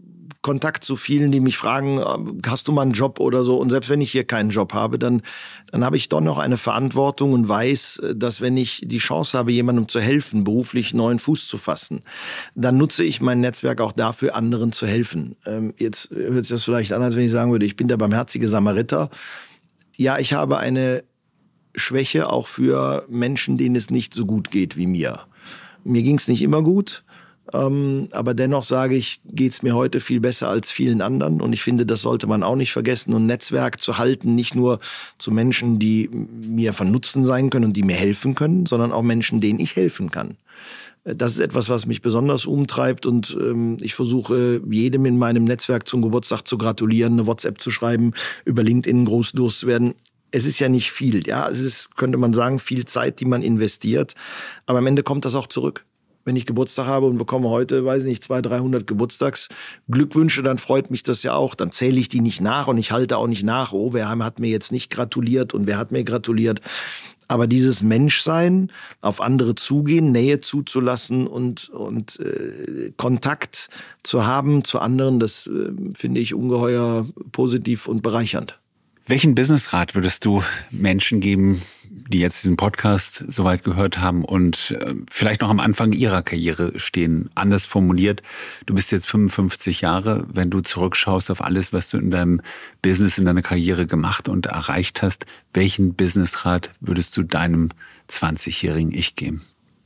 Kontakt zu vielen, die mich fragen, hast du mal einen Job oder so? Und selbst wenn ich hier keinen Job habe, dann, dann habe ich doch noch eine Verantwortung und weiß, dass wenn ich die Chance habe, jemandem zu helfen, beruflich neuen Fuß zu fassen, dann nutze ich mein Netzwerk auch dafür, anderen zu helfen. Ähm, jetzt hört sich das vielleicht an, als wenn ich sagen würde, ich bin der barmherzige Samariter. Ja, ich habe eine Schwäche auch für Menschen, denen es nicht so gut geht wie mir. Mir ging es nicht immer gut. Ähm, aber dennoch sage ich, geht's mir heute viel besser als vielen anderen. Und ich finde, das sollte man auch nicht vergessen. Und Netzwerk zu halten, nicht nur zu Menschen, die mir von Nutzen sein können und die mir helfen können, sondern auch Menschen, denen ich helfen kann. Das ist etwas, was mich besonders umtreibt. Und ähm, ich versuche, jedem in meinem Netzwerk zum Geburtstag zu gratulieren, eine WhatsApp zu schreiben, über LinkedIn groß loszuwerden. Es ist ja nicht viel, ja. Es ist, könnte man sagen, viel Zeit, die man investiert. Aber am Ende kommt das auch zurück. Wenn ich Geburtstag habe und bekomme heute, weiß nicht, zweihundert, dreihundert Geburtstagsglückwünsche, dann freut mich das ja auch. Dann zähle ich die nicht nach und ich halte auch nicht nach, oh, wer hat mir jetzt nicht gratuliert und wer hat mir gratuliert. Aber dieses Menschsein, auf andere zugehen, Nähe zuzulassen und, und äh, Kontakt zu haben zu anderen, das äh, finde ich ungeheuer positiv und bereichernd. Welchen Businessrat würdest du Menschen geben, die jetzt diesen Podcast soweit gehört haben und äh, vielleicht noch am Anfang ihrer Karriere stehen? Anders formuliert, du bist jetzt fünfundfünfzig Jahre, wenn du zurückschaust auf alles, was du in deinem Business, in deiner Karriere gemacht und erreicht hast, welchen Businessrat würdest du deinem zwanzigjährigen Ich geben?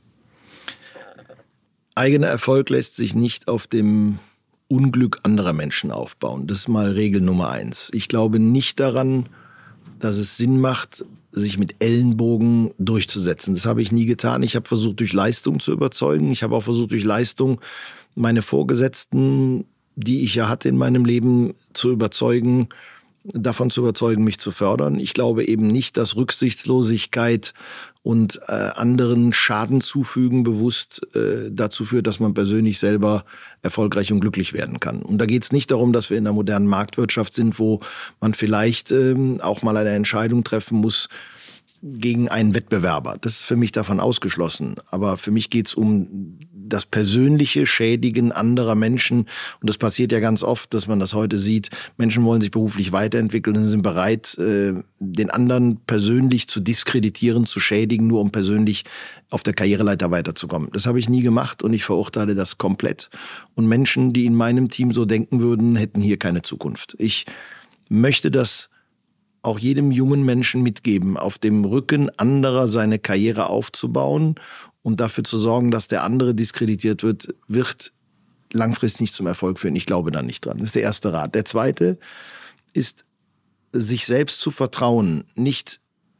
Eigener Erfolg lässt sich nicht auf dem Unglück anderer Menschen aufbauen. Das ist mal Regel Nummer eins. Ich glaube nicht daran, dass es Sinn macht, sich mit Ellenbogen durchzusetzen. Das habe ich nie getan. Ich habe versucht, durch Leistung zu überzeugen. Ich habe auch versucht, durch Leistung meine Vorgesetzten, die ich ja hatte in meinem Leben, zu überzeugen, davon zu überzeugen, mich zu fördern. Ich glaube eben nicht, dass Rücksichtslosigkeit und äh, anderen Schaden zufügen bewusst äh, dazu führt, dass man persönlich selber erfolgreich und glücklich werden kann. Und da geht es nicht darum, dass wir in einer modernen Marktwirtschaft sind, wo man vielleicht ähm, auch mal eine Entscheidung treffen muss gegen einen Wettbewerber. Das ist für mich davon ausgeschlossen. Aber für mich geht es um das persönliche Schädigen anderer Menschen. Und das passiert ja ganz oft, dass man das heute sieht. Menschen wollen sich beruflich weiterentwickeln und sind bereit, den anderen persönlich zu diskreditieren, zu schädigen, nur um persönlich auf der Karriereleiter weiterzukommen. Das habe ich nie gemacht und ich verurteile das komplett. Und Menschen, die in meinem Team so denken würden, hätten hier keine Zukunft. Ich möchte das auch jedem jungen Menschen mitgeben, auf dem Rücken anderer seine Karriere aufzubauen und dafür zu sorgen, dass der andere diskreditiert wird, wird langfristig nicht zum Erfolg führen. Ich glaube da nicht dran. Das ist der erste Rat. Der zweite ist, sich selbst zu vertrauen, nicht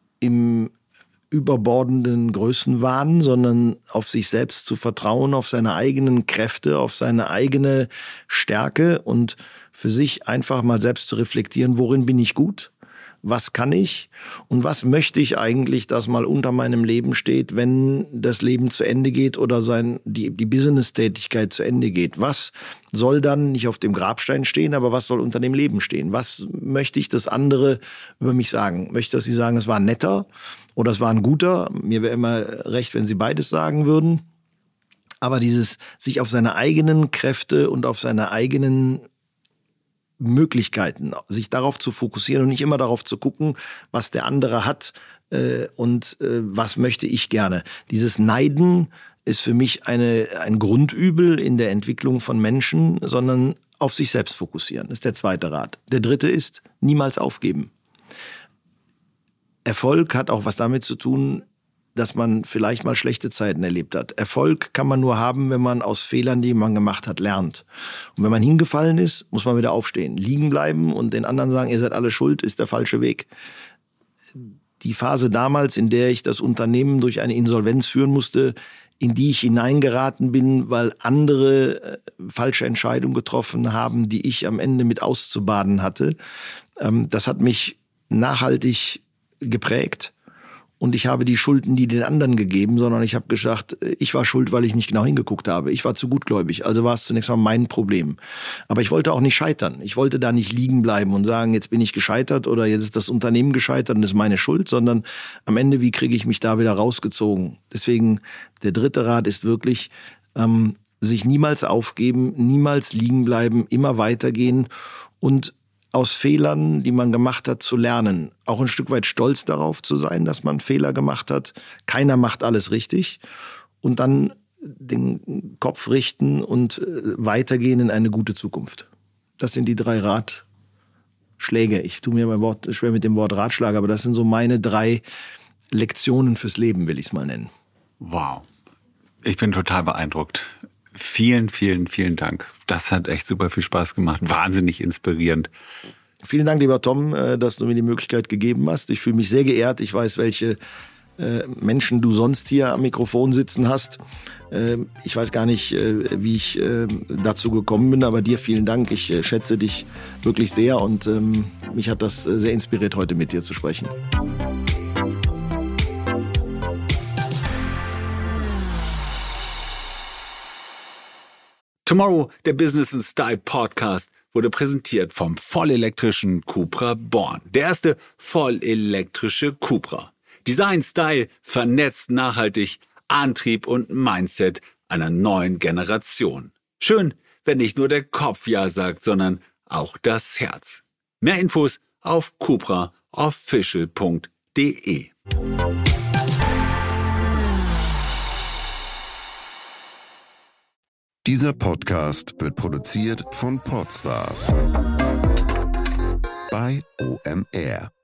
im überbordenden Größenwahn, sondern auf sich selbst zu vertrauen, auf seine eigenen Kräfte, auf seine eigene Stärke und für sich einfach mal selbst zu reflektieren, worin bin ich gut? Was kann ich und was möchte ich eigentlich, dass mal unter meinem Leben steht, wenn das Leben zu Ende geht oder sein, die, die Business-Tätigkeit zu Ende geht? Was soll dann nicht auf dem Grabstein stehen, aber was soll unter dem Leben stehen? Was möchte ich, dass andere über mich sagen? Möchte ich, dass sie sagen, es war ein netter oder es war ein guter? Mir wäre immer recht, wenn sie beides sagen würden. Aber dieses sich auf seine eigenen Kräfte und auf seine eigenen Möglichkeiten, sich darauf zu fokussieren und nicht immer darauf zu gucken, was der andere hat äh, und äh, was möchte ich gerne. Dieses Neiden ist für mich eine, ein Grundübel in der Entwicklung von Menschen, sondern auf sich selbst fokussieren. Das ist der zweite Rat. Der dritte ist, niemals aufgeben. Erfolg hat auch was damit zu tun, dass man vielleicht mal schlechte Zeiten erlebt hat. Erfolg kann man nur haben, wenn man aus Fehlern, die man gemacht hat, lernt. Und wenn man hingefallen ist, muss man wieder aufstehen. Liegen bleiben und den anderen sagen, ihr seid alle schuld, ist der falsche Weg. Die Phase damals, in der ich das Unternehmen durch eine Insolvenz führen musste, in die ich hineingeraten bin, weil andere äh, falsche Entscheidungen getroffen haben, die ich am Ende mit auszubaden hatte, ähm, das hat mich nachhaltig geprägt. Und ich habe die Schulden nie den anderen gegeben, sondern ich habe gesagt, ich war schuld, weil ich nicht genau hingeguckt habe. Ich war zu gutgläubig, also war es zunächst mal mein Problem. Aber ich wollte auch nicht scheitern. Ich wollte da nicht liegen bleiben und sagen, jetzt bin ich gescheitert oder jetzt ist das Unternehmen gescheitert und das ist meine Schuld, sondern am Ende, wie kriege ich mich da wieder rausgezogen? Deswegen, der dritte Rat ist wirklich, ähm, sich niemals aufgeben, niemals liegen bleiben, immer weitergehen und aus Fehlern, die man gemacht hat, zu lernen. Auch ein Stück weit stolz darauf zu sein, dass man Fehler gemacht hat. Keiner macht alles richtig. Und dann den Kopf richten und weitergehen in eine gute Zukunft. Das sind die drei Ratschläge. Ich tue mir beim Wort schwer mit dem Wort Ratschlag, aber das sind so meine drei Lektionen fürs Leben, will ich es mal nennen. Wow. Ich bin total beeindruckt. Vielen, vielen, vielen Dank. Das hat echt super viel Spaß gemacht. Wahnsinnig inspirierend. Vielen Dank, lieber Tom, dass du mir die Möglichkeit gegeben hast. Ich fühle mich sehr geehrt. Ich weiß, welche Menschen du sonst hier am Mikrofon sitzen hast. Ich weiß gar nicht, wie ich dazu gekommen bin, aber dir vielen Dank. Ich schätze dich wirklich sehr und mich hat das sehr inspiriert, heute mit dir zu sprechen. Tomorrow, der Business and Style Podcast, wurde präsentiert vom vollelektrischen Cupra Born. Der erste vollelektrische Cupra. Design, Style, vernetzt, nachhaltig, Antrieb und Mindset einer neuen Generation. Schön, wenn nicht nur der Kopf Ja sagt, sondern auch das Herz. Mehr Infos auf cupra official punkt de. Dieser Podcast wird produziert von Podstars bei O M R.